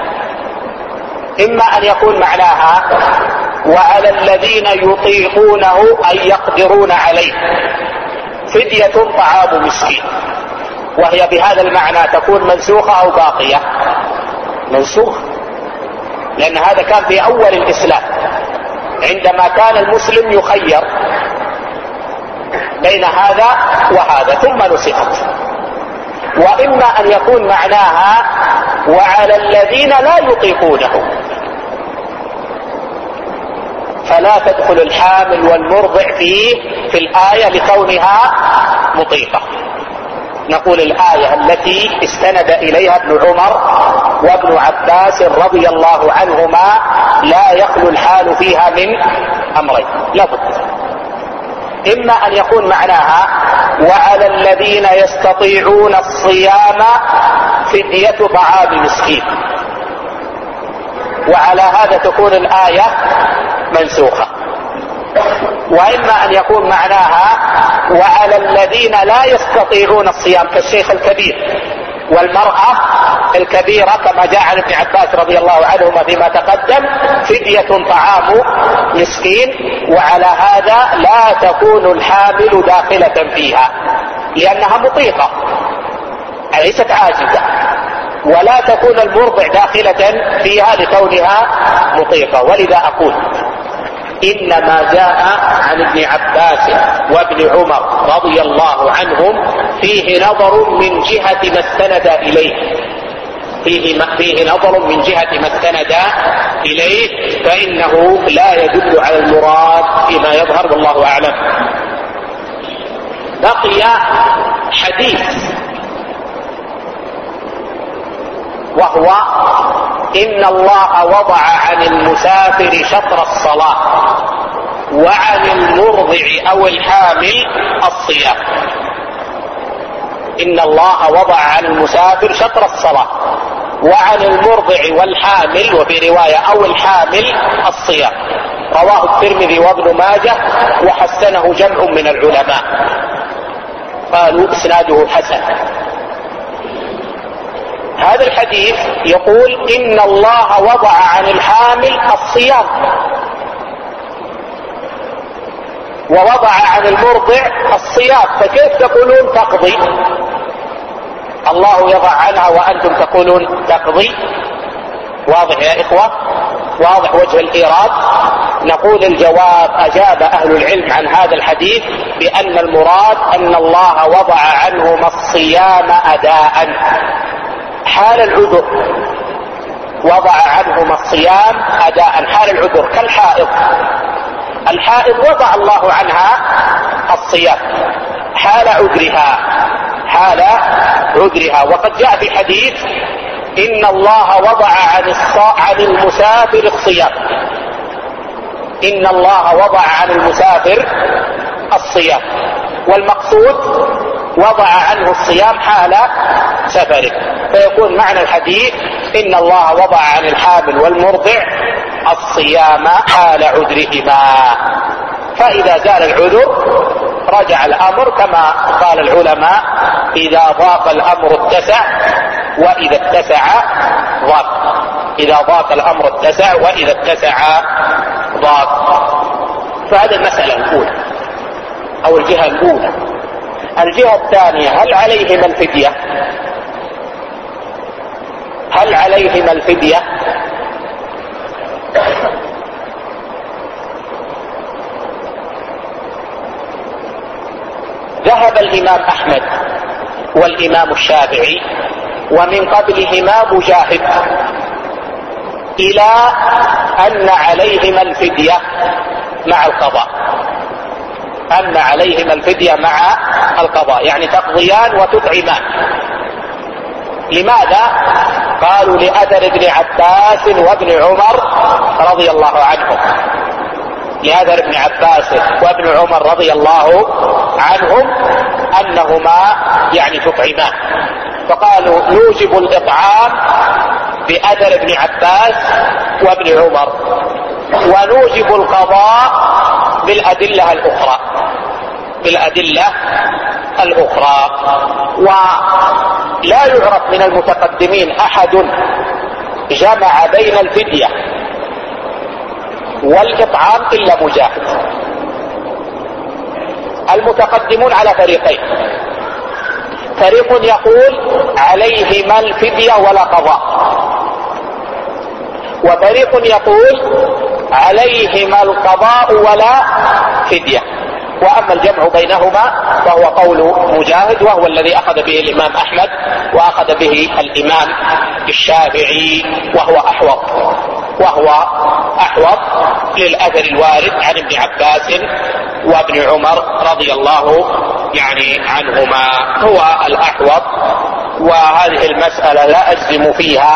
إما أن يكون معناها وعلى الذين يطيقونه أي يقدرون عليه فدية طعام مسكين، وهي بهذا المعنى تكون منسوخة أو باقية. منسوخ، لأن هذا كان في أول الإسلام عندما كان المسلم يخير بين هذا وهذا ثم نسخت. وإما أن يكون معناها وعلى الذين لا يطيقونه، فلا تدخل الحامل والمرضع في الآية لكونها مطيقة. نقول الآية التي استند إليها ابن عمر وابن عباس رضي الله عنهما لا يخلو الحال فيها من أمرين لابد، إما أن يكون معناها وعلى الذين يستطيعون الصيام فدية طعام مسكين، وعلى هذا تكون الآية منسوخة. وإما أن يكون معناها وعلى الذين لا يستطيعون الصيام كالشيخ الكبير والمرأة الكبيرة كما جاء عن ابن عباس رضي الله عنهما فيما تقدم فدية طعام مسكين، وعلى هذا لا تكون الحامل داخلة فيها لأنها مطيقة ليست عاجزة، ولا تكون المرضع داخلة فيها لكونها مطيقة. ولذا أقول إنما جاء عن ابن عباس وابن عمر رضي الله عنهم فيه نظر من جهة ما استند إليه، فيه نظر من جهة ما استند إليه، فإنه لا يدل على المراد فيما يظهر والله أعلم. بقي حديث وهو إن الله وضع عن المسافر شطر الصلاة وعن المرضع أو الحامل الصيام. إن الله وضع عن المسافر شطر الصلاة وعن المرضع والحامل وفي رواية أو الحامل الصيام. رواه الترمذي وابن ماجه وحسنه جمع من العلماء، قالوا إسناده حسن. هذا الحديث يقول إن الله وضع عن الحامل الصيام ووضع عن المرضع الصيام، فكيف تقولون تقضي؟ الله يضع عنها وأنتم تقولون تقضي. واضح يا إخوة؟ واضح وجه الإيراد؟ نقول الجواب: أجاب أهل العلم عن هذا الحديث بأن المراد أن الله وضع عنهما الصيام أداء حال العذر، وضع عنهما الصيام أداء حال العذر كالحائض. الحائض وضع الله عنها الصيام حال عذرها، وقد جاء في حديث: إن الله وضع عن المسافر الصيام. إن الله وضع عن المسافر الصيام، والمقصود وضع عنه الصيام حال سفره، فيكون معنى الحديث: إن الله وضع عن الحامل والمرضع الصيام حال عذرهما. فإذا زال العذر رجع الأمر، كما قال العلماء: إذا ضاق الأمر اتسع، وإذا اتسع ضاق. إذا ضاق الأمر اتسع، وإذا اتسع ضاق. فهذه المسألة الأولى أو الجهة الأولى. الجهة الثانية: هل عليهما الفدية؟ هل عليهما الفدية؟ ذهب الإمام أحمد والإمام الشافعي ومن قبلهما مجاهد إلى أن عليهما الفدية مع القضاء، أن عليهما الفدية مع القضاء، يعني تقضيان وتطعمان. لماذا؟ قالوا: لأثر ابن عباس وابن عمر رضي الله عنهم. لأثر ابن عباس وابن عمر رضي الله عنهم أنهما يعني تطعمان، فقالوا: نوجب الإطعام بأثر ابن عباس وابن عمر، ونوجب القضاء بالأدلة الأخرى. ولا يعرف من المتقدمين أحد جمع بين الفدية والإطعام إلا مجاهد. المتقدمون على فريقين: فريق يقول عليهما الفدية ولا قضاء، وفريق يقول عليهما القضاء ولا فدية. وأما الجمع بينهما فهو قول مجاهد، وهو الذي أخذ به الإمام أحمد وأخذ به الإمام الشافعي، وهو أحوط للأثر الوارد عن ابن عباس وابن عمر رضي الله يعني عنهما، هو الأحوط. وهذه المسألة لا أجزم فيها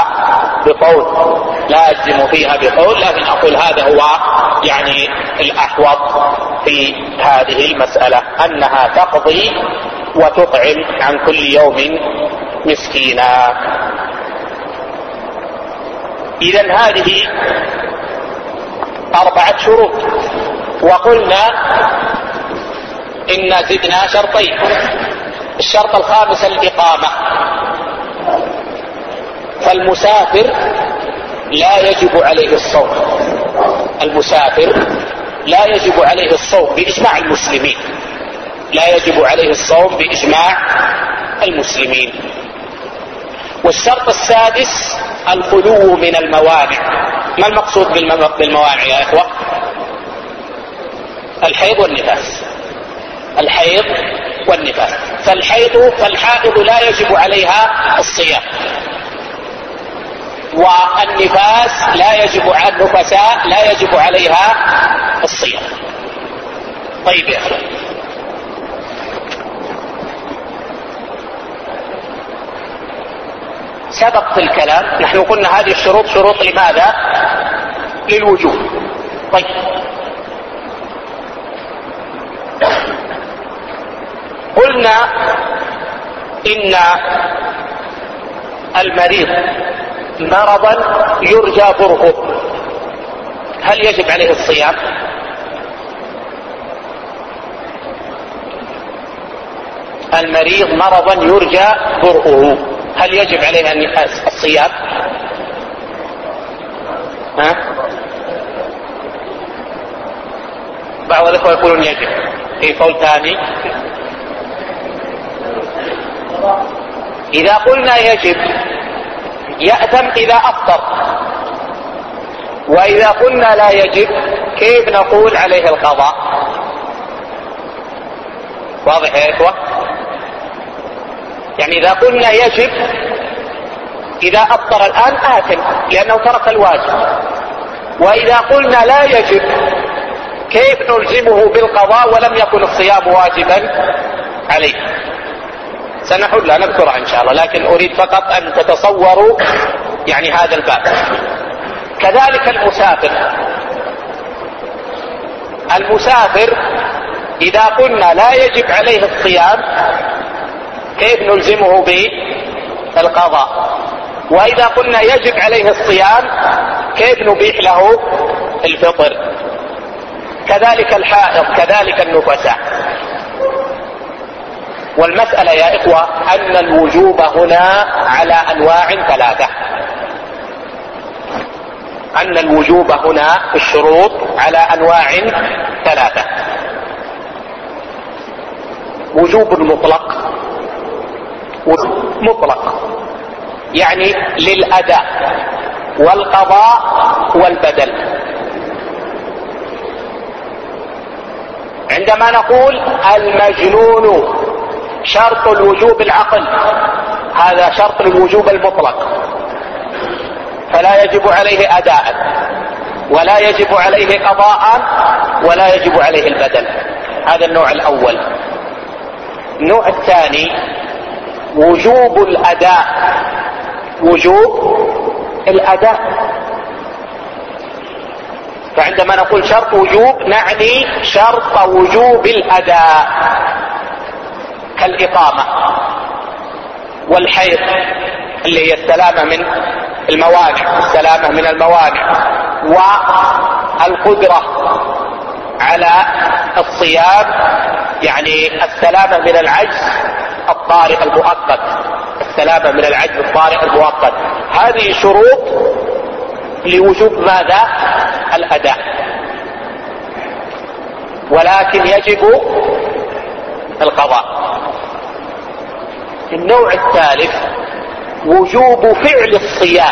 بقول، لكن أقول هذا هو يعني الأحوط في هذه المسألة، أنها تقضي وتطعم عن كل يوم مسكينا. إذن هذه 4 شروط، وقلنا إن زدنا شرطين. الشرط الخامس الإقامة، فالمسافر لا يجب عليه الصوم. المسافر لا يجب عليه الصوم بإجماع المسلمين، لا يجب عليه الصوم بإجماع المسلمين. والشرط السادس الخلو من الموانع. ما المقصود بالموانع يا إخوة؟ الحيض والنفاس. الحيض والنفاس. فالحائض لا يجب عليها الصيام، والنفاس لا يجب على النفساء لا يجب عليها الصيام. طيب يا أخوة، سبق في الكلام نحن قلنا هذه الشروط شروط لماذا؟ للوجوب. طيب، قلنا إن المريض مرضا يرجى برؤه، هل يجب عليه الصيام؟ المريض مرضا يرجى برؤه، هل يجب عليه الصيام؟ بعض الإخوة يقولون يجب، في قول ثاني إذا قلنا يجب يأثم إذا أفطر، وإذا قلنا لا يجب كيف نقول عليه القضاء؟ واضح يا إخوة؟ يعني إذا قلنا يجب، إذا أفطر الآن آثم لأنه ترك الواجب. وإذا قلنا لا يجب كيف نلزمه بالقضاء ولم يكن الصيام واجبا عليه؟ سنحلها نذكرها إن شاء الله، لكن أريد فقط أن تتصوروا يعني هذا الباب. كذلك المسافر إذا قلنا لا يجب عليه الصيام كيف نلزمه بالقضاء؟ وإذا قلنا يجب عليه الصيام كيف نبيح له الفطر؟ كذلك الحائض، كذلك النفساء. والمسألة يا إخوة أن الوجوب هنا على أنواع ثلاثة. أن الوجوب هنا في الشروط على أنواع ثلاثة. وجوب مطلق يعني للأداء والقضاء والبدل. عندما نقول المجنون شرط الوجوب العقل، هذا شرط الوجوب المطلق، فلا يجب عليه أداء ولا يجب عليه قضاء ولا يجب عليه البدل. هذا النوع الأول. النوع الثاني وجوب الأداء. فعندما نقول شرط وجوب نعني شرط وجوب الأداء، كالإقامة والحيض اللي هي السلامة من الموانع، والقدرة على الصيام يعني السلامة من العجز الطارئ المؤقت، هذه شروط لوجوب ماذا؟ الأداء. ولكن يجب القضاء. النوع الثالث وجوب فعل الصيام.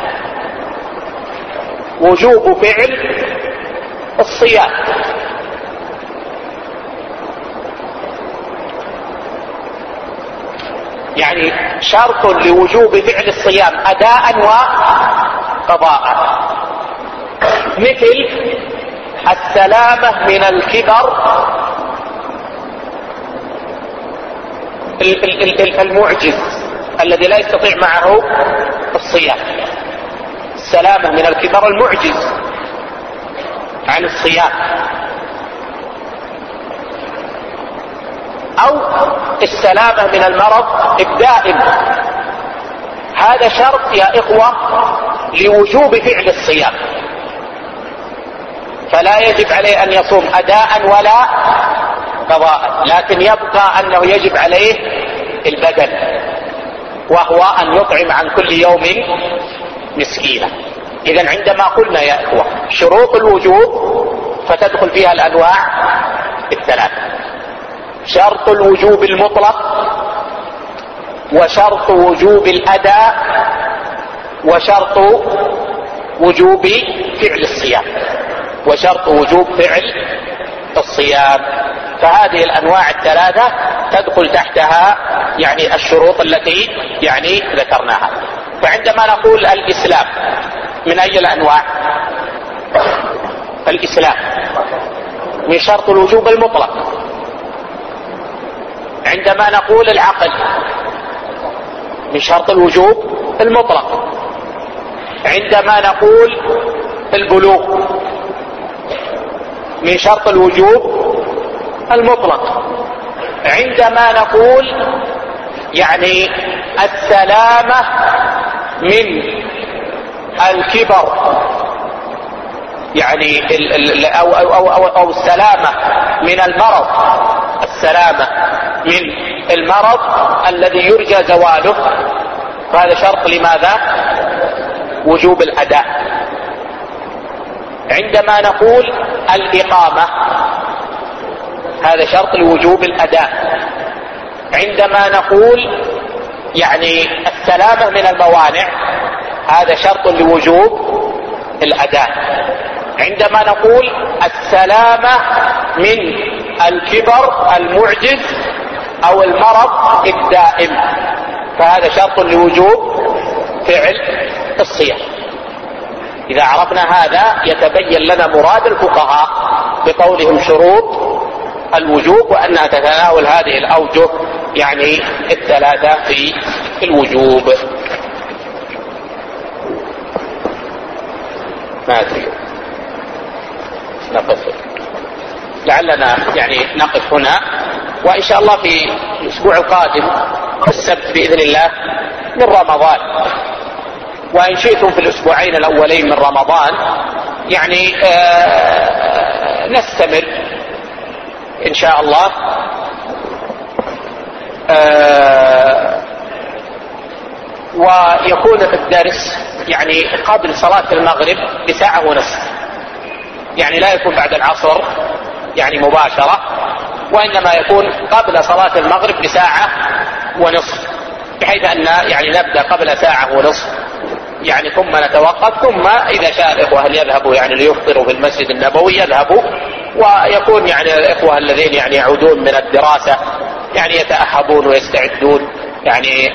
يعني شرط لوجوب فعل الصيام أداء وقضاء، مثل السلامة من الكبر المعجز الذي لا يستطيع معه الصيام، السلامة من الكبر المعجز عن الصيام، أو السلامة من المرض الدائم. هذا شرط يا إخوة لوجوب فعل الصيام، فلا يجب عليه أن يصوم أداء ولا قضاء، لكن يبقى أنه يجب عليه البدل، وهو أن يطعم عن كل يوم مسكينا. إذن عندما قلنا يا إخوة شروط الوجوب فتدخل فيها الأنواع الثلاثة: شرط الوجوب المطلق، وشرط وجوب الأداء، وشرط وجوب فعل الصيام. فهذه الأنواع الثلاثة تدخل تحتها يعني الشروط التي يعني ذكرناها. فعندما نقول الإسلام من أي الأنواع؟ الإسلام من شرط الوجوب المطلق. عندما نقول العقل من شرط الوجوب المطلق. عندما نقول البلوغ من شرط الوجوب المطلق. عندما نقول يعني السلامة من الكبر يعني أو السلامة من المرض، السلامة من المرض الذي يرجى زواله، فهذا شرط لماذا؟ وجوب الأداء. عندما نقول الإقامة هذا شرط لوجوب الأداء. عندما نقول يعني السلامة من الموانع هذا شرط لوجوب الأداء. عندما نقول السلامة من الكبر المعجز أو المرض الدائم، فهذا شرط لوجوب فعل الصيام. إذا عرفنا هذا يتبين لنا مراد الفقهاء بقولهم شروط الوجوب، وأنها تتناول هذه الأوجه يعني الثلاثة في الوجوب. ما أدري نقف، لعلنا يعني نقف هنا، وإن شاء الله في الأسبوع القادم السبت بإذن الله من رمضان، وإن شئتم في الأسبوعين الأولين من رمضان يعني نستمر إن شاء الله ويكون الدرس يعني قبل صلاة المغرب بساعة ونصف، يعني لا يكون بعد العصر يعني مباشرة، وإنما يكون قبل صلاة المغرب بساعة ونصف، بحيث أن يعني نبدأ قبل ساعة ونصف يعني ثم نتوقف، ثم إذا شاء الإخوة هل يذهبوا يعني ليفطروا في المسجد النبوي يذهبوا، ويكون يعني الإخوة الذين يعني يعودون من الدراسة يعني يتأهبون ويستعدون يعني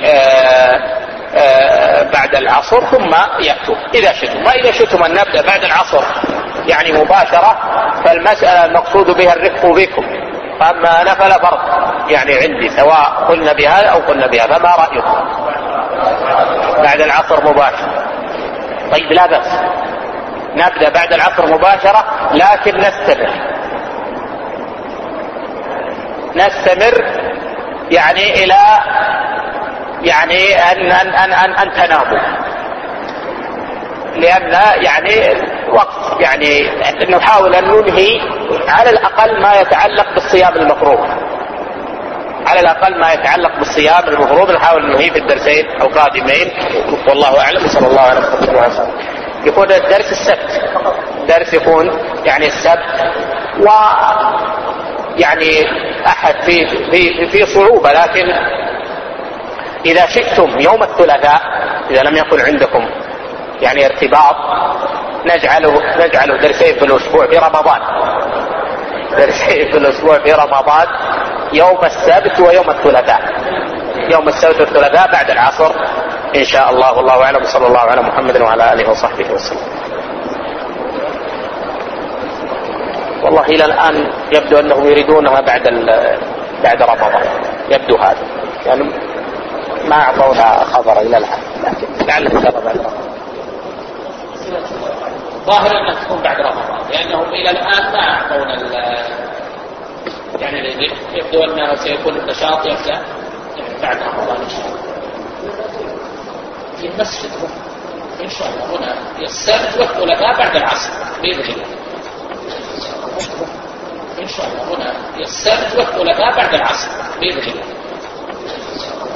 بعد العصر ثم يأتوا إذا شئتم. وإذا شئتم أن نبدأ بعد العصر يعني مباشرة فالمسألة المقصود بها الرفق بكم، أما أنا فلا فرق يعني عندي سواء قلنا بهذا أو قلنا بهذا، فما رأيكم؟ بعد العصر مباشرة؟ طيب لا بأس، نبدأ بعد العصر مباشرة، لكن نستمر يعني إلى يعني أن تناموا، لأن يعني وقت يعني نحاول أن ننهي على الأقل ما يتعلق بالصيام المفروض، على الأقل ما يتعلق بالصيام المفروض نحاول ننهي في الدرسين القادمين، والله أعلم. صلى الله عليه وسلم. يكون الدرس السبت، درس يكون يعني السبت، ويعني أحد في صعوبة، لكن إذا شئتم يوم الثلاثاء إذا لم يكن عندكم يعني ارتباط نجعله درسين في الأسبوع في رمضان، درسين في الأسبوع في رمضان، يوم السبت ويوم الثلاثاء، يوم السبت والثلاثاء بعد العصر إن شاء الله. والله أعلم. صلى الله على محمد وعلى آله وصحبه وسلم. والله إلى الآن يبدو أنهم يريدونها بعد رمضان، يبدو هذا يعني ما أعطونا خبر إلى الآن، لكن لعل إن شاء الله بعد رمضان. ظاهر أنها تكون بعد رمضان، لأنهم إلى الآن ما أعطونا يعني يبدو أنه سيكون النشاط يبدأ يعني بعد رمضان إن شاء الله في المسجد إن شاء الله هنا السبت والثلاثاء بعد العصر بإذن الله، إن شاء الله هنا السبت والثلاثاء بعد العصر بإذن الله.